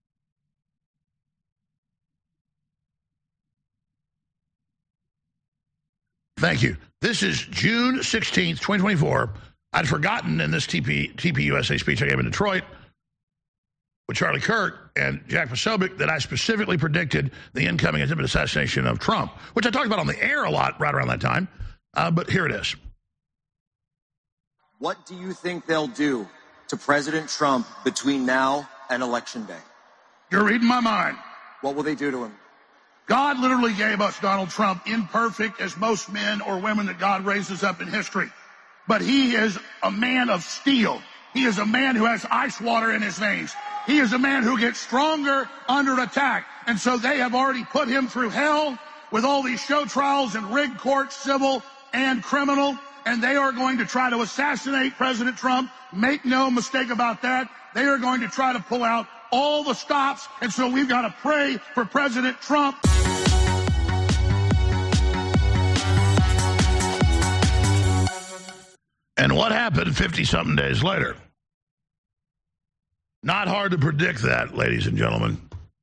Thank you. This is June 16th, 2024. I'd forgotten in this TP USA speech I gave in Detroit with Charlie Kirk and Jack Posobiec that I specifically predicted the incoming attempted assassination of Trump, which I talked about on the air a lot right around that time. But here it is. What do you think they'll do to President Trump between now and Election Day? You're reading my mind. What will they do to him? God literally gave us Donald Trump, imperfect as most men or women that God raises up in history. But he is a man of steel. He is a man who has ice water in his veins. He is a man who gets stronger under attack. And so they have already put him through hell with all these show trials and rigged courts, civil and criminal. And they are going to try to assassinate President Trump. Make no mistake about that. They are going to try to pull out all the stops. And so we've got to pray for President Trump. And what happened 50-something days later? Not hard to predict that, ladies and gentlemen.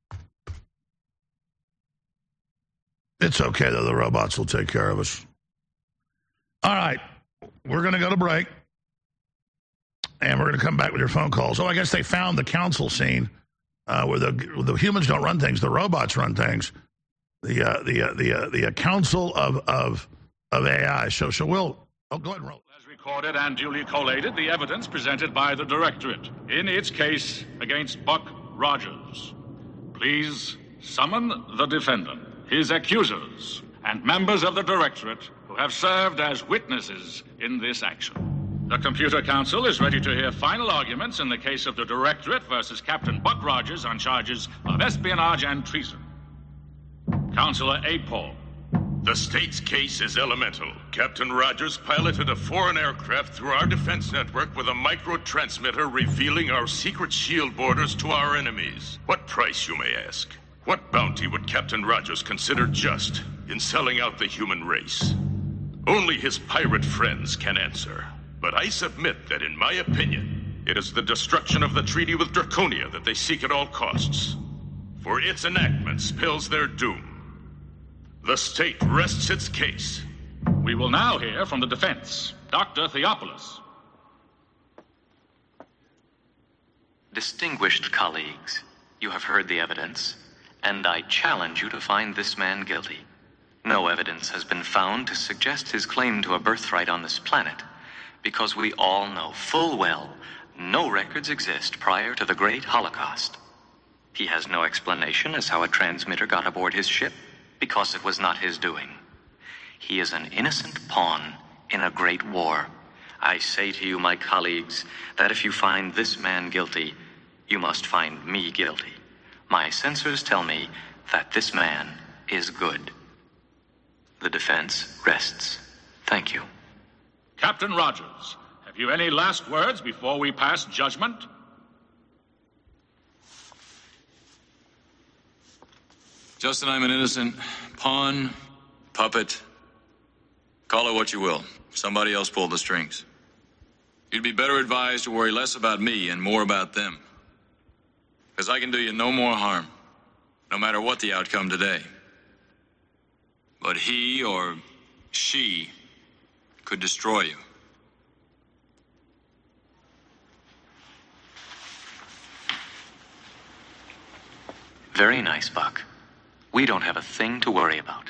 It's okay, though. The robots will take care of us. All right. We're going to go to break. And we're going to come back with your phone calls. Oh, I guess they found the council scene where the humans don't run things. The robots run things. The council of AI. So we'll... Oh, go ahead and roll. Recorded and duly collated the evidence presented by the Directorate in its case against Buck Rogers. Please summon the defendant, his accusers, and members of the Directorate who have served as witnesses in this action. The Computer Council is ready to hear final arguments in the case of the Directorate versus Captain Buck Rogers on charges of espionage and treason. Counselor A. Paul. The state's case is elemental. Captain Rogers piloted a foreign aircraft through our defense network with a micro-transmitter revealing our secret shield borders to our enemies. What price, you may ask? What bounty would Captain Rogers consider just in selling out the human race? Only his pirate friends can answer. But I submit that, in my opinion, it is the destruction of the treaty with Draconia that they seek at all costs. For its enactment spells their doom. The state rests its case. We will now hear from the defense. Dr. Theopolis. Distinguished colleagues, you have heard the evidence, and I challenge you to find this man guilty. No evidence has been found to suggest his claim to a birthright on this planet, because we all know full well no records exist prior to the Great Holocaust. He has no explanation as how a transmitter got aboard his ship, because it was not his doing. He is an innocent pawn in a great war. I say to you, my colleagues, that if you find this man guilty, you must find me guilty. My censors tell me that this man is good. The defense rests. Thank you. Captain Rogers, have you any last words before we pass judgment? Justin, I'm an innocent pawn, puppet. Call it what you will. Somebody else pulled the strings. You'd be better advised to worry less about me and more about them. Because I can do you no more harm, no matter what the outcome today. But he or she could destroy you. Very nice, Buck. We don't have a thing to worry about.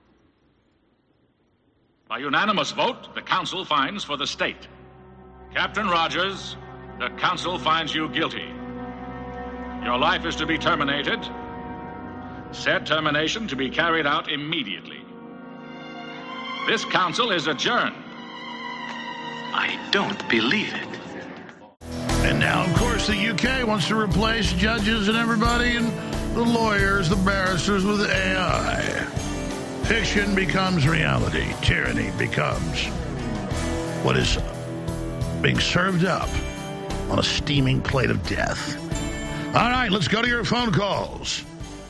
By unanimous vote, the council finds for the state. Captain Rogers, the council finds you guilty. Your life is to be terminated. Said termination to be carried out immediately. This council is adjourned. I don't believe it. And now, of course, the UK wants to replace judges and everybody and the lawyers, the barristers with AI. Fiction becomes reality. Tyranny becomes what is being served up on a steaming plate of death. All right, let's go to your phone calls.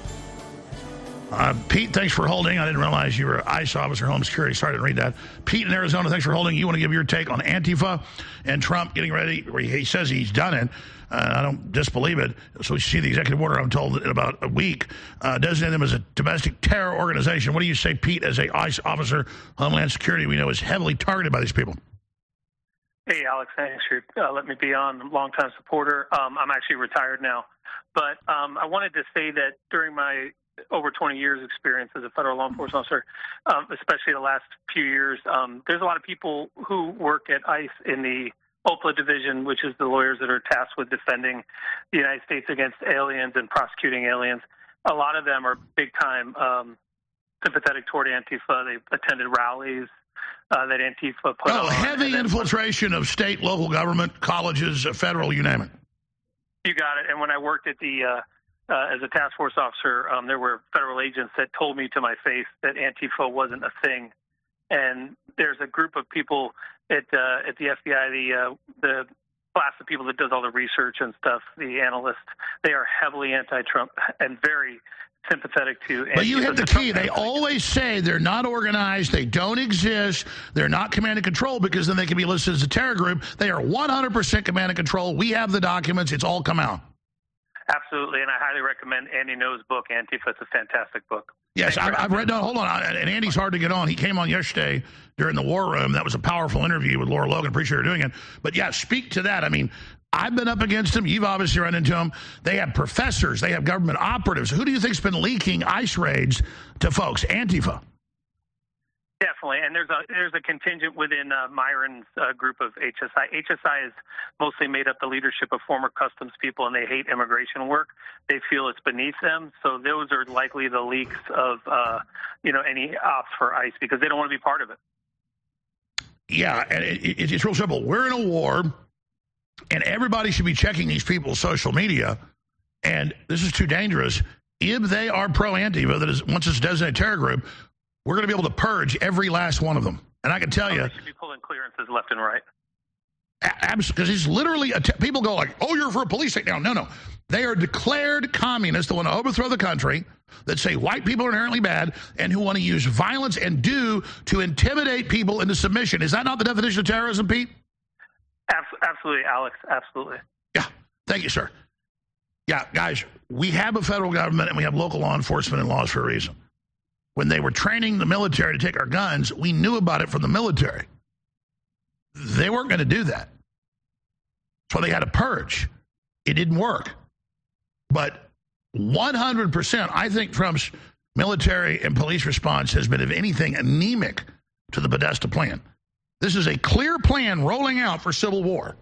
Pete, thanks for holding. I didn't realize you were an ICE officer, Home Security. Sorry, I didn't read that. Pete in Arizona, thanks for holding. You want to give your take on Antifa and Trump getting ready, where he says he's done it. I don't disbelieve it. So we see the executive order, I'm told, in about a week, designating them as a domestic terror organization. What do you say, Pete, as a ICE officer, Homeland Security, we know is heavily targeted by these people? Hey, Alex, thanks for letting me be on. I'm a longtime supporter. I'm actually retired now. But I wanted to say that during my over 20 years experience as a federal law enforcement officer, especially the last few years, there's a lot of people who work at ICE in the OPLA division, which is the lawyers that are tasked with defending the United States against aliens and prosecuting aliens. A lot of them are big-time sympathetic toward Antifa. They've attended rallies that Antifa put on. Heavy infiltration of state, local government, colleges, federal, you name it. You got it. And when I worked at the as a task force officer, there were federal agents that told me to my face that Antifa wasn't a thing. And there's a group of people at the FBI, the class of people that does all the research and stuff, the analysts. They are heavily anti-Trump and very sympathetic to Antifa. But you hit the key. They always say they're not organized, they don't exist, they're not command and control, because then they can be listed as a terror group. They are 100% command and control. We have the documents. It's all come out. Absolutely, and I highly recommend Andy Ngo's book, Antifa. It's a fantastic book. Yes, I've read. No, hold on. And Andy's hard to get on. He came on yesterday during the War Room. That was a powerful interview with Laura Logan. Appreciate her doing it. But yeah, speak to that. I mean, I've been up against them. You've obviously run into them. They have professors. They have government operatives. Who do you think's been leaking ICE raids to folks? Antifa. Definitely, and there's a contingent within Myron's group of HSI. HSI is mostly made up the leadership of former customs people, and they hate immigration work. They feel it's beneath them, so those are likely the leaks of any ops for ICE, because they don't want to be part of it. Yeah, and it's real simple. We're in a war, and everybody should be checking these people's social media, and this is too dangerous. If they are pro-Antifa, that is, once it's a designated terror group, we're going to be able to purge every last one of them. And I can tell you, they should be pulling clearances left and right. Because he's literally, people go like, oh, you're for a police takedown. No. They are declared communists that want to overthrow the country, that say white people are inherently bad, and who want to use violence and to intimidate people into submission. Is that not the definition of terrorism, Pete? Absolutely, Alex. Absolutely. Yeah. Thank you, sir. Yeah, guys, we have a federal government and we have local law enforcement and laws for a reason. When they were training the military to take our guns, we knew about it from the military. They weren't going to do that. So they had to purge. It didn't work. But 100%, I think Trump's military and police response has been, if anything, anemic to the Podesta plan. This is a clear plan rolling out for civil war.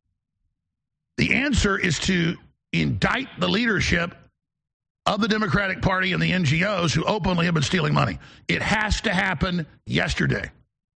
The answer is to indict the leadership of the Democratic Party and the NGOs who openly have been stealing money. It has to happen yesterday.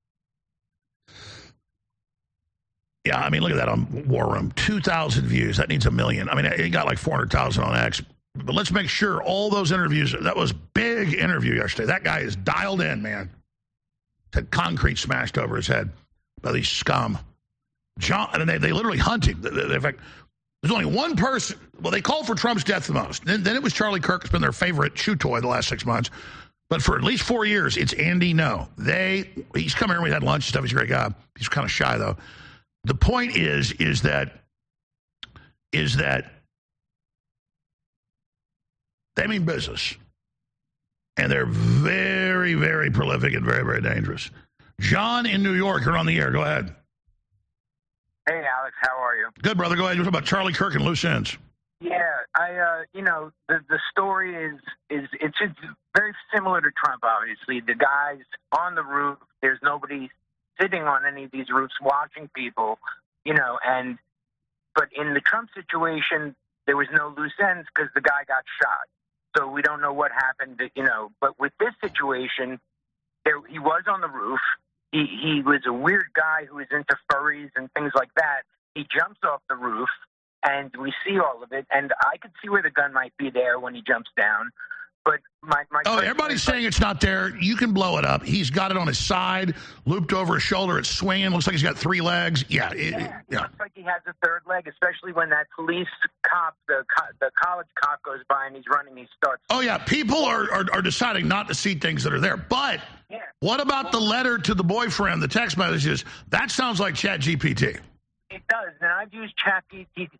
Yeah, I mean, look at that on War Room. 2,000 views. That needs 1 million. I mean, it got like 400,000 on X. But let's make sure all those interviews, that was big interview yesterday. That guy is dialed in, man. Had concrete smashed over his head by these scum. And they literally hunting. In fact, there's only one person. Well, they called for Trump's death the most. Then it was Charlie Kirk. It's been their favorite chew toy the last 6 months. But for at least 4 years, it's Andy Ngo. He's come here and we had lunch and stuff. He's a great guy. He's kind of shy, though. The point is that they mean business. And they're very, very prolific and very, very dangerous. John in New York, you're on the air. Go ahead. Hey, Alex, how are you? Good, brother. Go ahead. You're talking about Charlie Kirk and loose ends. Yeah, the story is very similar to Trump, obviously. The guy's on the roof. There's nobody sitting on any of these roofs watching people, but in the Trump situation, there was no loose ends because the guy got shot. So we don't know what happened, But with this situation, he was on the roof. He was a weird guy who was into furries and things like that. He jumps off the roof, and we see all of it. And I could see where the gun might be there when he jumps down. But my everybody's saying it's not there. You can blow it up. He's got it on his side, looped over his shoulder. It's swinging. Looks like he's got 3 legs. Yeah. It looks like he has a third leg, especially when that police cop, the college cop, goes by and he's running. He starts. Oh, yeah. People are deciding not to see things that are there. But what about the letter to the boyfriend, the text messages? That sounds like ChatGPT. It does. And I've used ChatGPT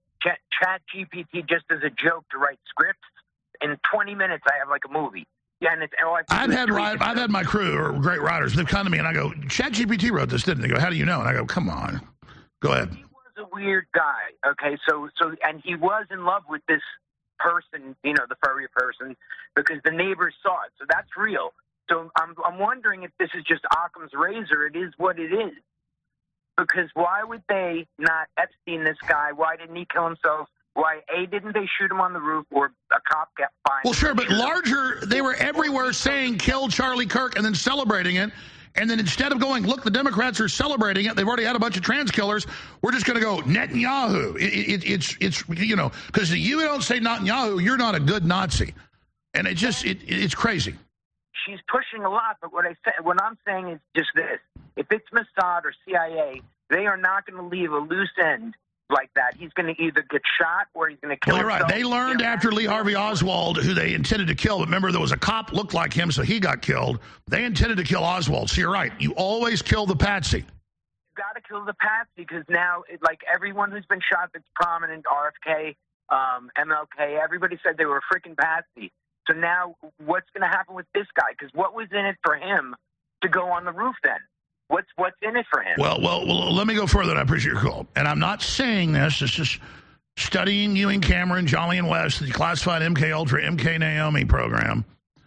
just as a joke to write scripts. In 20 minutes, I have like a movie. Yeah, and I've had my crew or great writers. They've come to me and I go, ChatGPT wrote this, didn't they? They go, how do you know? And I go, come on, go ahead. He was a weird guy. Okay, so and he was in love with this person, the furry person, because the neighbors saw it. So that's real. So I'm wondering if this is just Occam's razor. It is what it is. Because why would they not Epstein this guy? Why didn't he kill himself? Why, didn't they shoot him on the roof or a cop got fined? Well, sure, but they were everywhere saying kill Charlie Kirk and then celebrating it. And then instead of going, look, the Democrats are celebrating it. They've already had a bunch of trans killers. We're just going to go Netanyahu. It's because you don't say Netanyahu, you're not a good Nazi. And it's crazy. She's pushing a lot, but what I'm saying is just this. If it's Mossad or CIA, they are not going to leave a loose end like that. He's going to either get shot or he's going to kill himself. Right. They learned after Lee Harvey Oswald, who they intended to kill, but remember there was a cop looked like him, so he got killed. They intended to kill Oswald. So you're right. You always kill the patsy. You got to kill the patsy because now, like everyone who's been shot that's prominent, RFK, MLK, everybody said they were a freaking patsy. So now what's going to happen with this guy? Because what was in it for him to go on the roof then? What's in it for him? Well, let me go further. I appreciate your call. And I'm not saying this. It's just studying Ewing Cameron, Jolly and West, the classified MK Ultra, MK Naomi program.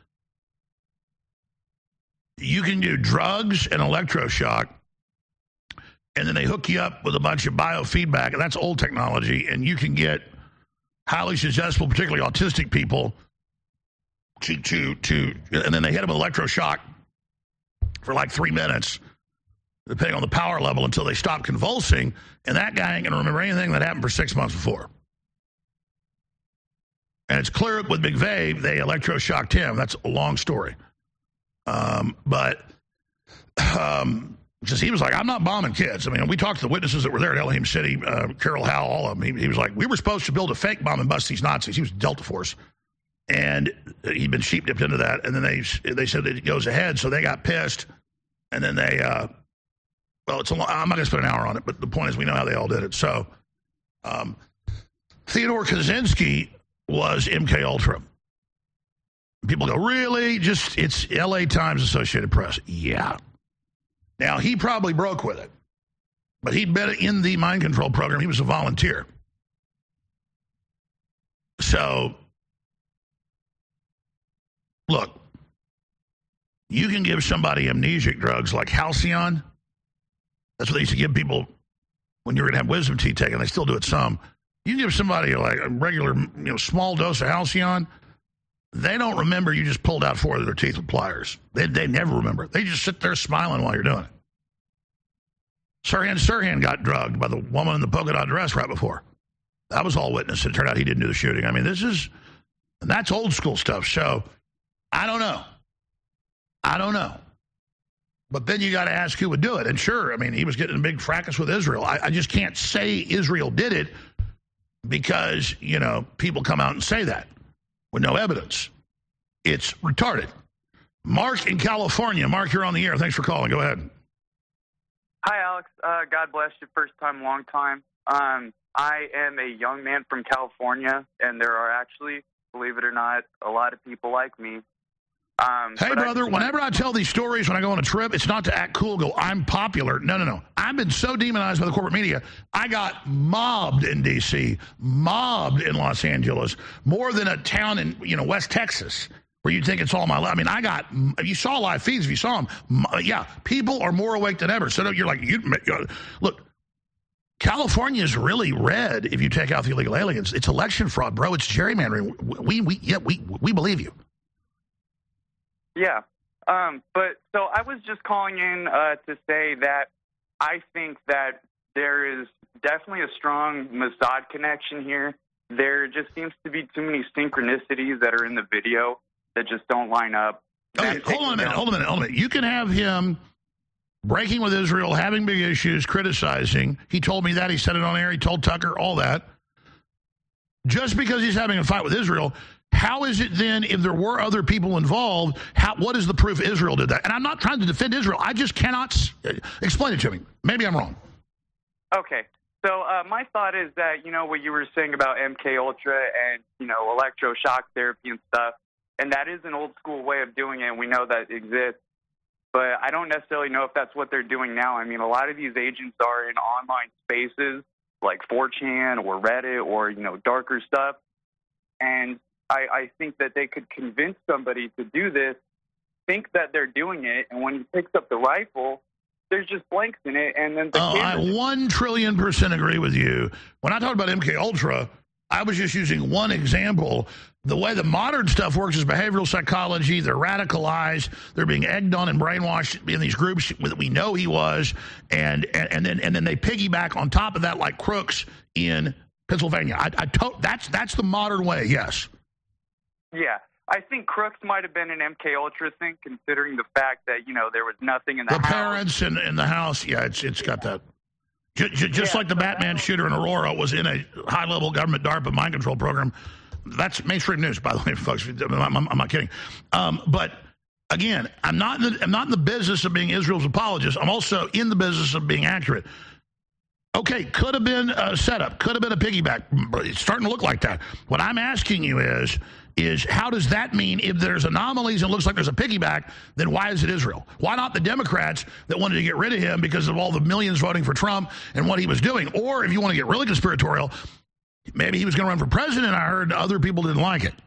You can do drugs and electroshock, and then they hook you up with a bunch of biofeedback, and that's old technology, and you can get highly successful, particularly autistic people, to and then they hit them with electroshock for like 3 minutes, depending on the power level, until they stop convulsing, and that guy ain't going to remember anything that happened for 6 months before. And it's clear with McVeigh, they electroshocked him. That's a long story. But just he was like, I'm not bombing kids. I mean, we talked to the witnesses that were there at Elohim City, Carol Howe, all of them. He was like, we were supposed to build a fake bomb and bust these Nazis. He was Delta Force. And he'd been sheep-dipped into that. And then they said that it goes ahead, so they got pissed. And then they, I'm not going to spend an hour on it, but the point is we know how they all did it. So Theodore Kaczynski was MK Ultra. People go, really? It's LA Times, Associated Press. Yeah. Now, he probably broke with it, but he'd been in the mind control program. He was a volunteer. So, look, you can give somebody amnesic drugs like Halcyon. That's what they used to give people when you were going to have wisdom teeth taken. They still do it some. You give somebody like a regular, small dose of Halcyon, they don't remember you just pulled out 4 of their teeth with pliers. They never remember. They just sit there smiling while you're doing it. Sirhan got drugged by the woman in the polka dot dress right before. That was all witness. It turned out he didn't do the shooting. I mean, that's old school stuff. So, I don't know. But then you got to ask who would do it. And sure, I mean, he was getting a big fracas with Israel. I just can't say Israel did it because, people come out and say that with no evidence. It's retarded. Mark in California. Mark, you're on the air. Thanks for calling. Go ahead. Hi, Alex. God bless you. First time, long time. I am a young man from California, and there are actually, believe it or not, a lot of people like me. Hey, brother, whenever I tell these stories when I go on a trip, it's not to act cool, go, I'm popular. No. I've been so demonized by the corporate media. I got mobbed in D.C., mobbed in Los Angeles, more than a town in, West Texas, where you'd think it's all my life. I mean, you saw live feeds, if you saw them, yeah, people are more awake than ever. So you're like, look, California is really red if you take out the illegal aliens. It's election fraud, bro. It's gerrymandering. We believe you. Yeah. But so I was just calling in to say that I think that there is definitely a strong Mossad connection here. There just seems to be too many synchronicities that are in the video that just don't line up. Okay, hold on a minute. You can have him breaking with Israel, having big issues, criticizing. He told me that. He said it on air. He told Tucker, all that. Just because he's having a fight with Israel, how is it then, if there were other people involved, what is the proof Israel did that? And I'm not trying to defend Israel. I just cannot explain it to me. Maybe I'm wrong. Okay. So my thought is that, what you were saying about MK Ultra and, electroshock therapy and stuff, and that is an old school way of doing it, and we know that exists. But I don't necessarily know if that's what they're doing now. I mean, a lot of these agents are in online spaces like 4chan or Reddit or, darker stuff. And I think that they could convince somebody to do this, think that they're doing it, and when he picks up the rifle, there's just blanks in it. And then I 1,000,000,000,000% agree with you. When I talk about MK Ultra, I was just using one example. The way the modern stuff works is behavioral psychology. They're radicalized. They're being egged on and brainwashed in these groups that we know he was, and then they piggyback on top of that like crooks in Pennsylvania. That's the modern way. Yes. Yeah, I think crooks might have been an MK Ultra thing, considering the fact that there was nothing in the house. The parents in the house. Yeah, it's got that. Just like the Batman shooter in Aurora was in a high-level government DARPA mind control program. That's mainstream news, by the way, folks. I'm not kidding. But again, I'm not in the business of being Israel's apologist. I'm also in the business of being accurate. Okay, could have been a setup, could have been a piggyback. It's starting to look like that. What I'm asking you is how does that mean if there's anomalies and it looks like there's a piggyback, then why is it Israel? Why not the Democrats that wanted to get rid of him because of all the millions voting for Trump and what he was doing? Or if you want to get really conspiratorial, maybe he was going to run for president. I heard other people didn't like it.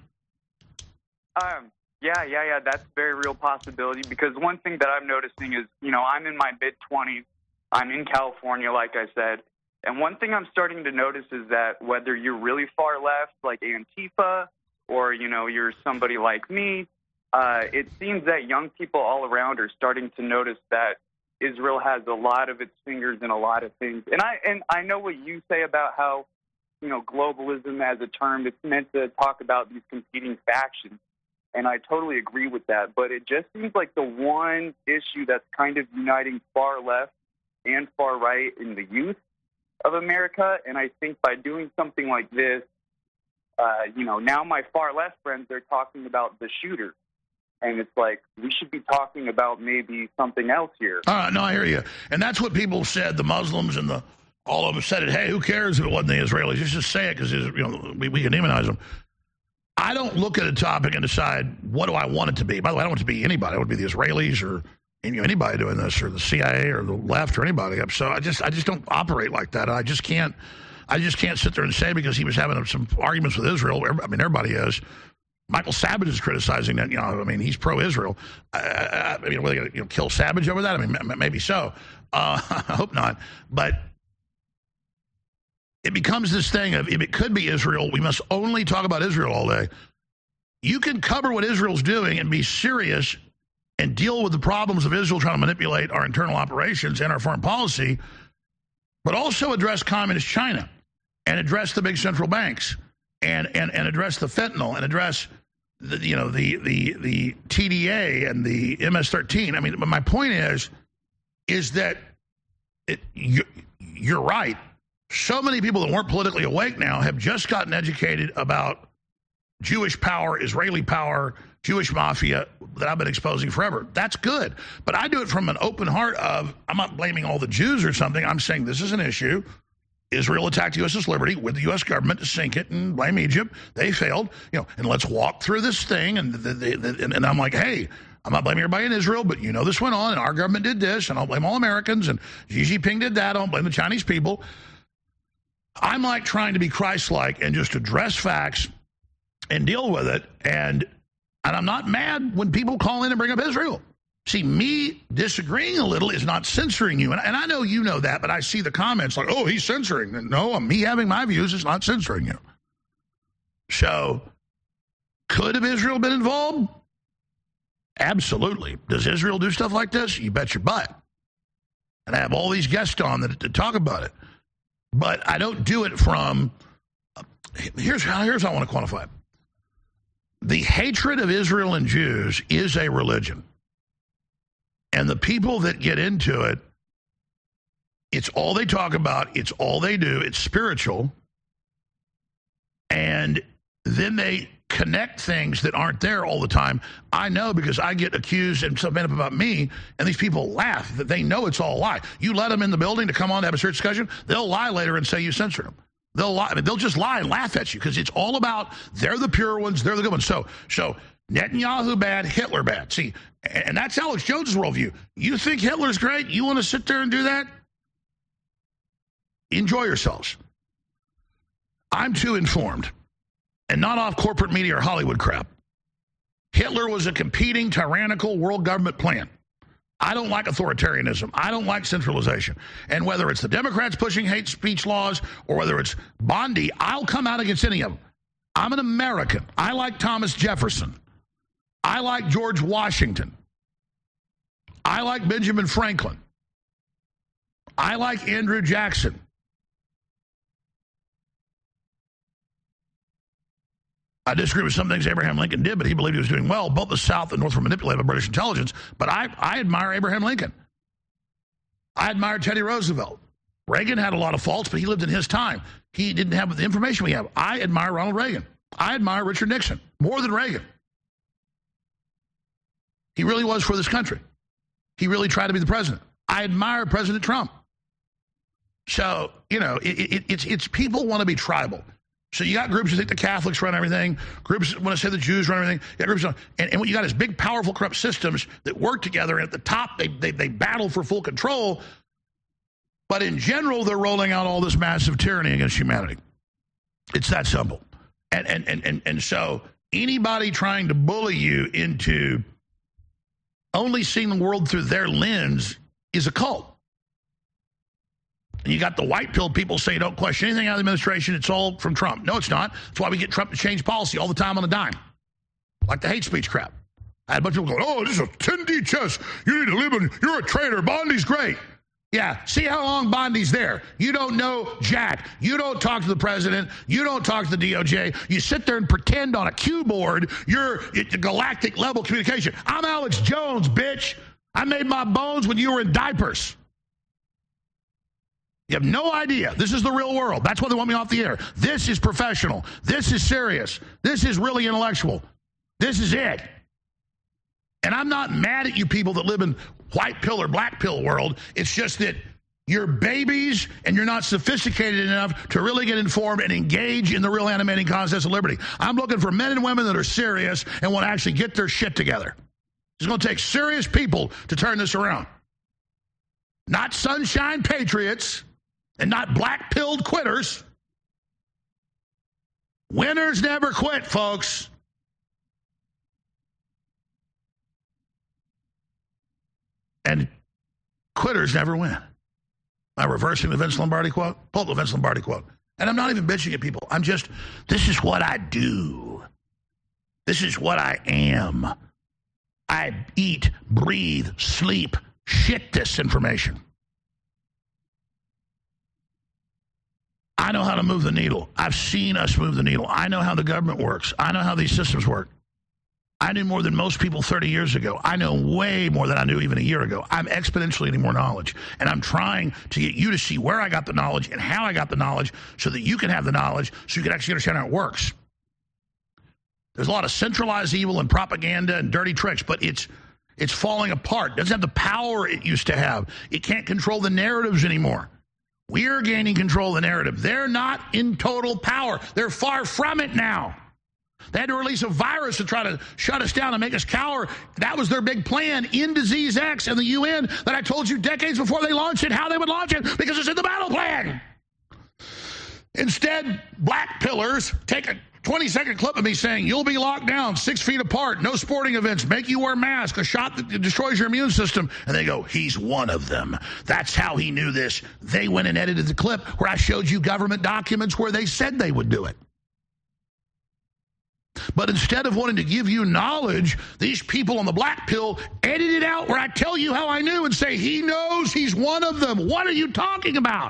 Yeah. That's a very real possibility, because one thing that I'm noticing is, I'm in my mid-20s. I'm in California, like I said. And one thing I'm starting to notice is that whether you're really far left, like Antifa, or, you're somebody like me, it seems that young people all around are starting to notice that Israel has a lot of its fingers in a lot of things. And I know what you say about how, globalism as a term, it's meant to talk about these competing factions. And I totally agree with that. But it just seems like the one issue that's kind of uniting far left and far right in the youth of America. And I think by doing something like this, now my far left friends are talking about the shooter. And it's like, we should be talking about maybe something else here. No, I hear you. And that's what people said, the Muslims and all of them said it. Hey, who cares if it wasn't the Israelis? Just say it because we can demonize them. I don't look at a topic and decide what do I want it to be. By the way, I don't want it to be anybody. I want it to be the Israelis or anybody doing this, or the CIA or the left or anybody. So I just don't operate like that. I just can't sit there and say because he was having some arguments with Israel. I mean, everybody is. Michael Savage is criticizing that. He's pro-Israel. Were they going to kill Savage over that? I mean, maybe so. I hope not. But it becomes this thing of, if it could be Israel, we must only talk about Israel all day. You can cover what Israel's doing and be serious and deal with the problems of Israel trying to manipulate our internal operations and our foreign policy, but also address communist China and address the big central banks and address the fentanyl and address the TDA and the MS-13. I mean, but my point is that you're right. So many people that weren't politically awake now have just gotten educated about Jewish power, Israeli power, Jewish mafia that I've been exposing forever. That's good. But I do it from an open heart of, I'm not blaming all the Jews or something. I'm saying this is an issue. Israel attacked USS Liberty with the U.S. government to sink it and blame Egypt. They failed, and let's walk through this thing. And I'm like, hey, I'm not blaming everybody in Israel, but this went on, and our government did this, and I'll blame all Americans, and Xi Jinping did that. I don't blame the Chinese people. I'm like trying to be Christ-like and just address facts and deal with it, and I'm not mad when people call in and bring up Israel. See, me disagreeing a little is not censoring you. And I know you know that, but I see the comments like, oh, he's censoring. No, me having my views is not censoring you. So, could have Israel been involved? Absolutely. Does Israel do stuff like this? You bet your butt. And I have all these guests on that talk about it. But I don't do it from, here's how I want to quantify it. The hatred of Israel and Jews is a religion. And the people that get into it, it's all they talk about, it's all they do, it's spiritual. And then they connect things that aren't there all the time. I know because I get accused and stuff made up about me, and these people laugh that they know it's all a lie. You let them in the building to come on to have a church discussion, they'll lie later and say you censored them. They'll lie. I mean, they'll just lie and laugh at you because it's all about they're the pure ones, they're the good ones. So Netanyahu bad, Hitler bad. See, and that's Alex Jones' worldview. You think Hitler's great? You want to sit there and do that? Enjoy yourselves. I'm too informed and not off corporate media or Hollywood crap. Hitler was a competing, tyrannical world government plan. I don't like authoritarianism. I don't like centralization. And whether it's the Democrats pushing hate speech laws or whether it's Bondi, I'll come out against any of them. I'm an American. I like Thomas Jefferson. I like George Washington. I like Benjamin Franklin. I like Andrew Jackson. I disagree with some things Abraham Lincoln did, but he believed he was doing well. Both the South and North were manipulated by British intelligence. But I admire Abraham Lincoln. I admire Teddy Roosevelt. Reagan had a lot of faults, but he lived in his time. He didn't have the information we have. I admire Ronald Reagan. I admire Richard Nixon more than Reagan. He really was for this country. He really tried to be the president. I admire President Trump. So, it's people want to be tribal. So you got groups who think the Catholics run everything. Groups want to say the Jews run everything. You got groups, and what you got is big, powerful, corrupt systems that work together. And at the top, they battle for full control. But in general, they're rolling out all this massive tyranny against humanity. It's that simple. And so anybody trying to bully you into only seeing the world through their lens is a cult. And you got the white pill people say don't question anything out of the administration. It's all from Trump. No, it's not. That's why we get Trump to change policy all the time on a dime. Like the hate speech crap. I had a bunch of people going, oh, this is a 10D chess. You need to live in, you're a traitor. Bondi's great. Yeah, see how long Bondi's there. You don't know Jack. You don't talk to the president. You don't talk to the DOJ. You sit there and pretend on a keyboard you're at galactic level communication. I'm Alex Jones, bitch. I made my bones when you were in diapers. You have no idea. This is the real world. That's why they want me off the air. This is professional. This is serious. This is really intellectual. This is it. And I'm not mad at you people that live in white pill or black pill world. It's just that you're babies and you're not sophisticated enough to really get informed and engage in the real animating contest of liberty. I'm looking for men and women that are serious and want to actually get their shit together. It's going to take serious people to turn this around. Not sunshine patriots and not black-pilled quitters. Winners never quit, folks. And quitters never win. Am I reversing the Vince Lombardi quote? Pull up the Vince Lombardi quote. And I'm not even bitching at people. This is what I do. This is what I am. I eat, breathe, sleep, shit this information. I know how to move the needle. I've seen us move the needle. I know how the government works. I know how these systems work. I knew more than most people 30 years ago. I know way more than I knew even a year ago. I'm exponentially getting more knowledge. And I'm trying to get you to see where I got the knowledge and how I got the knowledge so that you can have the knowledge so you can actually understand how it works. There's a lot of centralized evil and propaganda and dirty tricks, but it's falling apart. It doesn't have the power it used to have. It can't control the narratives anymore. We're gaining control of the narrative. They're not in total power. They're far from it now. They had to release a virus to try to shut us down and make us cower. That was their big plan in Disease X and the UN that I told you decades before they launched it, how they would launch it, because it's in the battle plan. Instead, black pillars take a 20-second clip of me saying, you'll be locked down 6 feet apart, no sporting events, make you wear masks, a shot that destroys your immune system. And they go, he's one of them. That's how he knew this. They went and edited the clip where I showed you government documents where they said they would do it. But instead of wanting to give you knowledge, these people on the black pill edit it out where I tell you how I knew and say, he knows he's one of them. What are you talking about?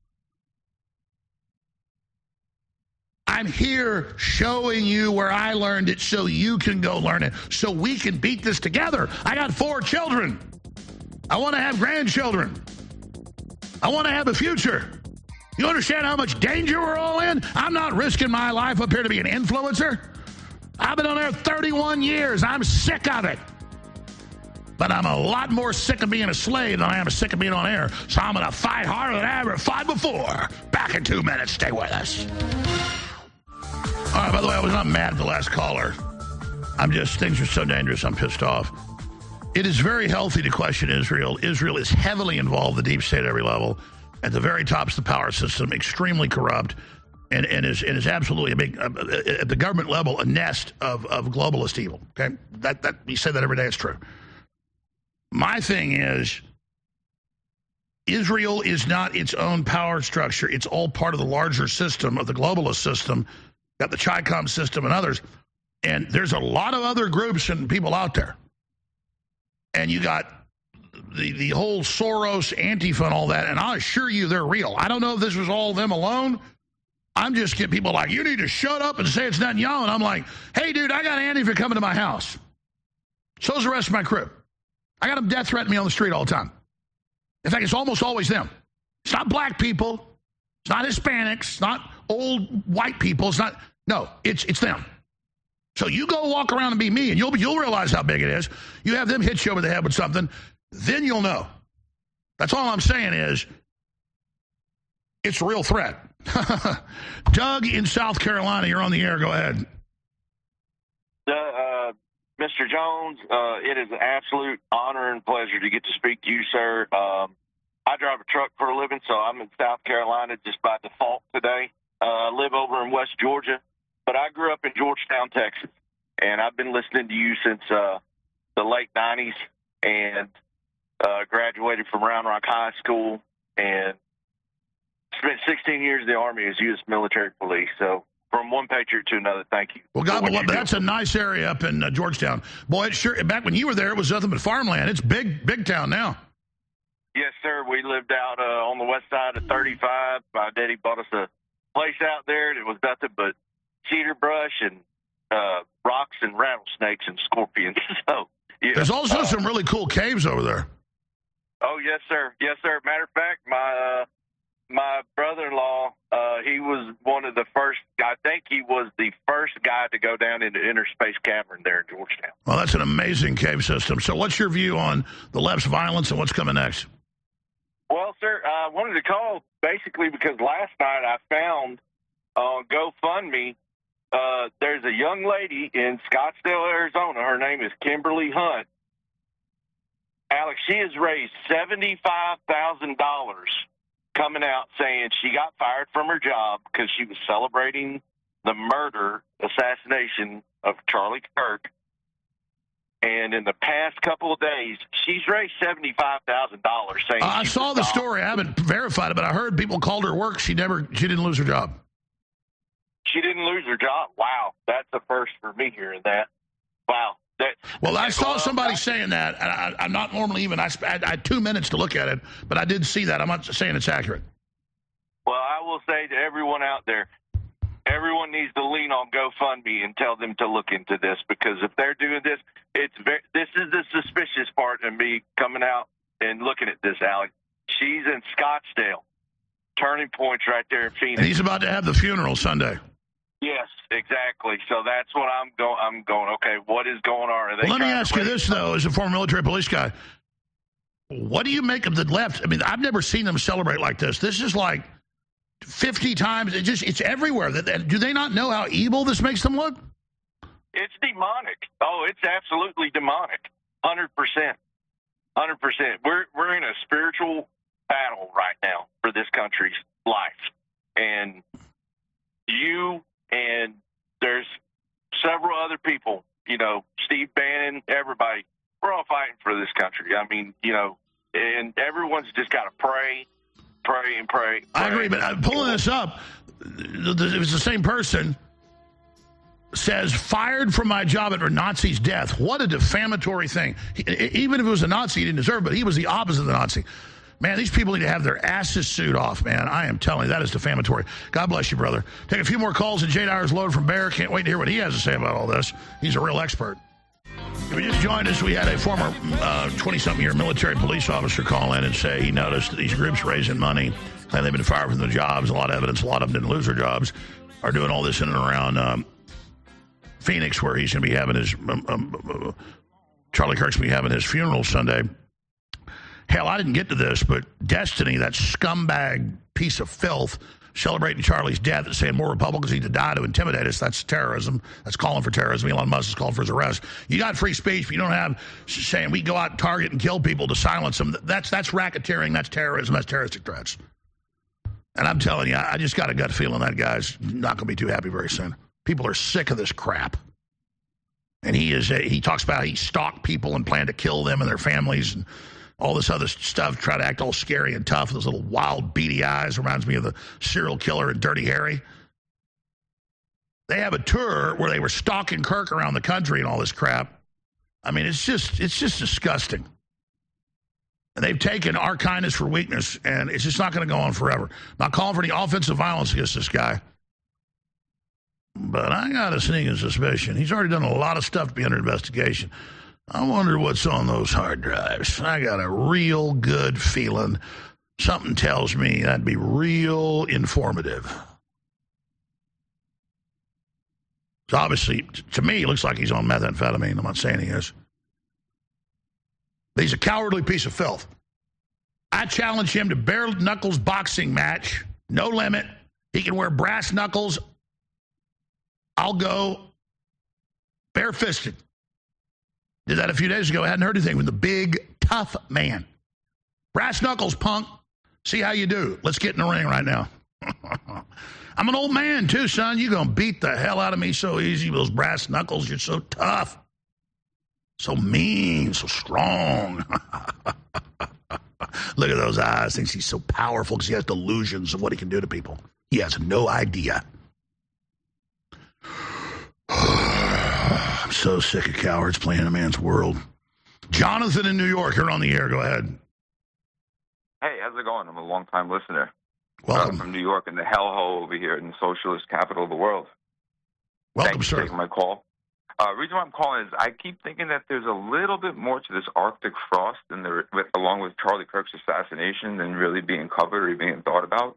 I'm here showing you where I learned it so you can go learn it, so we can beat this together. I got 4 children. I want to have grandchildren. I want to have a future. You understand how much danger we're all in? I'm not risking my life up here to be an influencer. I've been on air 31 years. I'm sick of it. But I'm a lot more sick of being a slave than I am sick of being on air. So I'm going to fight harder than I ever fought before. Back in 2 minutes. Stay with us. All right, by the way, I was not mad at the last caller. Things are so dangerous, I'm pissed off. It is very healthy to question Israel. Israel is heavily involved, the deep state at every level. At the very top is the power system, extremely corrupt, and is absolutely a big, at the government level, a nest of globalist evil. Okay, that we say that every day, it's true. My thing is, Israel is not its own power structure. It's all part of the larger system of the globalist system. Got the Chi-Com system and others. And there's a lot of other groups and people out there. And you got the whole Soros, Antifa, and all that. And I assure you they're real. I don't know if this was all them alone. I'm just getting people like, you need to shut up and say it's Netanyahu. And I'm like, hey, dude, I got Antifa coming to my house. So's the rest of my crew. I got them death threatening me on the street all the time. In fact, it's almost always them. It's not black people. It's not Hispanics. It's not old white people. It's not. No, it's them. So you go walk around and be me, and you'll realize how big it is. You have them hit you over the head with something, then you'll know. That's all I'm saying is it's a real threat. Doug in South Carolina, you're on the air. Go ahead. Mr. Jones, it is an absolute honor and pleasure to get to speak to you, sir. I drive a truck for a living, so I'm in South Carolina just by default today. I live over in West Georgia, but I grew up in Georgetown, Texas, and I've been listening to you since the late 90s and graduated from Round Rock High School and spent 16 years in the Army as U.S. military police. So from one patriot to another, thank you. Well, God, but that's a nice area up in Georgetown. Boy, it sure, back when you were there, it was nothing but farmland. It's big town now. Yes, sir. We lived out on the west side of 35. My daddy bought us a place out there. It was nothing but cedar brush and rocks and rattlesnakes and scorpions. So yeah. There's also some really cool caves over there. Oh, yes, sir. Yes, sir. Matter of fact, my brother-in-law, he was one of the first, I think he was the first guy to go down into Inner Space Cavern there in Georgetown. Well, that's an amazing cave system. So what's your view on the left's violence and what's coming next? Well, sir, I wanted to call basically because last night I found on GoFundMe, there's a young lady in Scottsdale, Arizona. Her name is Kimberly Hunt. Alex, she has raised $75,000 coming out saying she got fired from her job because she was celebrating the assassination of Charlie Kirk. And in the past couple of days, she's raised $75,000 saying I saw the story. I haven't verified it, but I heard people called her work. She didn't lose her job. She didn't lose her job. Wow. That's a first for me hearing that. Wow. Well, I saw somebody saying that, and I'm not normally even, I had 2 minutes to look at it, but I did see that. I'm not saying it's accurate. Well, I will say to everyone out there, everyone needs to lean on GoFundMe and tell them to look into this, because if they're doing this, this is the suspicious part of me coming out and looking at this, Alex. She's in Scottsdale, Turning Point's right there in Phoenix. And he's about to have the funeral Sunday. Yes, exactly. So that's what I'm going, okay, what is going on? Well, let me ask you this, though, as a former military police guy. what do you make of the left? I mean, I've never seen them celebrate like this. This is like 50 times. It's everywhere. Do they not know how evil this makes them look? It's demonic. Oh, it's absolutely demonic. 100%. 100%. We're in a spiritual battle right now for this country's life. And you and there's several other people, you know, Steve Bannon, everybody, we're all fighting for this country. I mean, you know, and everyone's just got to pray. I agree, but I'm pulling this up. It was the same person. Says, fired from my job at a Nazi's death. What a defamatory thing. Even if it was a Nazi, he didn't deserve it, but he was the opposite of the Nazi. Man, these people need to have their asses sewed off, man. I am telling you, that is defamatory. God bless you, brother. Take a few more calls, and Jay Dyer's loaded from Bear. Can't wait to hear what he has to say about all this. He's a real expert. If you just joined us, we had a former 20-something-year military police officer call in and say he noticed that these groups raising money, and they've been fired from their jobs. A lot of evidence, a lot of them didn't lose their jobs, are doing all this in and around Phoenix, where he's going to be having his Charlie Kirk's going to be having his funeral Sunday. Hell, I didn't get to this, but Destiny, that scumbag piece of filth, celebrating Charlie's death and saying more Republicans need to die to intimidate us. That's terrorism. That's calling for terrorism. Elon Musk is calling for his arrest. You got free speech, but you don't have saying we go out and target and kill people to silence them. That's racketeering. That's terrorism. That's terroristic threats. And I'm telling you, I just got a gut feeling that guy's not going to be too happy very soon. People are sick of this crap. And he talks about he stalked people and planned to kill them and their families and all this other stuff, try to act all scary and tough. Those little wild, beady eyes reminds me of the serial killer in Dirty Harry. They have a tour where they were stalking Kirk around the country and all this crap. I mean, it's just disgusting. And they've taken our kindness for weakness, and it's just not going to go on forever. I'm not calling for any offensive violence against this guy. But I got a sneaking suspicion. He's already done a lot of stuff to be under investigation. I wonder what's on those hard drives. I got a real good feeling. Something tells me that'd be real informative. So obviously, to me, it looks like he's on methamphetamine. I'm not saying he is. But he's a cowardly piece of filth. I challenge him to bare knuckles boxing match. No limit. He can wear brass knuckles. I'll go bare-fisted. Did that a few days ago. I hadn't heard anything from the big, tough man. Brass knuckles, punk. See how you do. Let's get in the ring right now. I'm an old man, too, son. You're going to beat the hell out of me so easy with those brass knuckles. You're so tough. So mean, so strong. Look at those eyes. Thinks he's so powerful because he has delusions of what he can do to people. He has no idea. I'm so sick of cowards playing a man's world. Jonathan in New York, you're on the air. Go ahead. Hey, how's it going? I'm a long-time listener. Welcome. From New York in the hellhole over here in the socialist capital of the world. Welcome, Thanks sir. for taking my call. Reason why I'm calling is I keep thinking that there's a little bit more to this Arctic frost along with Charlie Kirk's assassination than really being covered or being thought about.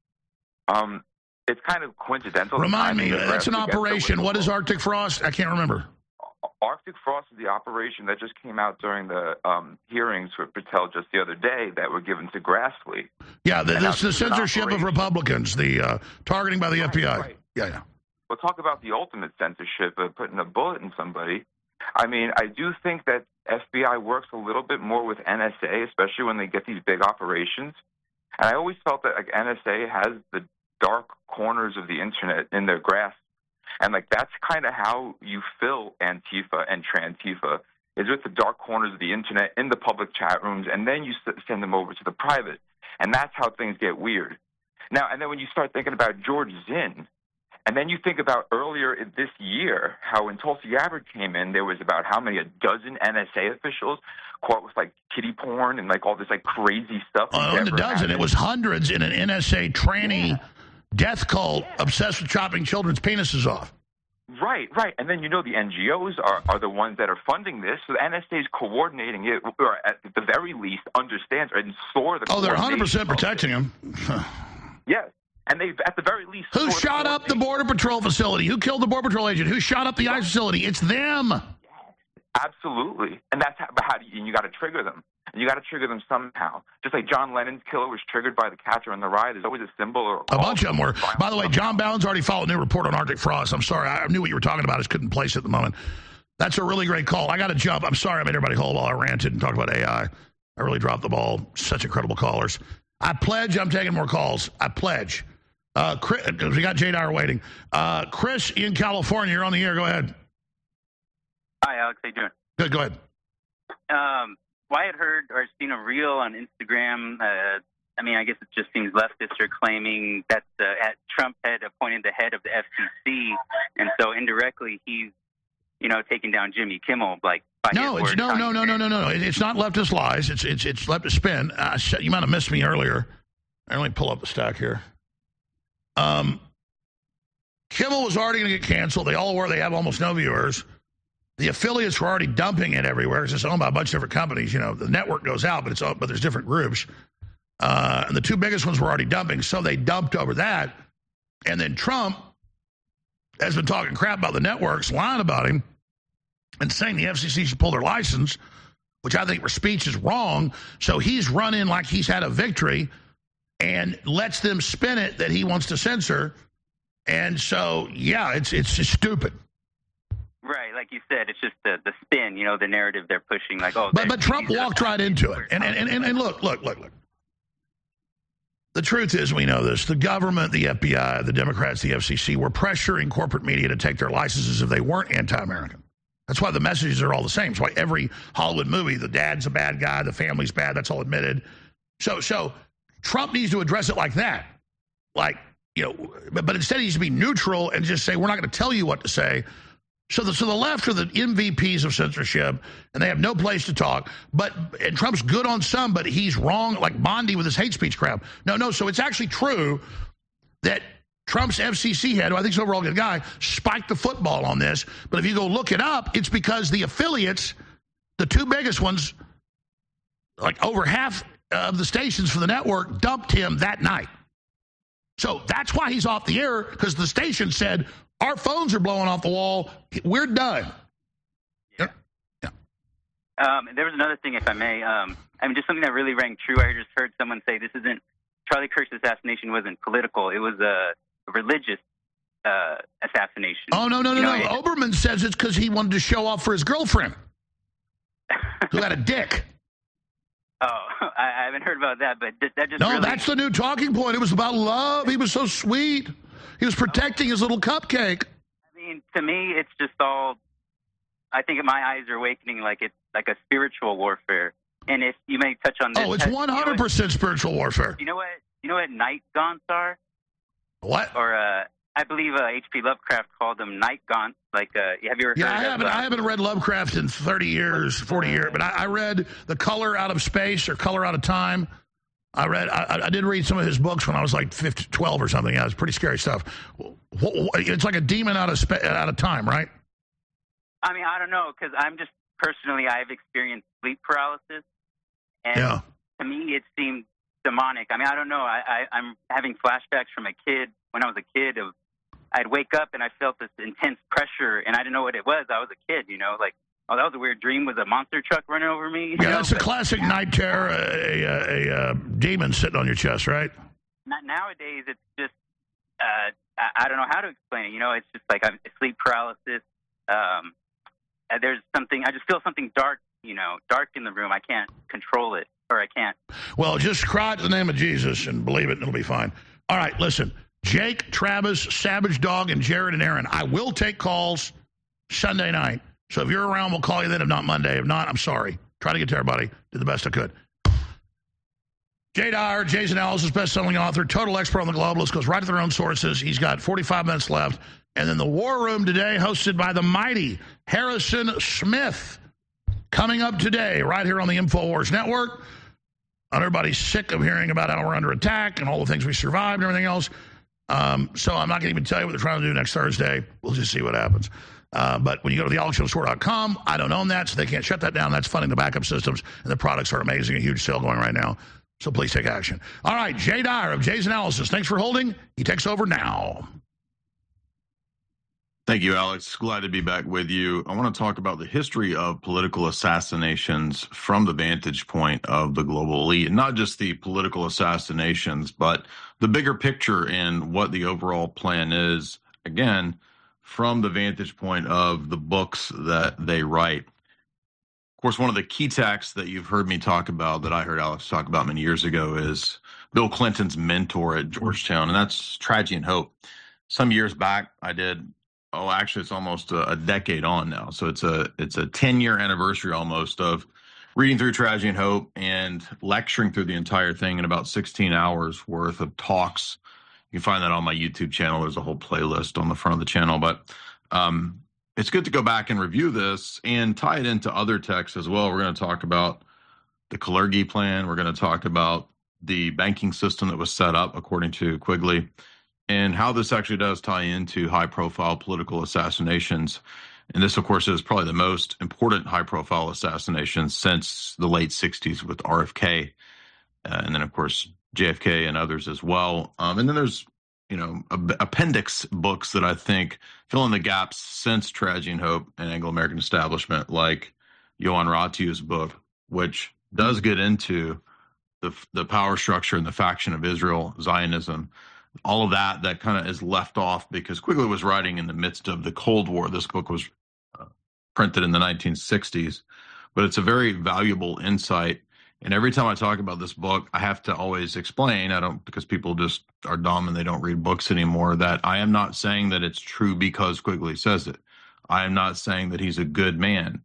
It's kind of coincidental. Remind me, that's an operation. What is Arctic frost? I can't remember. Arctic frost is the operation that just came out during the hearings with Patel just the other day that were given to Grassley. Yeah, the censorship of Republicans, the targeting by the FBI. Right. Yeah. We'll talk about the ultimate censorship of putting a bullet in somebody. I mean, I do think that FBI works a little bit more with NSA, especially when they get these big operations. And I always felt that NSA has the dark corners of the internet in their grasp. And that's kind of how you fill Antifa and Trantifa, is with the dark corners of the internet in the public chat rooms, and then you send them over to the private. And that's how things get weird. Now, and then when you start thinking about George Zinn, and then you think about earlier this year, how when Tulsi Gabbard came in, there was about a dozen NSA officials caught with kitty porn and all this crazy stuff. A dozen. It was hundreds in an NSA tranny death cult obsessed with chopping children's penises off. Right. And then the NGOs are the ones that are funding this, so the NSA is coordinating it, or at the very least understands and saw the. Oh, they're 100% protecting him. Yes. And they, at the very least... Who shot up the Border Patrol facility? Who killed the Border Patrol agent? Who shot up the ICE facility? It's them. Absolutely. And that's how you got to trigger them. You got to trigger them somehow. Just like John Lennon's killer was triggered by the Catcher in the Rye. There's always a symbol or a bunch of them were. By the way, John Bowen's already filed a new report on Arctic frost. I'm sorry. I knew what you were talking about. I just couldn't place it at the moment. That's a really great call. I got to jump. I'm sorry I made everybody hold while I ranted and talked about AI. I really dropped the ball. Such incredible callers. I pledge I'm taking more calls. I pledge. Chris, we got Jay Dyer waiting. Chris in California, you're on the air. Go ahead. Hi, Alex. How you doing? Good. Go ahead. Well, I had heard or seen a reel on Instagram. I mean, I guess it just seems leftists are claiming that Trump had appointed the head of the FCC, and so indirectly he's, taking down Jimmy Kimmel. No. It's not leftist lies. It's leftist spin. You might have missed me earlier. Let me pull up the stack here. Kimmel was already going to get canceled. They all were. They have almost no viewers. The affiliates were already dumping it everywhere. It's owned by a bunch of different companies. The network goes out, but there's different groups. And the two biggest ones were already dumping, so they dumped over that. And then Trump has been talking crap about the networks, lying about him, and saying the FCC should pull their license, which I think for speech is wrong. So he's running like he's had a victory and lets them spin it that he wants to censor. And so, yeah, it's just stupid. Right, like you said, it's just the spin, the narrative they're pushing. But Trump walked right into it. And look. The truth is, we know this. The government, the FBI, the Democrats, the FCC were pressuring corporate media to take their licenses if they weren't anti-American. That's why the messages are all the same. That's why every Hollywood movie, the dad's a bad guy, the family's bad, that's all admitted. So Trump needs to address it like that. But instead he needs to be neutral and just say, we're not going to tell you what to say. So the left are the MVPs of censorship, and they have no place to talk. And Trump's good on some, but he's wrong, like Bondi with his hate speech crap. No. So it's actually true that Trump's FCC head, who I think is an overall good guy, spiked the football on this. But if you go look it up, it's because the affiliates, the two biggest ones, like over half of the stations for the network, dumped him that night. So that's why he's off the air, because the station said, our phones are blowing off the wall. We're done. Yeah. There was another thing, if I may. Just something that really rang true. I just heard someone say Charlie Kirk's assassination wasn't political. It was a religious assassination. Oh, no. Oberman says it's because he wanted to show off for his girlfriend, who had a dick. Oh, I haven't heard about that, but that just that's the new talking point. It was about love. He was so sweet. He was protecting his little cupcake. I mean, to me, it's just all, I think my eyes are awakening like it's like a spiritual warfare. And if you may touch on this. Oh, it's 100% spiritual warfare. You know what night gaunts are? What? Or I believe H.P. Lovecraft called them night gaunts. Have you ever heard of I haven't read Lovecraft in 30 years, 40 years. But I read The Color Out of Space or Color Out of Time. I did read some of his books when I was like 12 or something. Yeah, it's pretty scary stuff. It's like a demon out of time, right? I mean, I don't know, because I've experienced sleep paralysis, and to me it seemed demonic. I mean, I don't know. I'm having flashbacks from when I was a kid. I'd wake up and I felt this intense pressure, and I didn't know what it was. I was a kid, oh, that was a weird dream. Was a monster truck running over me? Yeah, that's a classic night terror, a demon sitting on your chest, right? Nowadays, it's just, I don't know how to explain it. It's just like sleep paralysis. There's something, I just feel something dark, dark in the room. I can't control it, or I can't. Well, just cry to the name of Jesus and believe it, and it'll be fine. All right, listen. Jake, Travis, Savage Dog, and Jared and Aaron. I will take calls Sunday night. So if you're around, we'll call you then. If not, Monday. If not, I'm sorry. Try to get to everybody. Did the best I could. Jay Dyer, Jay's Analysis, best-selling author, total expert on the globalists, goes right to their own sources. He's got 45 minutes left. And then the War Room today, hosted by the mighty Harrison Smith. Coming up today, right here on the InfoWars Network. Everybody's sick of hearing about how we're under attack and all the things we survived and everything else. So I'm not going to even tell you what they're trying to do next Thursday. We'll just see what happens. But when you go to thealexshowstore.com, I don't own that, so they can't shut that down. That's funding the backup systems, and the products are amazing. A huge sale going right now. So please take action. All right, Jay Dyer of Jay's Analysis. Thanks for holding. He takes over now. Thank you, Alex. Glad to be back with you. I want to talk about the history of political assassinations from the vantage point of the global elite, and not just the political assassinations, but the bigger picture and what the overall plan is, again, from the vantage point of the books that they write. Of course, one of the key texts that you've heard me talk about, that I heard Alex talk about many years ago, is Bill Clinton's mentor at Georgetown, and that's Tragedy and Hope. Some years back, I did, actually it's almost a decade on now, so it's a 10-year anniversary almost of reading through Tragedy and Hope and lecturing through the entire thing in about 16 hours worth of talks. You can find that on my YouTube channel. There's a whole playlist on the front of the channel, but it's good to go back and review this and tie it into other texts as well. We're going to talk about the Kalergi plan. We're going to talk about the banking system that was set up according to Quigley, and how this actually does tie into high-profile political assassinations. And this, of course, is probably the most important high-profile assassination since the late 60s with RFK, and then, of course, JFK and others as well. And then there's, appendix books that I think fill in the gaps since Tragedy and Hope and Anglo-American Establishment, like Johan Ratiu's book, which does get into the power structure and the faction of Israel, Zionism, all of that kind of is left off because Quigley was writing in the midst of the Cold War. This book was printed in the 1960s, but it's a very valuable insight. And every time I talk about this book, I have to always explain, because people just are dumb and they don't read books anymore, that I am not saying that it's true because Quigley says it. I am not saying that he's a good man.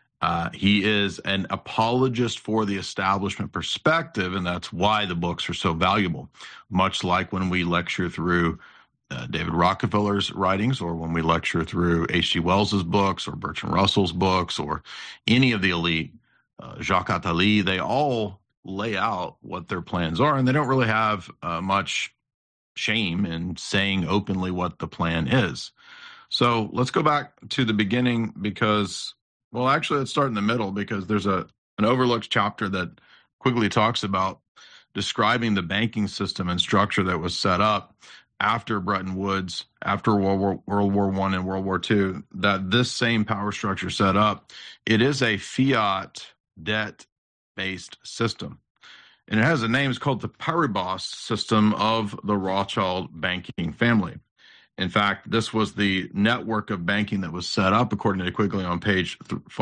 He is an apologist for the establishment perspective, and that's why the books are so valuable. Much like when we lecture through David Rockefeller's writings, or when we lecture through H.G. Wells's books, or Bertrand Russell's books, or any of the elite, Jacques Attali, they all lay out what their plans are, and they don't really have much shame in saying openly what the plan is. So let's go back to the beginning because... Well, actually, let's start in the middle because there's an overlooked chapter that Quigley talks about describing the banking system and structure that was set up after Bretton Woods, after World War I and World War II, that this same power structure set up, it is a fiat debt-based system. And it has a name. It's called the Paribas system of the Rothschild banking family. In fact, this was the network of banking that was set up, according to Quigley on page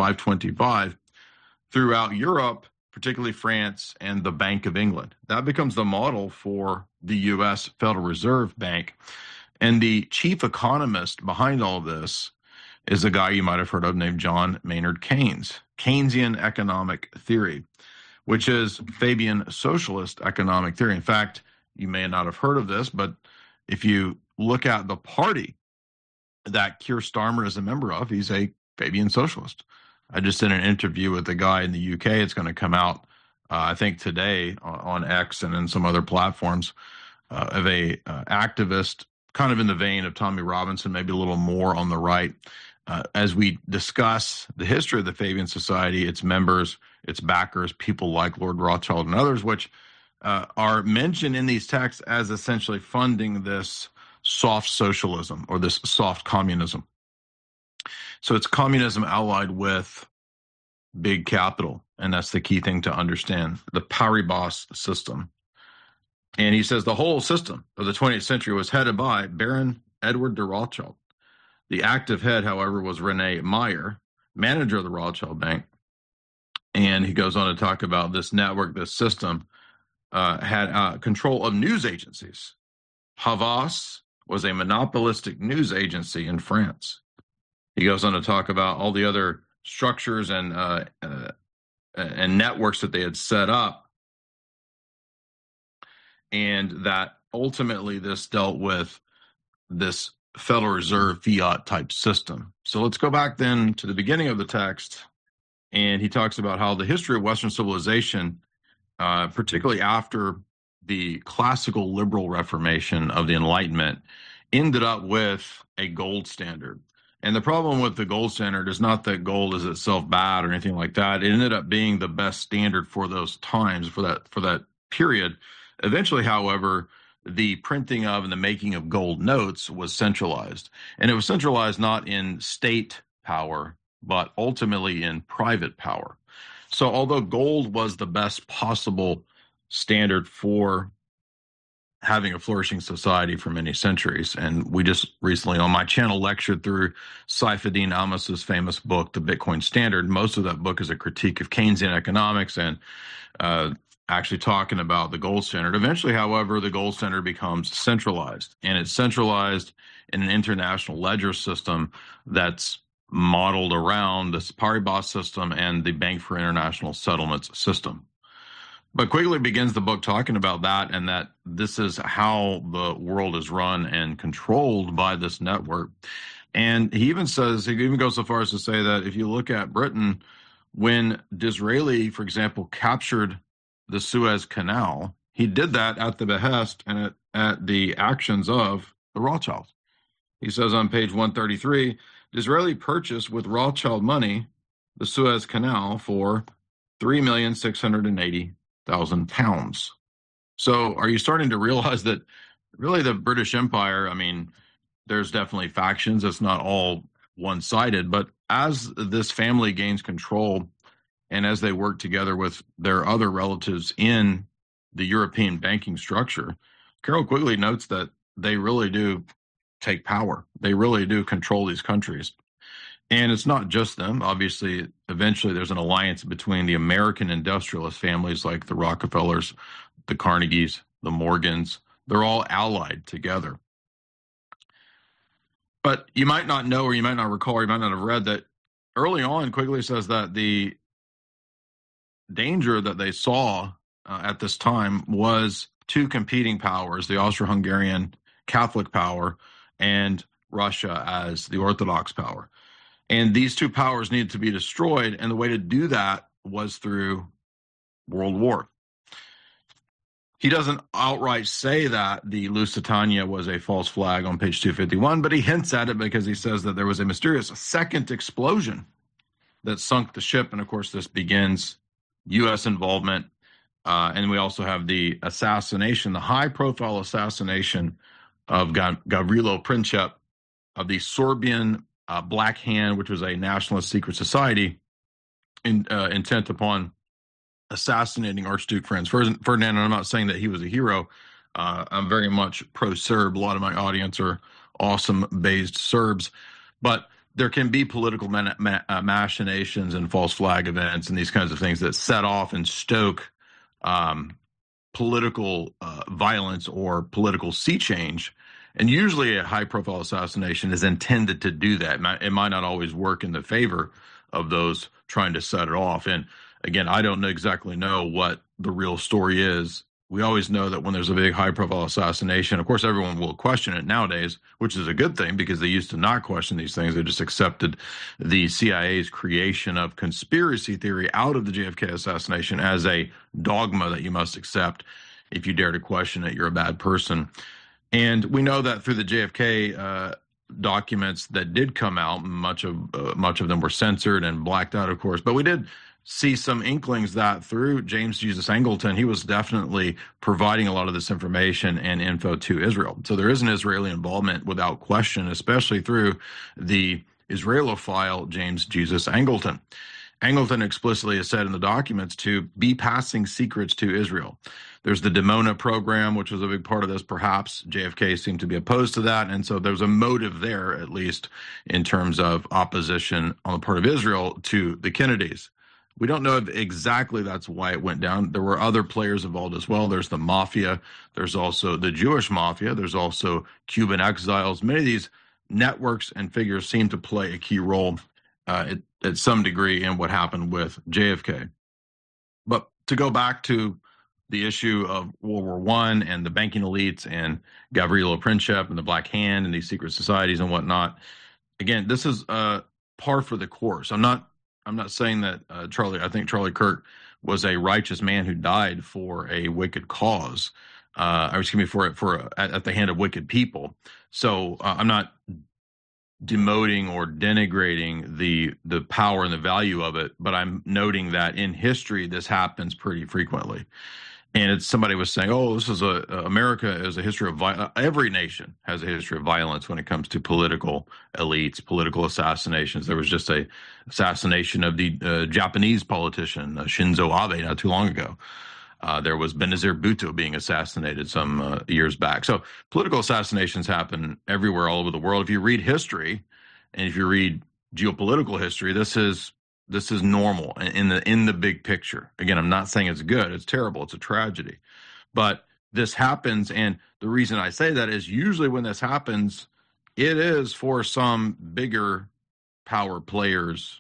525, throughout Europe, particularly France and the Bank of England. That becomes the model for the U.S. Federal Reserve Bank. And the chief economist behind all of this is a guy you might have heard of named John Maynard Keynes, Keynesian economic theory, which is Fabian socialist economic theory. In fact, you may not have heard of this, but if you look at the party that Keir Starmer is a member of, he's a Fabian socialist. I just did an interview with a guy in the UK. It's going to come out, I think, today on X and in some other platforms, of a activist, kind of in the vein of Tommy Robinson, maybe a little more on the right, as we discuss the history of the Fabian Society, its members, its backers, people like Lord Rothschild and others, which are mentioned in these texts as essentially funding this soft socialism or this soft communism. So it's communism allied with big capital, and that's the key thing to understand, the Paribas system. And he says the whole system of the 20th century was headed by Baron Edward de Rothschild. The active head, however, was Rene Meyer, manager of the Rothschild Bank. And he goes on to talk about this network, this system, had control of news agencies. Havas was a monopolistic news agency in France. He goes on to talk about all the other structures and networks that they had set up, and that ultimately this dealt with this Federal Reserve fiat type system. So let's go back then to the beginning of the text, and he talks about how the history of Western civilization, particularly after the classical liberal Reformation of the Enlightenment, ended up with a gold standard. And the problem with the gold standard is not that gold is itself bad or anything like that. It ended up being the best standard for those times, for that period. Eventually, however, the printing of and the making of gold notes was centralized. And it was centralized not in state power, but ultimately in private power. So although gold was the best possible standard for having a flourishing society for many centuries, and we just recently on my channel lectured through Saifedean Amos's famous book, The Bitcoin Standard. Most of that book is a critique of Keynesian economics and actually talking about the gold standard. Eventually, however, the gold standard becomes centralized, and it's centralized in an international ledger system that's modeled around the Paribas system and the Bank for International Settlements system. But Quigley begins the book talking about that, and that this is how the world is run and controlled by this network. And he even goes so far as to say that if you look at Britain, when Disraeli, for example, captured the Suez Canal, he did that at the behest and at the actions of the Rothschilds. He says on page 133, Disraeli purchased with Rothschild money the Suez Canal for £3,680,000. So are you starting to realize that really the British Empire, I mean, there's definitely factions. It's not all one-sided, but as this family gains control and as they work together with their other relatives in the European banking structure, Carroll Quigley notes that they really do take power. They really do control these countries. And it's not just them. Obviously, eventually there's an alliance between the American industrialist families like the Rockefellers, the Carnegies, the Morgans. They're all allied together. But you might not know, or you might not recall, or you might not have read that early on, Quigley says that the danger that they saw at this time was two competing powers, the Austro-Hungarian Catholic power and Russia as the Orthodox power. And these two powers needed to be destroyed, and the way to do that was through World War. He doesn't outright say that the Lusitania was a false flag on page 251, but he hints at it because he says that there was a mysterious second explosion that sunk the ship. And of course, this begins U.S. involvement. And we also have the assassination, the high-profile assassination of Gavrilo Princip of the Sorbian Black Hand, which was a nationalist secret society intent upon assassinating Archduke Franz Ferdinand. And I'm not saying that he was a hero. I'm very much pro-Serb. A lot of my audience are awesome-based Serbs. But there can be political machinations and false flag events and these kinds of things that set off and stoke political violence or political sea change. And usually a high-profile assassination is intended to do that. It might not always work in the favor of those trying to set it off. And again, I don't exactly know what the real story is. We always know that when there's a big high-profile assassination, of course, everyone will question it nowadays, which is a good thing because they used to not question these things. They just accepted the CIA's creation of conspiracy theory out of the JFK assassination as a dogma that you must accept. If you dare to question it, you're a bad person. And we know that through the JFK documents that did come out, much of them were censored and blacked out, of course. But we did see some inklings that through James Jesus Angleton, he was definitely providing a lot of this information and info to Israel. So there is an Israeli involvement without question, especially through the Israelophile James Jesus Angleton. Angleton explicitly has said in the documents to be passing secrets to Israel. There's the Dimona program, which was a big part of this. Perhaps JFK seemed to be opposed to that. And so there's a motive there, at least in terms of opposition on the part of Israel to the Kennedys. We don't know if exactly that's why it went down. There were other players involved as well. There's the mafia. There's also the Jewish mafia. There's also Cuban exiles. Many of these networks and figures seem to play a key role at some degree in what happened with JFK. But to go back to the issue of World War I and the banking elites and Gavrilo Princip and the Black Hand and these secret societies and whatnot, again, this is par for the course. I'm not saying that I think Charlie Kirk was a righteous man who died for a wicked cause, at the hand of wicked people. So I'm not demoting or denigrating the power and the value of it, but I'm noting that in history this happens pretty frequently. And somebody was saying, "Oh, this is America is a history of violence. Every nation has a history of violence when it comes to political elites, political assassinations. There was just a assassination of the Japanese politician Shinzo Abe not too long ago. There was Benazir Bhutto being assassinated some years back. So political assassinations happen everywhere, all over the world. If you read history, and if you read geopolitical history, this is normal in the big picture. Again, I'm not saying it's good. It's terrible. It's a tragedy. But this happens, and the reason I say that is usually when this happens, it is for some bigger power players'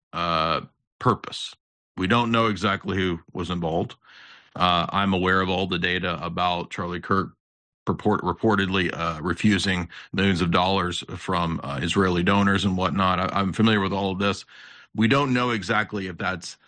purpose. We don't know exactly who was involved. I'm aware of all the data about Charlie Kirk reportedly refusing millions of dollars from Israeli donors and whatnot. I'm familiar with all of this. We don't know exactly if that's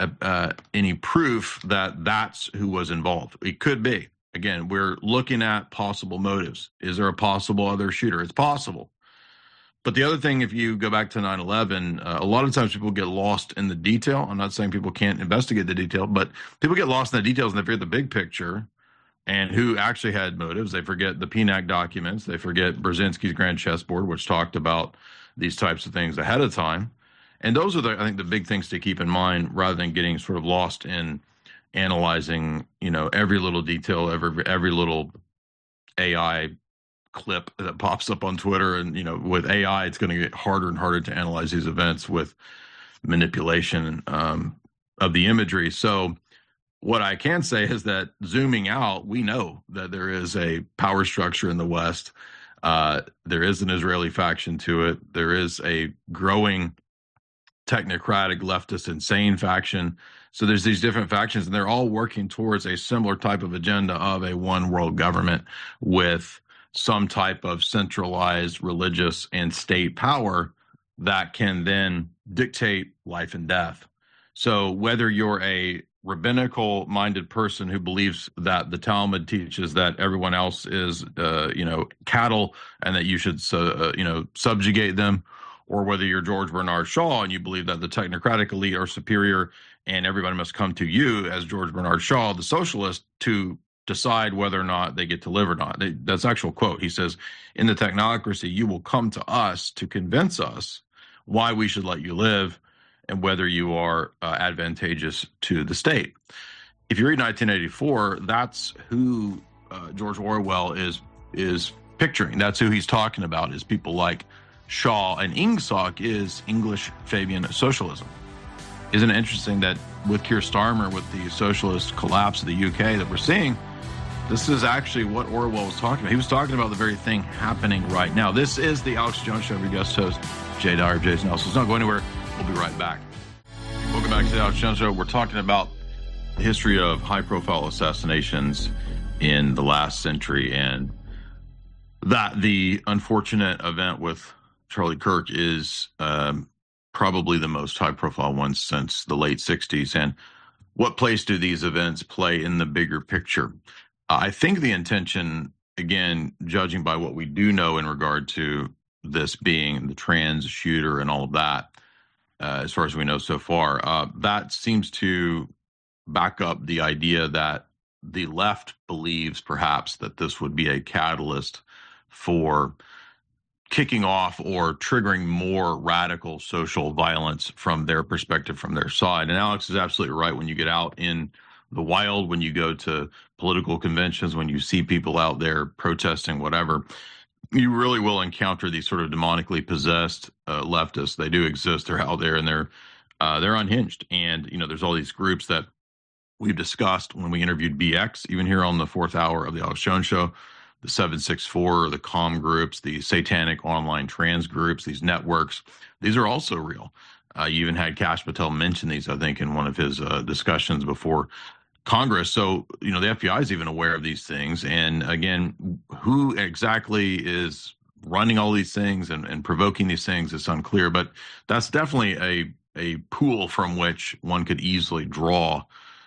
any proof that that's who was involved. It could be. Again, we're looking at possible motives. Is there a possible other shooter? It's possible. But the other thing, if you go back to 9/11, a lot of times people get lost in the detail. I'm not saying people can't investigate the detail, but people get lost in the details and they forget the big picture and who actually had motives. They forget the PNAC documents. They forget Brzezinski's Grand Chessboard, which talked about these types of things ahead of time. And those are, I think, the big things to keep in mind rather than getting sort of lost in analyzing, every little detail, every little AI clip that pops up on Twitter. And, with AI, it's going to get harder and harder to analyze these events with manipulation of the imagery. So what I can say is that zooming out, we know that there is a power structure in the West. There is an Israeli faction to it. There is a growing technocratic, leftist, insane faction. So there's these different factions, and they're all working towards a similar type of agenda of a one world government with some type of centralized religious and state power that can then dictate life and death. So whether you're a rabbinical minded person who believes that the Talmud teaches that everyone else is, cattle and that you should, subjugate them, or whether you're George Bernard Shaw and you believe that the technocratic elite are superior and everybody must come to you as George Bernard Shaw, the socialist, to decide whether or not they get to live or not. That's an actual quote. He says, in the technocracy, you will come to us to convince us why we should let you live and whether you are advantageous to the state. If you read 1984, that's who George Orwell is picturing. That's who he's talking about, is people like Shaw, and Ingsoc is English Fabian socialism. Isn't it interesting that with Keir Starmer, with the socialist collapse of the UK that we're seeing, this is actually what Orwell was talking about. He was talking about the very thing happening right now. This is the Alex Jones Show. Your guest host, Jay Dyer, Jason Nelson. So don't go anywhere. We'll be right back. Welcome back to the Alex Jones Show. We're talking about the history of high-profile assassinations in the last century, and that the unfortunate event with Charlie Kirk is probably the most high-profile one since the late 60s. And what place do these events play in the bigger picture? I think the intention, again, judging by what we do know in regard to this being the trans shooter and all of that, as far as we know so far, that seems to back up the idea that the left believes perhaps that this would be a catalyst for kicking off or triggering more radical social violence from their perspective, from their side. And Alex is absolutely right. When you get out in the wild, when you go to political conventions, when you see people out there protesting whatever, you really will encounter these sort of demonically possessed leftists. They do exist. They're out there, and they're unhinged. And, there's all these groups that we've discussed when we interviewed BX, even here on the fourth hour of the Alex Jones Show, the 764, the comm groups, the satanic online trans groups, these networks. These are also real. You even had Kash Patel mention these, I think, in one of his discussions before Congress. So, the FBI is even aware of these things. And again, who exactly is running all these things and provoking these things is unclear. But that's definitely a pool from which one could easily draw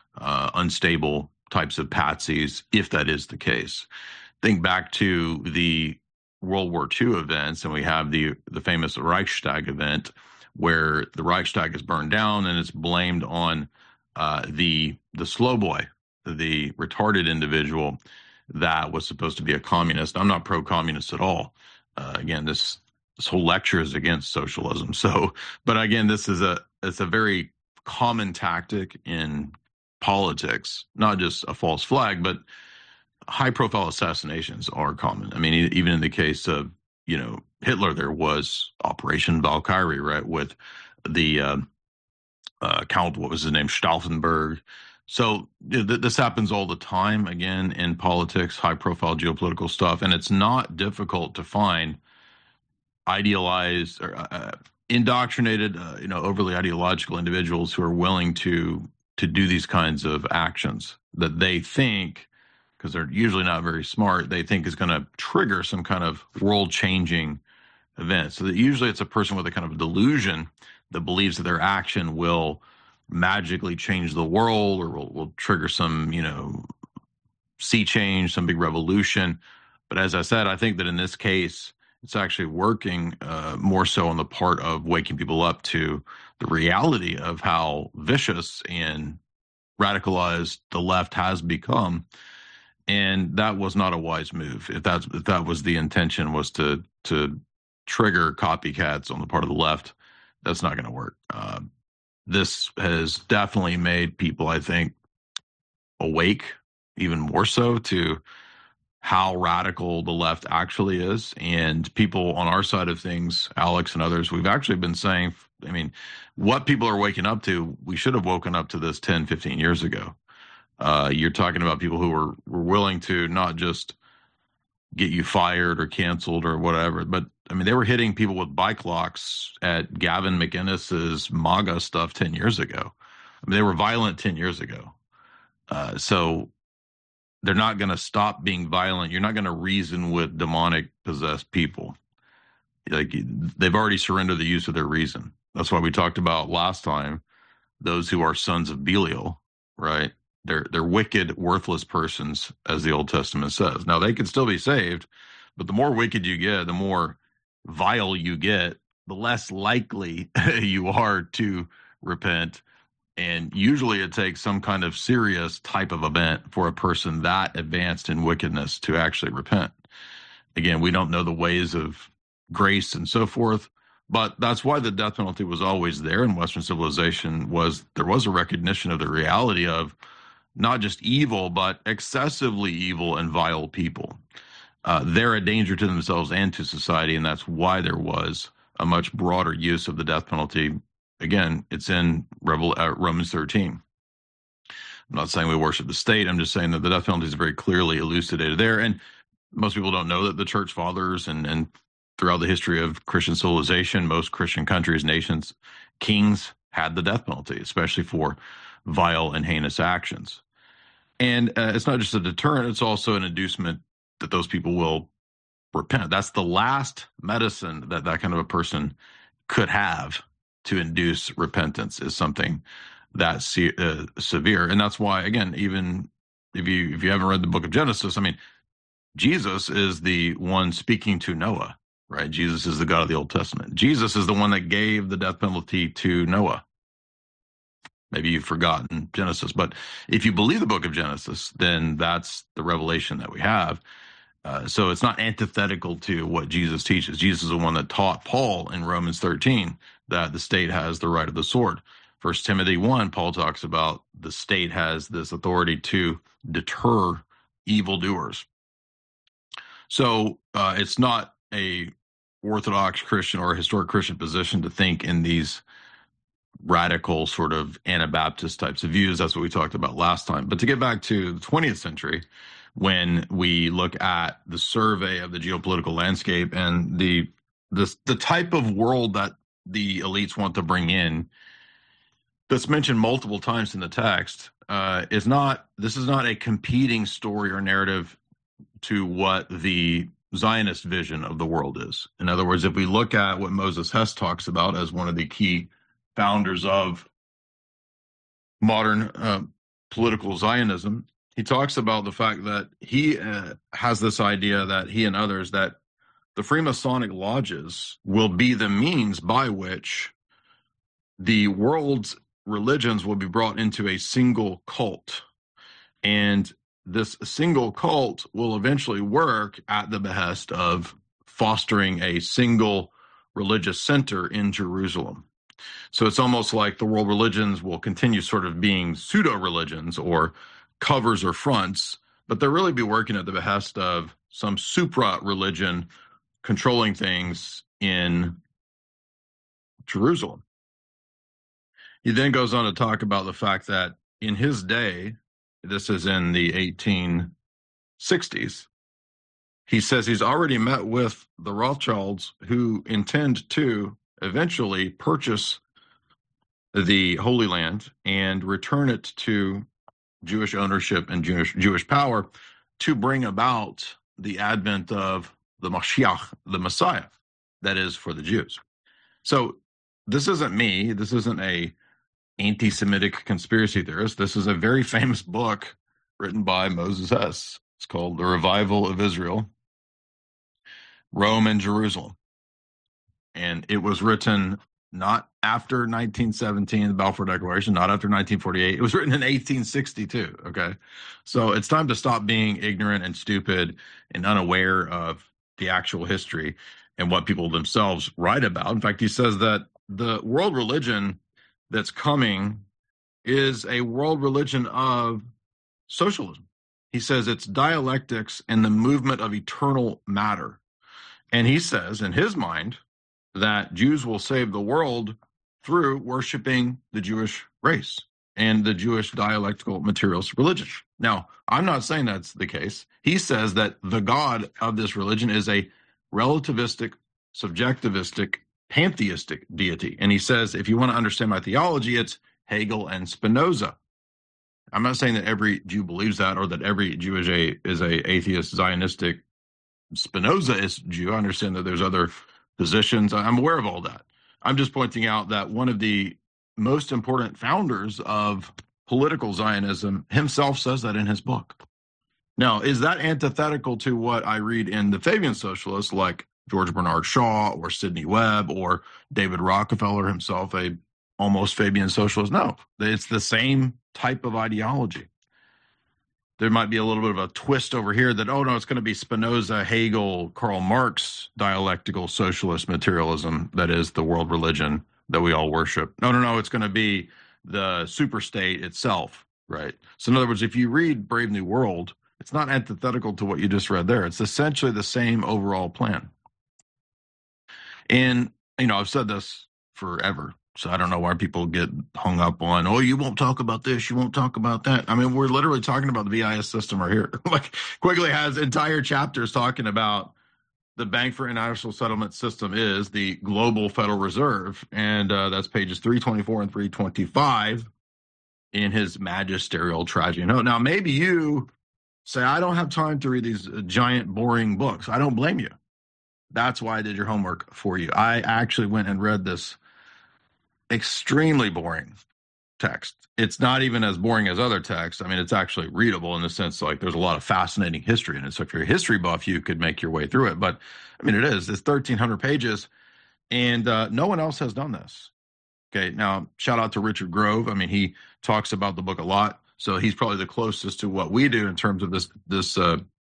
unstable types of patsies, if that is the case. Think back to the World War II events, and we have the famous Reichstag event, where the Reichstag is burned down and it's blamed on the slow boy the retarded individual that was supposed to be a communist. I'm not pro-communist at all. Again, this whole lecture is against socialism. So, but again, it's a very common tactic in politics, not just a false flag, but high-profile assassinations are common. I mean, even in the case of, Hitler, there was Operation Valkyrie, right, with the Count, what was his name, Stauffenberg. So this happens all the time, again, in politics, high-profile geopolitical stuff, and it's not difficult to find idealized or indoctrinated, overly ideological individuals who are willing to do these kinds of actions that they think, because they're usually not very smart, they think is going to trigger some kind of world-changing event. So that usually it's a person with a kind of delusion that believes that their action will magically change the world or will trigger some, sea change, some big revolution. But as I said, I think that in this case, it's actually working more so on the part of waking people up to the reality of how vicious and radicalized the left has become. And that was not a wise move. If that was the intention, was to trigger copycats on the part of the left, that's not going to work. This has definitely made people, I think, awake even more so to how radical the left actually is. And people on our side of things, Alex and others, we've actually been saying, what people are waking up to, we should have woken up to this 10, 15 years ago. You're talking about people who were willing to not just get you fired or canceled or whatever, but they were hitting people with bike locks at Gavin McInnes's MAGA stuff 10 years ago. They were violent 10 years ago. So they're not going to stop being violent. You're not going to reason with demonic possessed people. Like, they've already surrendered the use of their reason. That's why we talked about last time those who are sons of Belial, right? They're wicked, worthless persons, as the Old Testament says. Now, they can still be saved, but the more wicked you get, the more vile you get, the less likely you are to repent. And usually it takes some kind of serious type of event for a person that advanced in wickedness to actually repent. Again, we don't know the ways of grace and so forth, but that's why the death penalty was always there in Western civilization. There was a recognition of the reality of not just evil, but excessively evil and vile people. They're a danger to themselves and to society, and that's why there was a much broader use of the death penalty. Again, it's in Romans 13. I'm not saying we worship the state. I'm just saying that the death penalty is very clearly elucidated there. And most people don't know that the church fathers and throughout the history of Christian civilization, most Christian countries, nations, kings had the death penalty, especially for vile and heinous actions. And it's not just a deterrent, it's also an inducement that those people will repent. That's the last medicine that kind of a person could have to induce repentance, is something that severe. And that's why, again, even if you haven't read the book of Genesis, Jesus is the one speaking to Noah, right? Jesus is the God of the Old Testament. Jesus is the one that gave the death penalty to Noah. Maybe you've forgotten Genesis, but if you believe the book of Genesis, then that's the revelation that we have. So it's not antithetical to what Jesus teaches. Jesus is the one that taught Paul in Romans 13 that the state has the right of the sword. 1 Timothy 1, Paul talks about the state has this authority to deter evildoers. So it's not a Orthodox Christian or a historic Christian position to think in these radical sort of Anabaptist types of views. That's what we talked about last time. But to get back to the 20th century, when we look at the survey of the geopolitical landscape and the type of world that the elites want to bring in, that's mentioned multiple times in the text, this is not a competing story or narrative to what the Zionist vision of the world is. In other words, if we look at what Moses Hess talks about as one of the key founders of modern political Zionism, he talks about the fact that he has this idea that he and others, that the Freemasonic lodges will be the means by which the world's religions will be brought into a single cult. And this single cult will eventually work at the behest of fostering a single religious center in Jerusalem. So it's almost like the world religions will continue sort of being pseudo-religions or covers or fronts, but they'll really be working at the behest of some supra-religion controlling things in Jerusalem. He then goes on to talk about the fact that in his day, this is in the 1860s, he says he's already met with the Rothschilds who intend to eventually purchase the Holy Land and return it to Jewish ownership and Jewish power to bring about the advent of the Mashiach, the Messiah, that is for the Jews. So this isn't me. This isn't a anti-Semitic conspiracy theorist. This is a very famous book written by Moses Hess. It's called The Revival of Israel, Rome and Jerusalem. And it was written not after 1917, the Balfour Declaration, not after 1948. It was written in 1862, okay? So it's time to stop being ignorant and stupid and unaware of the actual history and what people themselves write about. In fact, he says that the world religion that's coming is a world religion of socialism. He says it's dialectics and the movement of eternal matter. And he says, in his mind, that Jews will save the world through worshiping the Jewish race and the Jewish dialectical materialist religion. Now, I'm not saying that's the case. He says that the God of this religion is a relativistic, subjectivistic, pantheistic deity. And he says, if you want to understand my theology, it's Hegel and Spinoza. I'm not saying that every Jew believes that or that every Jew is a atheist, Zionistic, Spinozaist Jew. I understand that there's other positions. I'm aware of all that. I'm just pointing out that one of the most important founders of political Zionism himself says that in his book. Now, is that antithetical to what I read in the Fabian socialists like George Bernard Shaw or Sidney Webb or David Rockefeller himself, a almost Fabian socialist? No, it's the same type of ideology. There might be a little bit of a twist over here that, oh, no, it's going to be Spinoza, Hegel, Karl Marx dialectical socialist materialism that is the world religion that we all worship. No, it's going to be the superstate itself, right? So in other words, if you read Brave New World, it's not antithetical to what you just read there. It's essentially the same overall plan. And, I've said this forever, so I don't know why people get hung up on, oh, you won't talk about this, you won't talk about that. I mean, we're literally talking about the BIS system right here. Like, Quigley has entire chapters talking about the Bank for International Settlement system is the global Federal Reserve, and that's pages 324 and 325 in his magisterial tragedy note. Now, maybe you say, I don't have time to read these giant, boring books. I don't blame you. That's why I did your homework for you. I actually went and read this extremely boring text. It's not even as boring as other texts. I mean, it's actually readable in the sense like there's a lot of fascinating history in it. So if you're a history buff, you could make your way through it. But I mean, it's 1,300 pages, and no one else has done this. Okay, now shout out to Richard Grove. I mean, he talks about the book a lot, so he's probably the closest to what we do in terms of this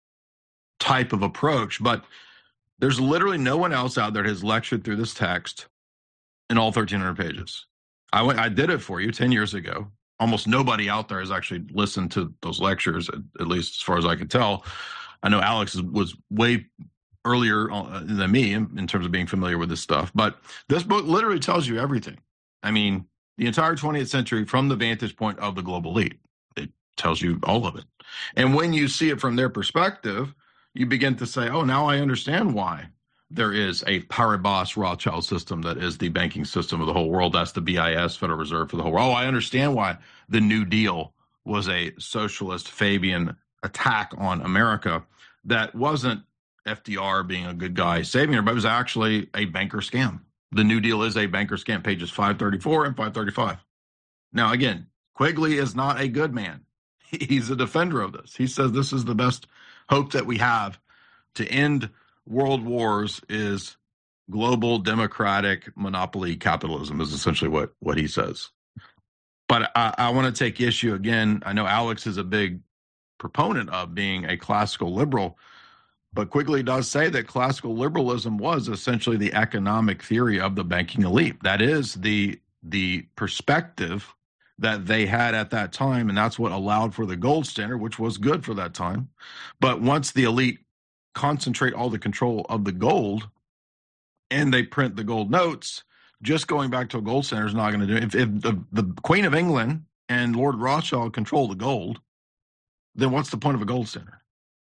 type of approach. But there's literally no one else out there that has lectured through this text in all 1,300 pages. I did it for you 10 years ago. Almost nobody out there has actually listened to those lectures, at least as far as I can tell. I know Alex was way earlier than me in terms of being familiar with this stuff. But this book literally tells you everything. I mean, the entire 20th century from the vantage point of the global elite. It tells you all of it. And when you see it from their perspective, you begin to say, oh, now I understand why there is a Paribas Rothschild system that is the banking system of the whole world. That's the BIS, Federal Reserve for the whole world. Oh, I understand why the New Deal was a socialist Fabian attack on America that wasn't FDR being a good guy saving her, but it was actually a banker scam. The New Deal is a banker scam, pages 534 and 535. Now, again, Quigley is not a good man. He's a defender of this. He says this is the best hope that we have to end world wars is global democratic monopoly capitalism is essentially what he says. But I want to take issue again. I know Alex is a big proponent of being a classical liberal. But Quigley does say that classical liberalism was essentially the economic theory of the banking elite. That is the perspective that they had at that time, and that's what allowed for the gold standard, which was good for that time. But once the elite concentrate all the control of the gold and they print the gold notes, just going back to a gold standard is not going to do it. If the Queen of England and Lord Rothschild control the gold, then what's the point of a gold standard?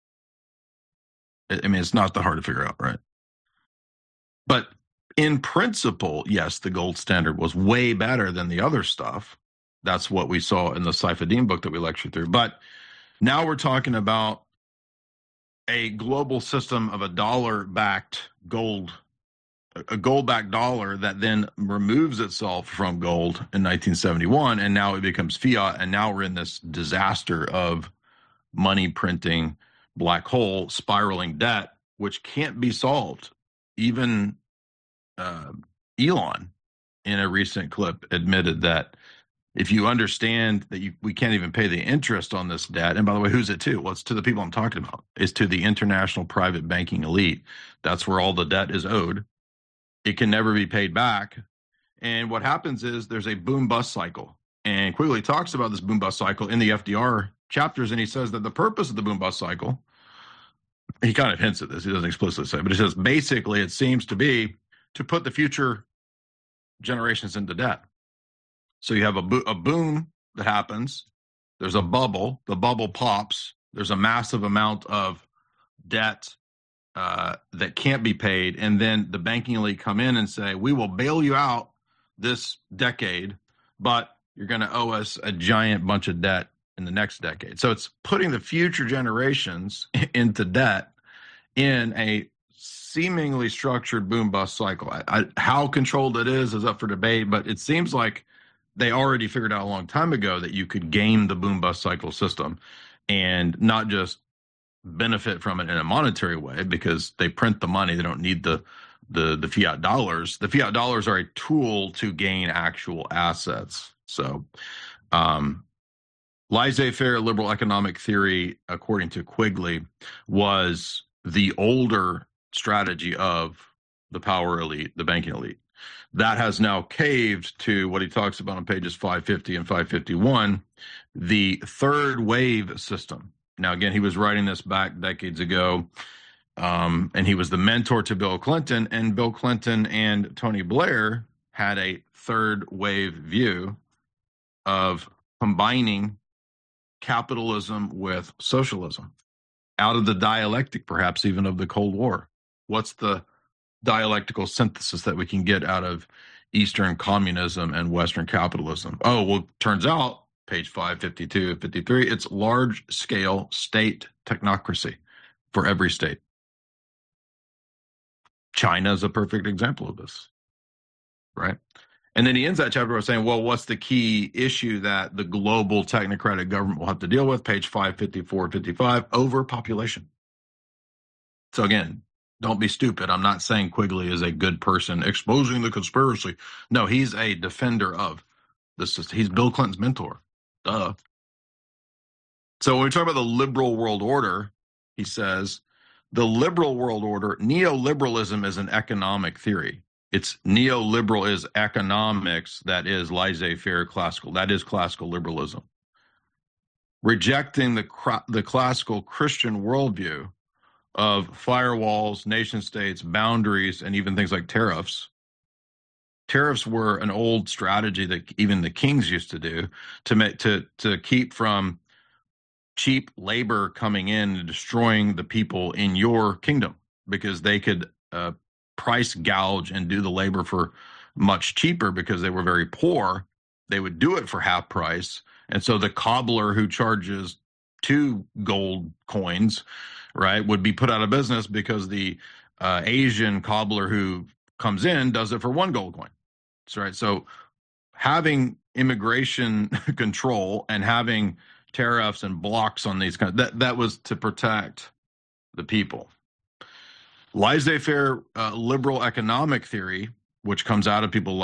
I mean, it's not that hard to figure out, right? But in principle, yes, the gold standard was way better than the other stuff. That's what we saw in the Saifedean book that we lectured through. But now we're talking about a global system of a dollar-backed gold, a gold-backed dollar that then removes itself from gold in 1971, and now it becomes fiat, and now we're in this disaster of money printing, black hole, spiraling debt, which can't be solved. Even Elon, in a recent clip, admitted that if you understand that we can't even pay the interest on this debt, and by the way, who's it to? Well, it's to the people I'm talking about. It's to the international private banking elite. That's where all the debt is owed. It can never be paid back. And what happens is there's a boom-bust cycle. And Quigley talks about this boom-bust cycle in the FDR chapters, and he says that the purpose of the boom-bust cycle, he kind of hints at this, he doesn't explicitly say, but he says basically it seems to be to put the future generations into debt. So you have a boom that happens, there's a bubble, the bubble pops, there's a massive amount of debt that can't be paid, and then the banking elite come in and say, we will bail you out this decade, but you're going to owe us a giant bunch of debt in the next decade. So it's putting the future generations into debt in a seemingly structured boom-bust cycle. How controlled it is up for debate, but it seems like they already figured out a long time ago that you could game the boom-bust cycle system and not just benefit from it in a monetary way because they print the money. They don't need the fiat dollars. The fiat dollars are a tool to gain actual assets. So laissez-faire liberal economic theory, according to Quigley, was the older strategy of the power elite, the banking elite. That has now caved to what he talks about on pages 550 and 551, the third wave system. Now, again, he was writing this back decades ago, and he was the mentor to Bill Clinton, and Bill Clinton and Tony Blair had a third wave view of combining capitalism with socialism out of the dialectic, perhaps even of the Cold War. What's the dialectical synthesis that we can get out of Eastern communism and Western capitalism? Oh, well, turns out, page 552 and 53, it's large-scale state technocracy for every state. China is a perfect example of this, right? And then he ends that chapter by saying, well, what's the key issue that the global technocratic government will have to deal with? Page 554 and 55, overpopulation. So again, don't be stupid. I'm not saying Quigley is a good person exposing the conspiracy. No, he's a defender of the system. He's Bill Clinton's mentor. Duh. So when we talk about the liberal world order, he says, the liberal world order, neoliberalism is an economic theory. It's neoliberal is economics, that is laissez-faire classical. That is classical liberalism. Rejecting the classical Christian worldview of firewalls, nation states, boundaries, and even things like tariffs. Tariffs were an old strategy that even the kings used to do to keep from cheap labor coming in and destroying the people in your kingdom, because they could price gouge and do the labor for much cheaper because they were very poor. They would do it for half price. And so the cobbler who charges 2 gold coins, right, would be put out of business because the Asian cobbler who comes in does it for 1 gold coin. That's right. So having immigration control and having tariffs and blocks on these kinds, that was to protect the people. Laissez-faire liberal economic theory, which comes out of people like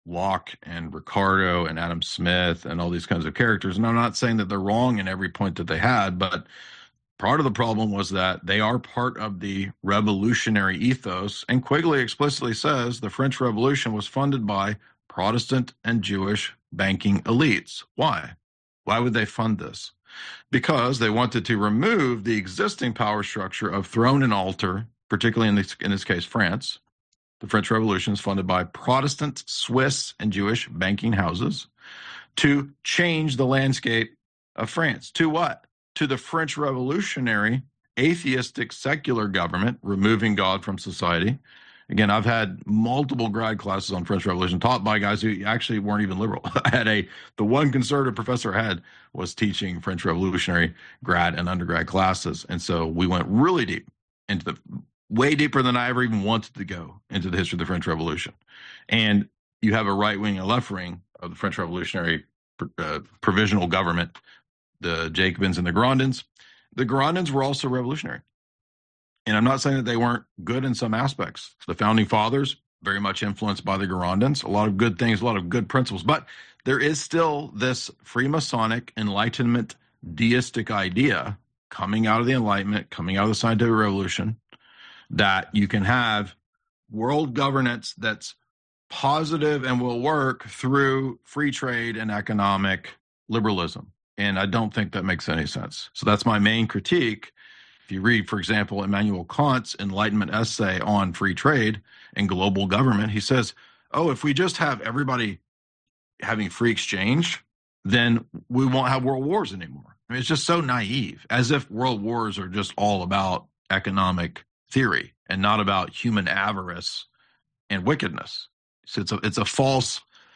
Locke and Ricardo and Adam Smith and all these kinds of characters. And I'm not saying that they're wrong in every point that they had, but part of the problem was that they are part of the revolutionary ethos. And Quigley explicitly says the French Revolution was funded by Protestant and Jewish banking elites. Why? Why would they fund this? Because they wanted to remove the existing power structure of throne and altar, particularly in this case, France. The French Revolution is funded by Protestant, Swiss, and Jewish banking houses to change the landscape of France. To what? To the French revolutionary, atheistic, secular government, removing God from society. Again, I've had multiple grad classes on French Revolution taught by guys who actually weren't even liberal. The one conservative professor I had was teaching French Revolutionary grad and undergrad classes. And so we went really deep into way deeper than I ever even wanted to go into the history of the French Revolution. And you have a right wing and left wing of the French Revolutionary provisional government, the Jacobins and the Girondins. The Girondins were also revolutionary. And I'm not saying that they weren't good in some aspects. The founding fathers, very much influenced by the Girondins, a lot of good things, a lot of good principles. But there is still this Freemasonic Enlightenment deistic idea coming out of the Enlightenment, coming out of the scientific revolution, that you can have world governance that's positive and will work through free trade and economic liberalism. And I don't think that makes any sense. So that's my main critique. If you read, for example, Immanuel Kant's Enlightenment essay on free trade and global government, he says, oh, if we just have everybody having free exchange, then we won't have world wars anymore. I mean, it's just so naive, as if world wars are just all about economic theory and not about human avarice and wickedness. So it's a false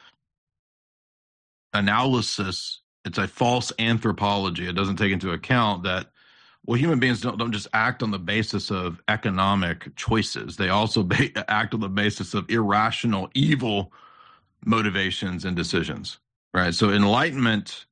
analysis. It's a false anthropology. It doesn't take into account that, well, human beings don't just act on the basis of economic choices. They also act on the basis of irrational, evil motivations and decisions, right? So Enlightenment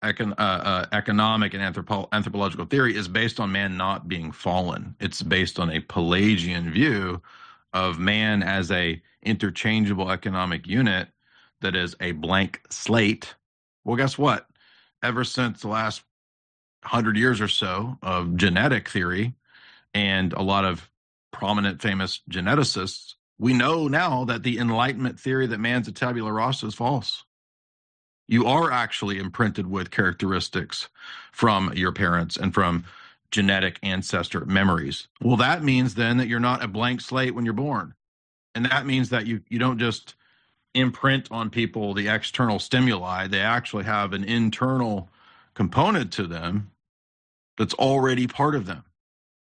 economic and anthropological theory is based on man not being fallen. It's based on a Pelagian view of man as a interchangeable economic unit that is a blank slate. Well, guess what? Ever since the last 100 years or so of genetic theory and a lot of prominent famous geneticists, we know now that the Enlightenment theory that man's a tabula rasa is false. You are actually imprinted with characteristics from your parents and from genetic ancestor memories. Well, that means then that you're not a blank slate when you're born. And that means that you don't just imprint on people the external stimuli. They actually have an internal component to them that's already part of them.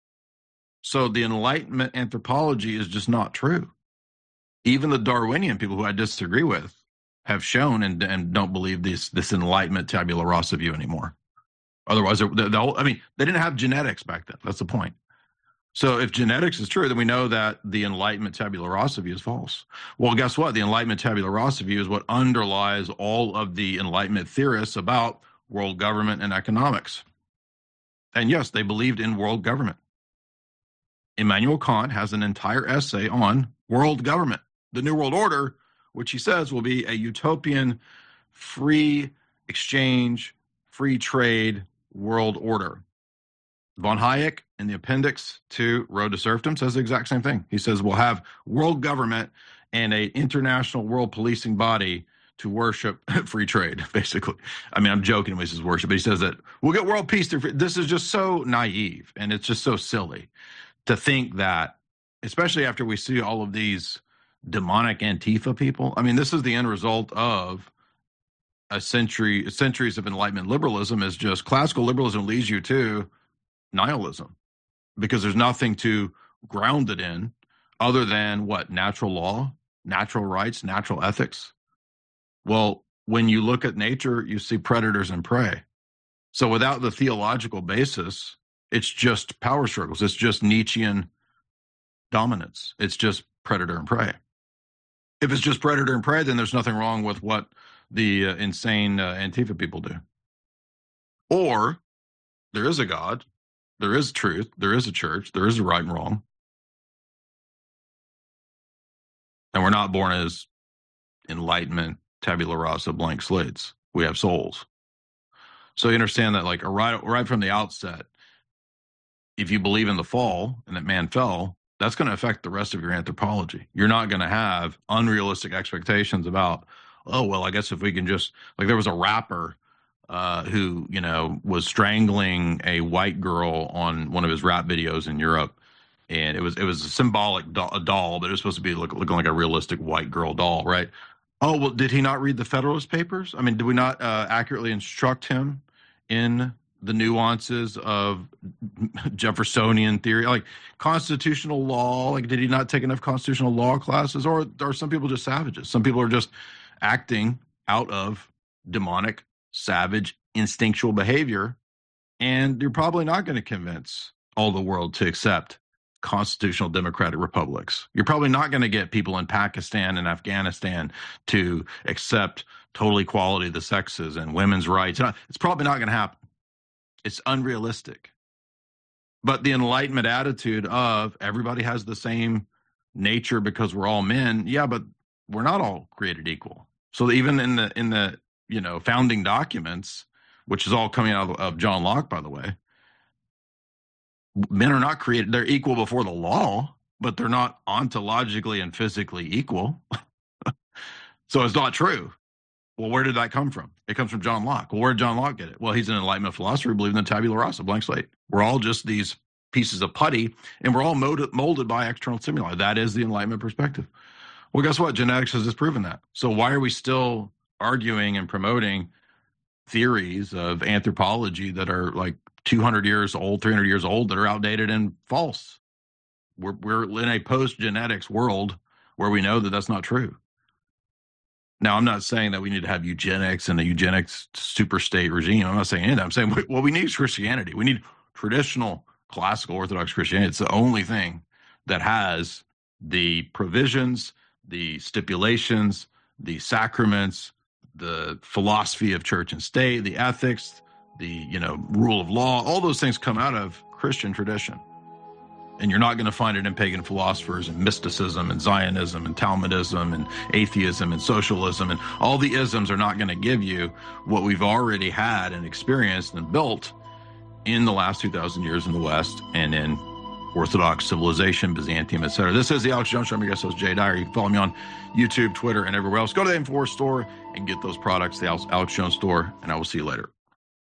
So the Enlightenment anthropology is just not true. Even the Darwinian people who I disagree with have shown and don't believe this Enlightenment tabula rasa view anymore. Otherwise, they didn't have genetics back then. That's the point. So if genetics is true, then we know that the Enlightenment tabula rasa view is false. Well, guess what? The Enlightenment tabula rasa view is what underlies all of the Enlightenment theorists about world government and economics. And yes, they believed in world government. Immanuel Kant has an entire essay on world government, the New World Order, which he says will be a utopian, free exchange, free trade world order. Von Hayek, in the appendix to Road to Serfdom, says the exact same thing. He says we'll have world government and an international world policing body to worship free trade, basically. I mean, I'm joking when he says worship, but he says that we'll get world peace through. This is just so naive, and it's just so silly to think that, especially after we see all of these demonic Antifa people. I mean, this is the end result of centuries of Enlightenment liberalism. Is just classical liberalism leads you to nihilism because there's nothing to ground it in other than what? Natural law, natural rights, natural ethics. Well, when you look at nature, you see predators and prey. So without the theological basis, it's just power struggles. It's just Nietzschean dominance. It's just predator and prey. If it's just predator and prey, then there's nothing wrong with what the insane Antifa people do. Or there is a God, there is truth, there is a church, there is a right and wrong. And we're not born as Enlightenment, tabula rasa, blank slates. We have souls. So you understand that, like, right from the outset, if you believe in the fall and that man fell, that's going to affect the rest of your anthropology. You're not going to have unrealistic expectations about, oh, well, I guess if we can just, like, there was a rapper who, was strangling a white girl on one of his rap videos in Europe. And it was a symbolic doll, but it was supposed to be looking like a realistic white girl doll, right? Oh, well, did he not read the Federalist Papers? I mean, did we not accurately instruct him in the nuances of Jeffersonian theory, like constitutional law? Like, did he not take enough constitutional law classes? Or are some people just savages? Some people are just acting out of demonic, savage, instinctual behavior. And you're probably not going to convince all the world to accept constitutional democratic republics. You're probably not going to get people in Pakistan and Afghanistan to accept total equality of the sexes and women's rights. It's probably not going to happen. It's unrealistic. But the Enlightenment attitude of everybody has the same nature because we're all men, yeah, but we're not all created equal. So even in the founding documents, which is all coming out of John Locke, by the way, men are not created. They're equal before the law, but they're not ontologically and physically equal. So it's not true. Well, where did that come from? It comes from John Locke. Well, where did John Locke get it? Well, he's an Enlightenment philosopher who believed in the tabula rasa, blank slate. We're all just these pieces of putty, and we're all molded by external stimuli. That is the Enlightenment perspective. Well, guess what? Genetics has disproven that. So why are we still arguing and promoting theories of anthropology that are like 200 years old, 300 years old, that are outdated and false? We're in a post-genetics world where we know that that's not true. Now, I'm not saying that we need to have eugenics and a eugenics super state regime. I'm not saying any of that. I'm saying what we need is Christianity. We need traditional classical Orthodox Christianity. It's the only thing that has the provisions, the stipulations, the sacraments, the philosophy of church and state, the ethics, the rule of law. All those things come out of Christian tradition. And you're not going to find it in pagan philosophers and mysticism and Zionism and Talmudism and atheism and socialism. And all the isms are not going to give you what we've already had and experienced and built in the last 2,000 years in the West and in Orthodox civilization, Byzantium, etc. This is the Alex Jones Show. I'm your guest host, Jay Dyer. You can follow me on YouTube, Twitter, and everywhere else. Go to the InfoWars store and get those products, the Alex Jones store, and I will see you later.